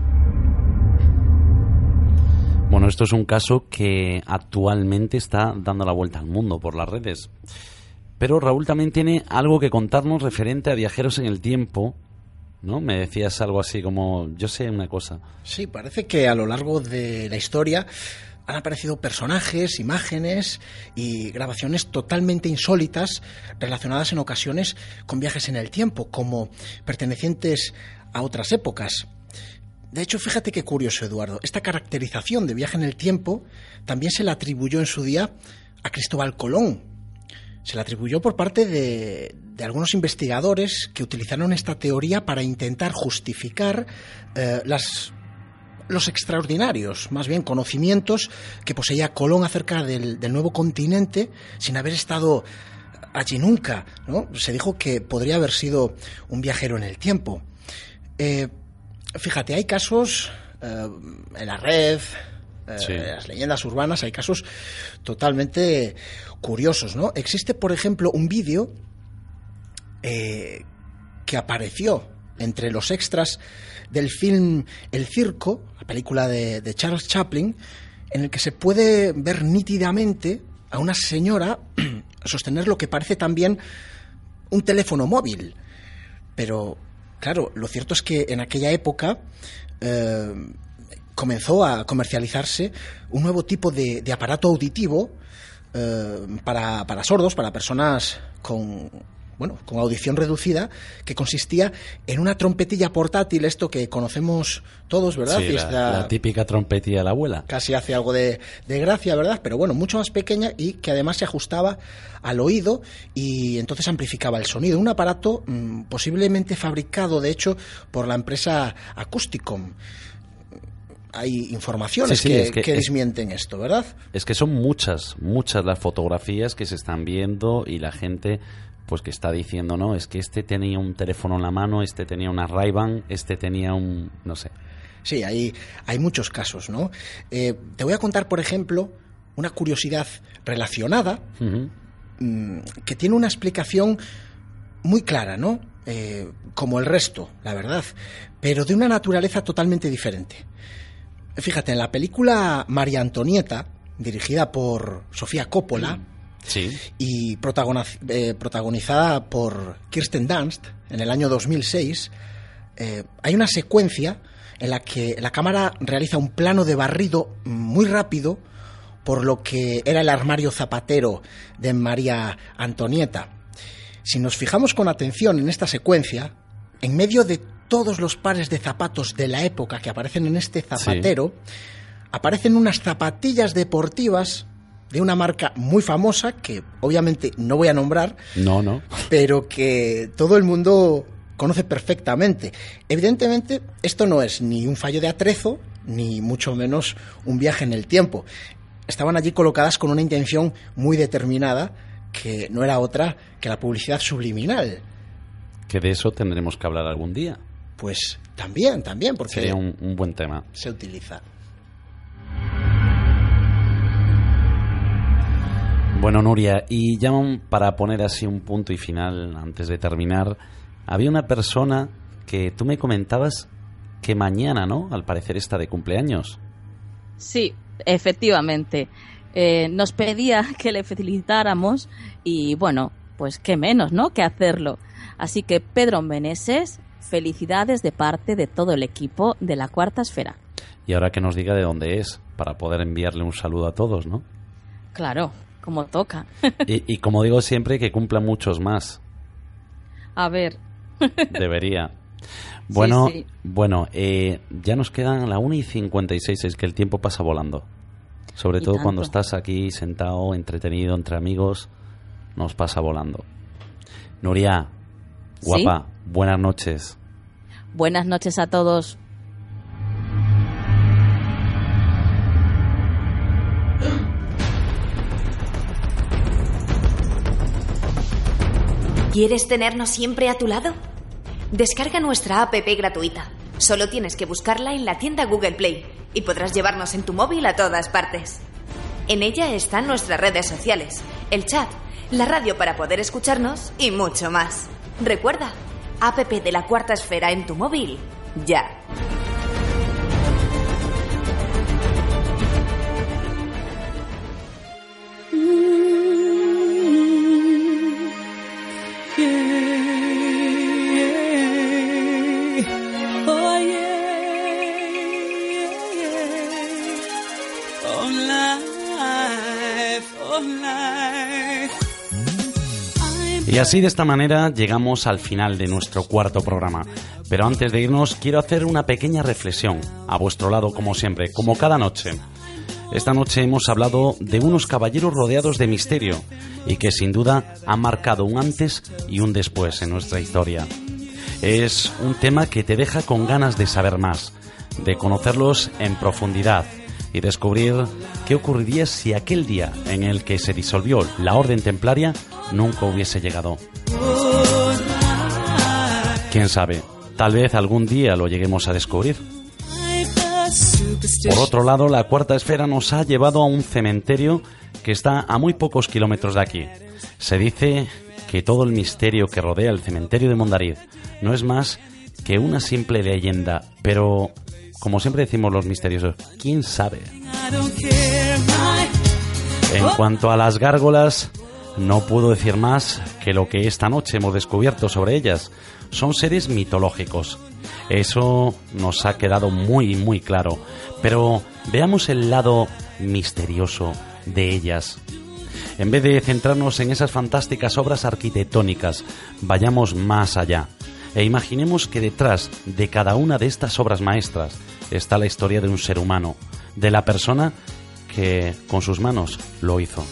Speaker 1: Bueno, esto es un caso que actualmente está dando la vuelta al mundo por las redes. Pero Raúl también tiene algo que contarnos referente a viajeros en el tiempo, ¿no? Me decías algo así como, yo sé una cosa.
Speaker 12: Sí, parece que a lo largo de la historia han aparecido personajes, imágenes y grabaciones totalmente insólitas relacionadas en ocasiones con viajes en el tiempo, como pertenecientes a otras épocas. De hecho, fíjate qué curioso, Eduardo. Esta caracterización de viaje en el tiempo también se la atribuyó en su día a Cristóbal Colón. Se la atribuyó por parte de, de algunos investigadores que utilizaron esta teoría para intentar justificar eh, las... los extraordinarios, más bien conocimientos que poseía Colón acerca del, del nuevo continente sin haber estado allí nunca, ¿no? Se dijo que podría haber sido un viajero en el tiempo. Eh, fíjate, hay casos eh, en la red, eh, sí. en las leyendas urbanas, hay casos totalmente curiosos, ¿no? Existe, por ejemplo, un vídeo eh, que apareció entre los extras del film El Circo, la película de, de Charles Chaplin, en el que se puede ver nítidamente a una señora sostener lo que parece también un teléfono móvil. Pero, claro, lo cierto es que en aquella época eh, comenzó a comercializarse un nuevo tipo de, de aparato auditivo eh, para, para sordos, para personas con... bueno, con audición reducida, que consistía en una trompetilla portátil, esto que conocemos todos, ¿verdad?
Speaker 1: Sí, la,
Speaker 12: Esta,
Speaker 1: la típica trompetilla de la abuela.
Speaker 12: Casi hace algo de, de gracia, ¿verdad? Pero bueno, mucho más pequeña y que además se ajustaba al oído y entonces amplificaba el sonido. Un aparato mmm, posiblemente fabricado, de hecho, por la empresa Acousticom. Hay informaciones
Speaker 1: sí, sí,
Speaker 12: que,
Speaker 1: es que,
Speaker 12: que
Speaker 1: es,
Speaker 12: desmienten esto, ¿verdad?
Speaker 1: Es que son muchas, muchas las fotografías que se están viendo y la gente... pues que está diciendo, no, es que este tenía un teléfono en la mano, este tenía una Ray-Ban, este tenía un... no sé.
Speaker 12: Sí, hay, hay muchos casos, ¿no? Eh, te voy a contar, por ejemplo, una curiosidad relacionada uh-huh. mmm, que tiene una explicación muy clara, ¿no? Eh, como el resto, la verdad, pero de una naturaleza totalmente diferente. Fíjate, en la película María Antonieta, dirigida por Sofía Coppola, uh-huh.
Speaker 1: Sí.
Speaker 12: y protagoniz- eh, protagonizada por Kirsten Dunst en el año dos mil seis, eh, hay una secuencia en la que la cámara realiza un plano de barrido muy rápido por lo que era el armario zapatero de María Antonieta. Si nos fijamos con atención en esta secuencia, en medio de todos los pares de zapatos de la época que aparecen en este zapatero, sí. aparecen unas zapatillas deportivas de una marca muy famosa, que obviamente no voy a nombrar,
Speaker 1: no, no.
Speaker 12: pero que todo el mundo conoce perfectamente. Evidentemente, esto no es ni un fallo de atrezo, ni mucho menos un viaje en el tiempo. Estaban allí colocadas con una intención muy determinada, que no era otra que la publicidad subliminal.
Speaker 1: Que de eso tendremos que hablar algún día.
Speaker 12: Pues también, también, porque...
Speaker 1: sería un, un buen tema.
Speaker 12: Se utiliza.
Speaker 1: Bueno, Nuria, y ya para poner así un punto y final antes de terminar, había una persona que tú me comentabas que mañana, ¿no? Al parecer está de cumpleaños.
Speaker 2: Sí, efectivamente. Eh, nos pedía que le felicitáramos y bueno, pues qué menos, ¿no? Que hacerlo. Así que Pedro Meneses, felicidades de parte de todo el equipo de La Cuarta Esfera.
Speaker 1: Y ahora que nos diga de dónde es, para poder enviarle un saludo a todos, ¿no?
Speaker 2: Claro. Como toca.
Speaker 1: Y, y como digo siempre, que cumpla muchos más.
Speaker 2: A ver.
Speaker 1: Debería. Bueno,
Speaker 2: sí, sí.
Speaker 1: bueno eh, ya nos quedan la una y cincuenta y seis, es que el tiempo pasa volando. Sobre y todo tanto. Cuando estás aquí sentado, entretenido, entre amigos, nos pasa volando. Nuria, guapa, ¿sí? Buenas noches.
Speaker 2: Buenas noches a todos.
Speaker 5: ¿Quieres tenernos siempre a tu lado? Descarga nuestra app gratuita. Solo tienes que buscarla en la tienda Google Play y podrás llevarnos en tu móvil a todas partes. En ella están nuestras redes sociales, el chat, la radio para poder escucharnos y mucho más. Recuerda, app de La Cuarta Esfera en tu móvil, ya.
Speaker 19: Oh, yeah, yeah, yeah.
Speaker 1: Y así, de esta manera, llegamos al final de nuestro cuarto programa. Pero antes de irnos, quiero hacer una pequeña reflexión, a vuestro lado, como siempre, como cada noche. Esta noche hemos hablado de unos caballeros rodeados de misterio y que sin duda han marcado un antes y un después en nuestra historia. Es un tema que te deja con ganas de saber más, de conocerlos en profundidad y descubrir qué ocurriría si aquel día en el que se disolvió la Orden Templaria nunca hubiese llegado. ¿Quién sabe? Tal vez algún día lo lleguemos a descubrir. Por otro lado, la Cuarta Esfera nos ha llevado a un cementerio que está a muy pocos kilómetros de aquí. Se dice que todo el misterio que rodea el cementerio de Mondariz no es más que una simple leyenda, pero, como siempre decimos los misteriosos, ¿quién sabe? En cuanto a las gárgolas, no puedo decir más que lo que esta noche hemos descubierto sobre ellas. Son seres mitológicos. Eso nos ha quedado muy, muy claro. Pero veamos el lado misterioso de ellas. En vez de centrarnos en esas fantásticas obras arquitectónicas, vayamos más allá e imaginemos que detrás de cada una de estas obras maestras está la historia de un ser humano, de la persona que con sus manos lo hizo.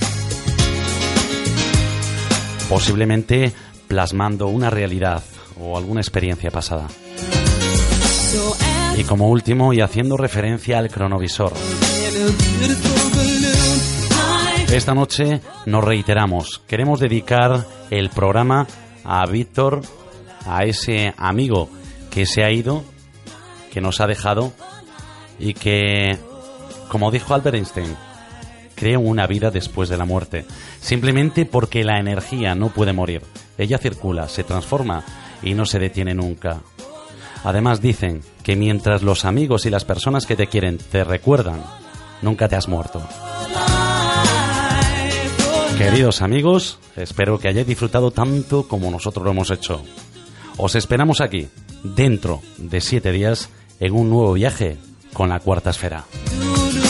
Speaker 1: Posiblemente plasmando una realidad o alguna experiencia pasada. Y como último, y haciendo referencia al cronovisor, esta noche nos reiteramos, queremos dedicar el programa a Víctor, a ese amigo que se ha ido, que nos ha dejado y que, como dijo Albert Einstein, cree una vida después de la muerte, simplemente porque la energía no puede morir. Ella circula, se transforma y no se detiene nunca. Además dicen que mientras los amigos y las personas que te quieren te recuerdan, nunca te has muerto. Queridos amigos, espero que hayáis disfrutado tanto como nosotros lo hemos hecho. Os esperamos aquí, dentro de siete días, en un nuevo viaje con la Cuarta Esfera.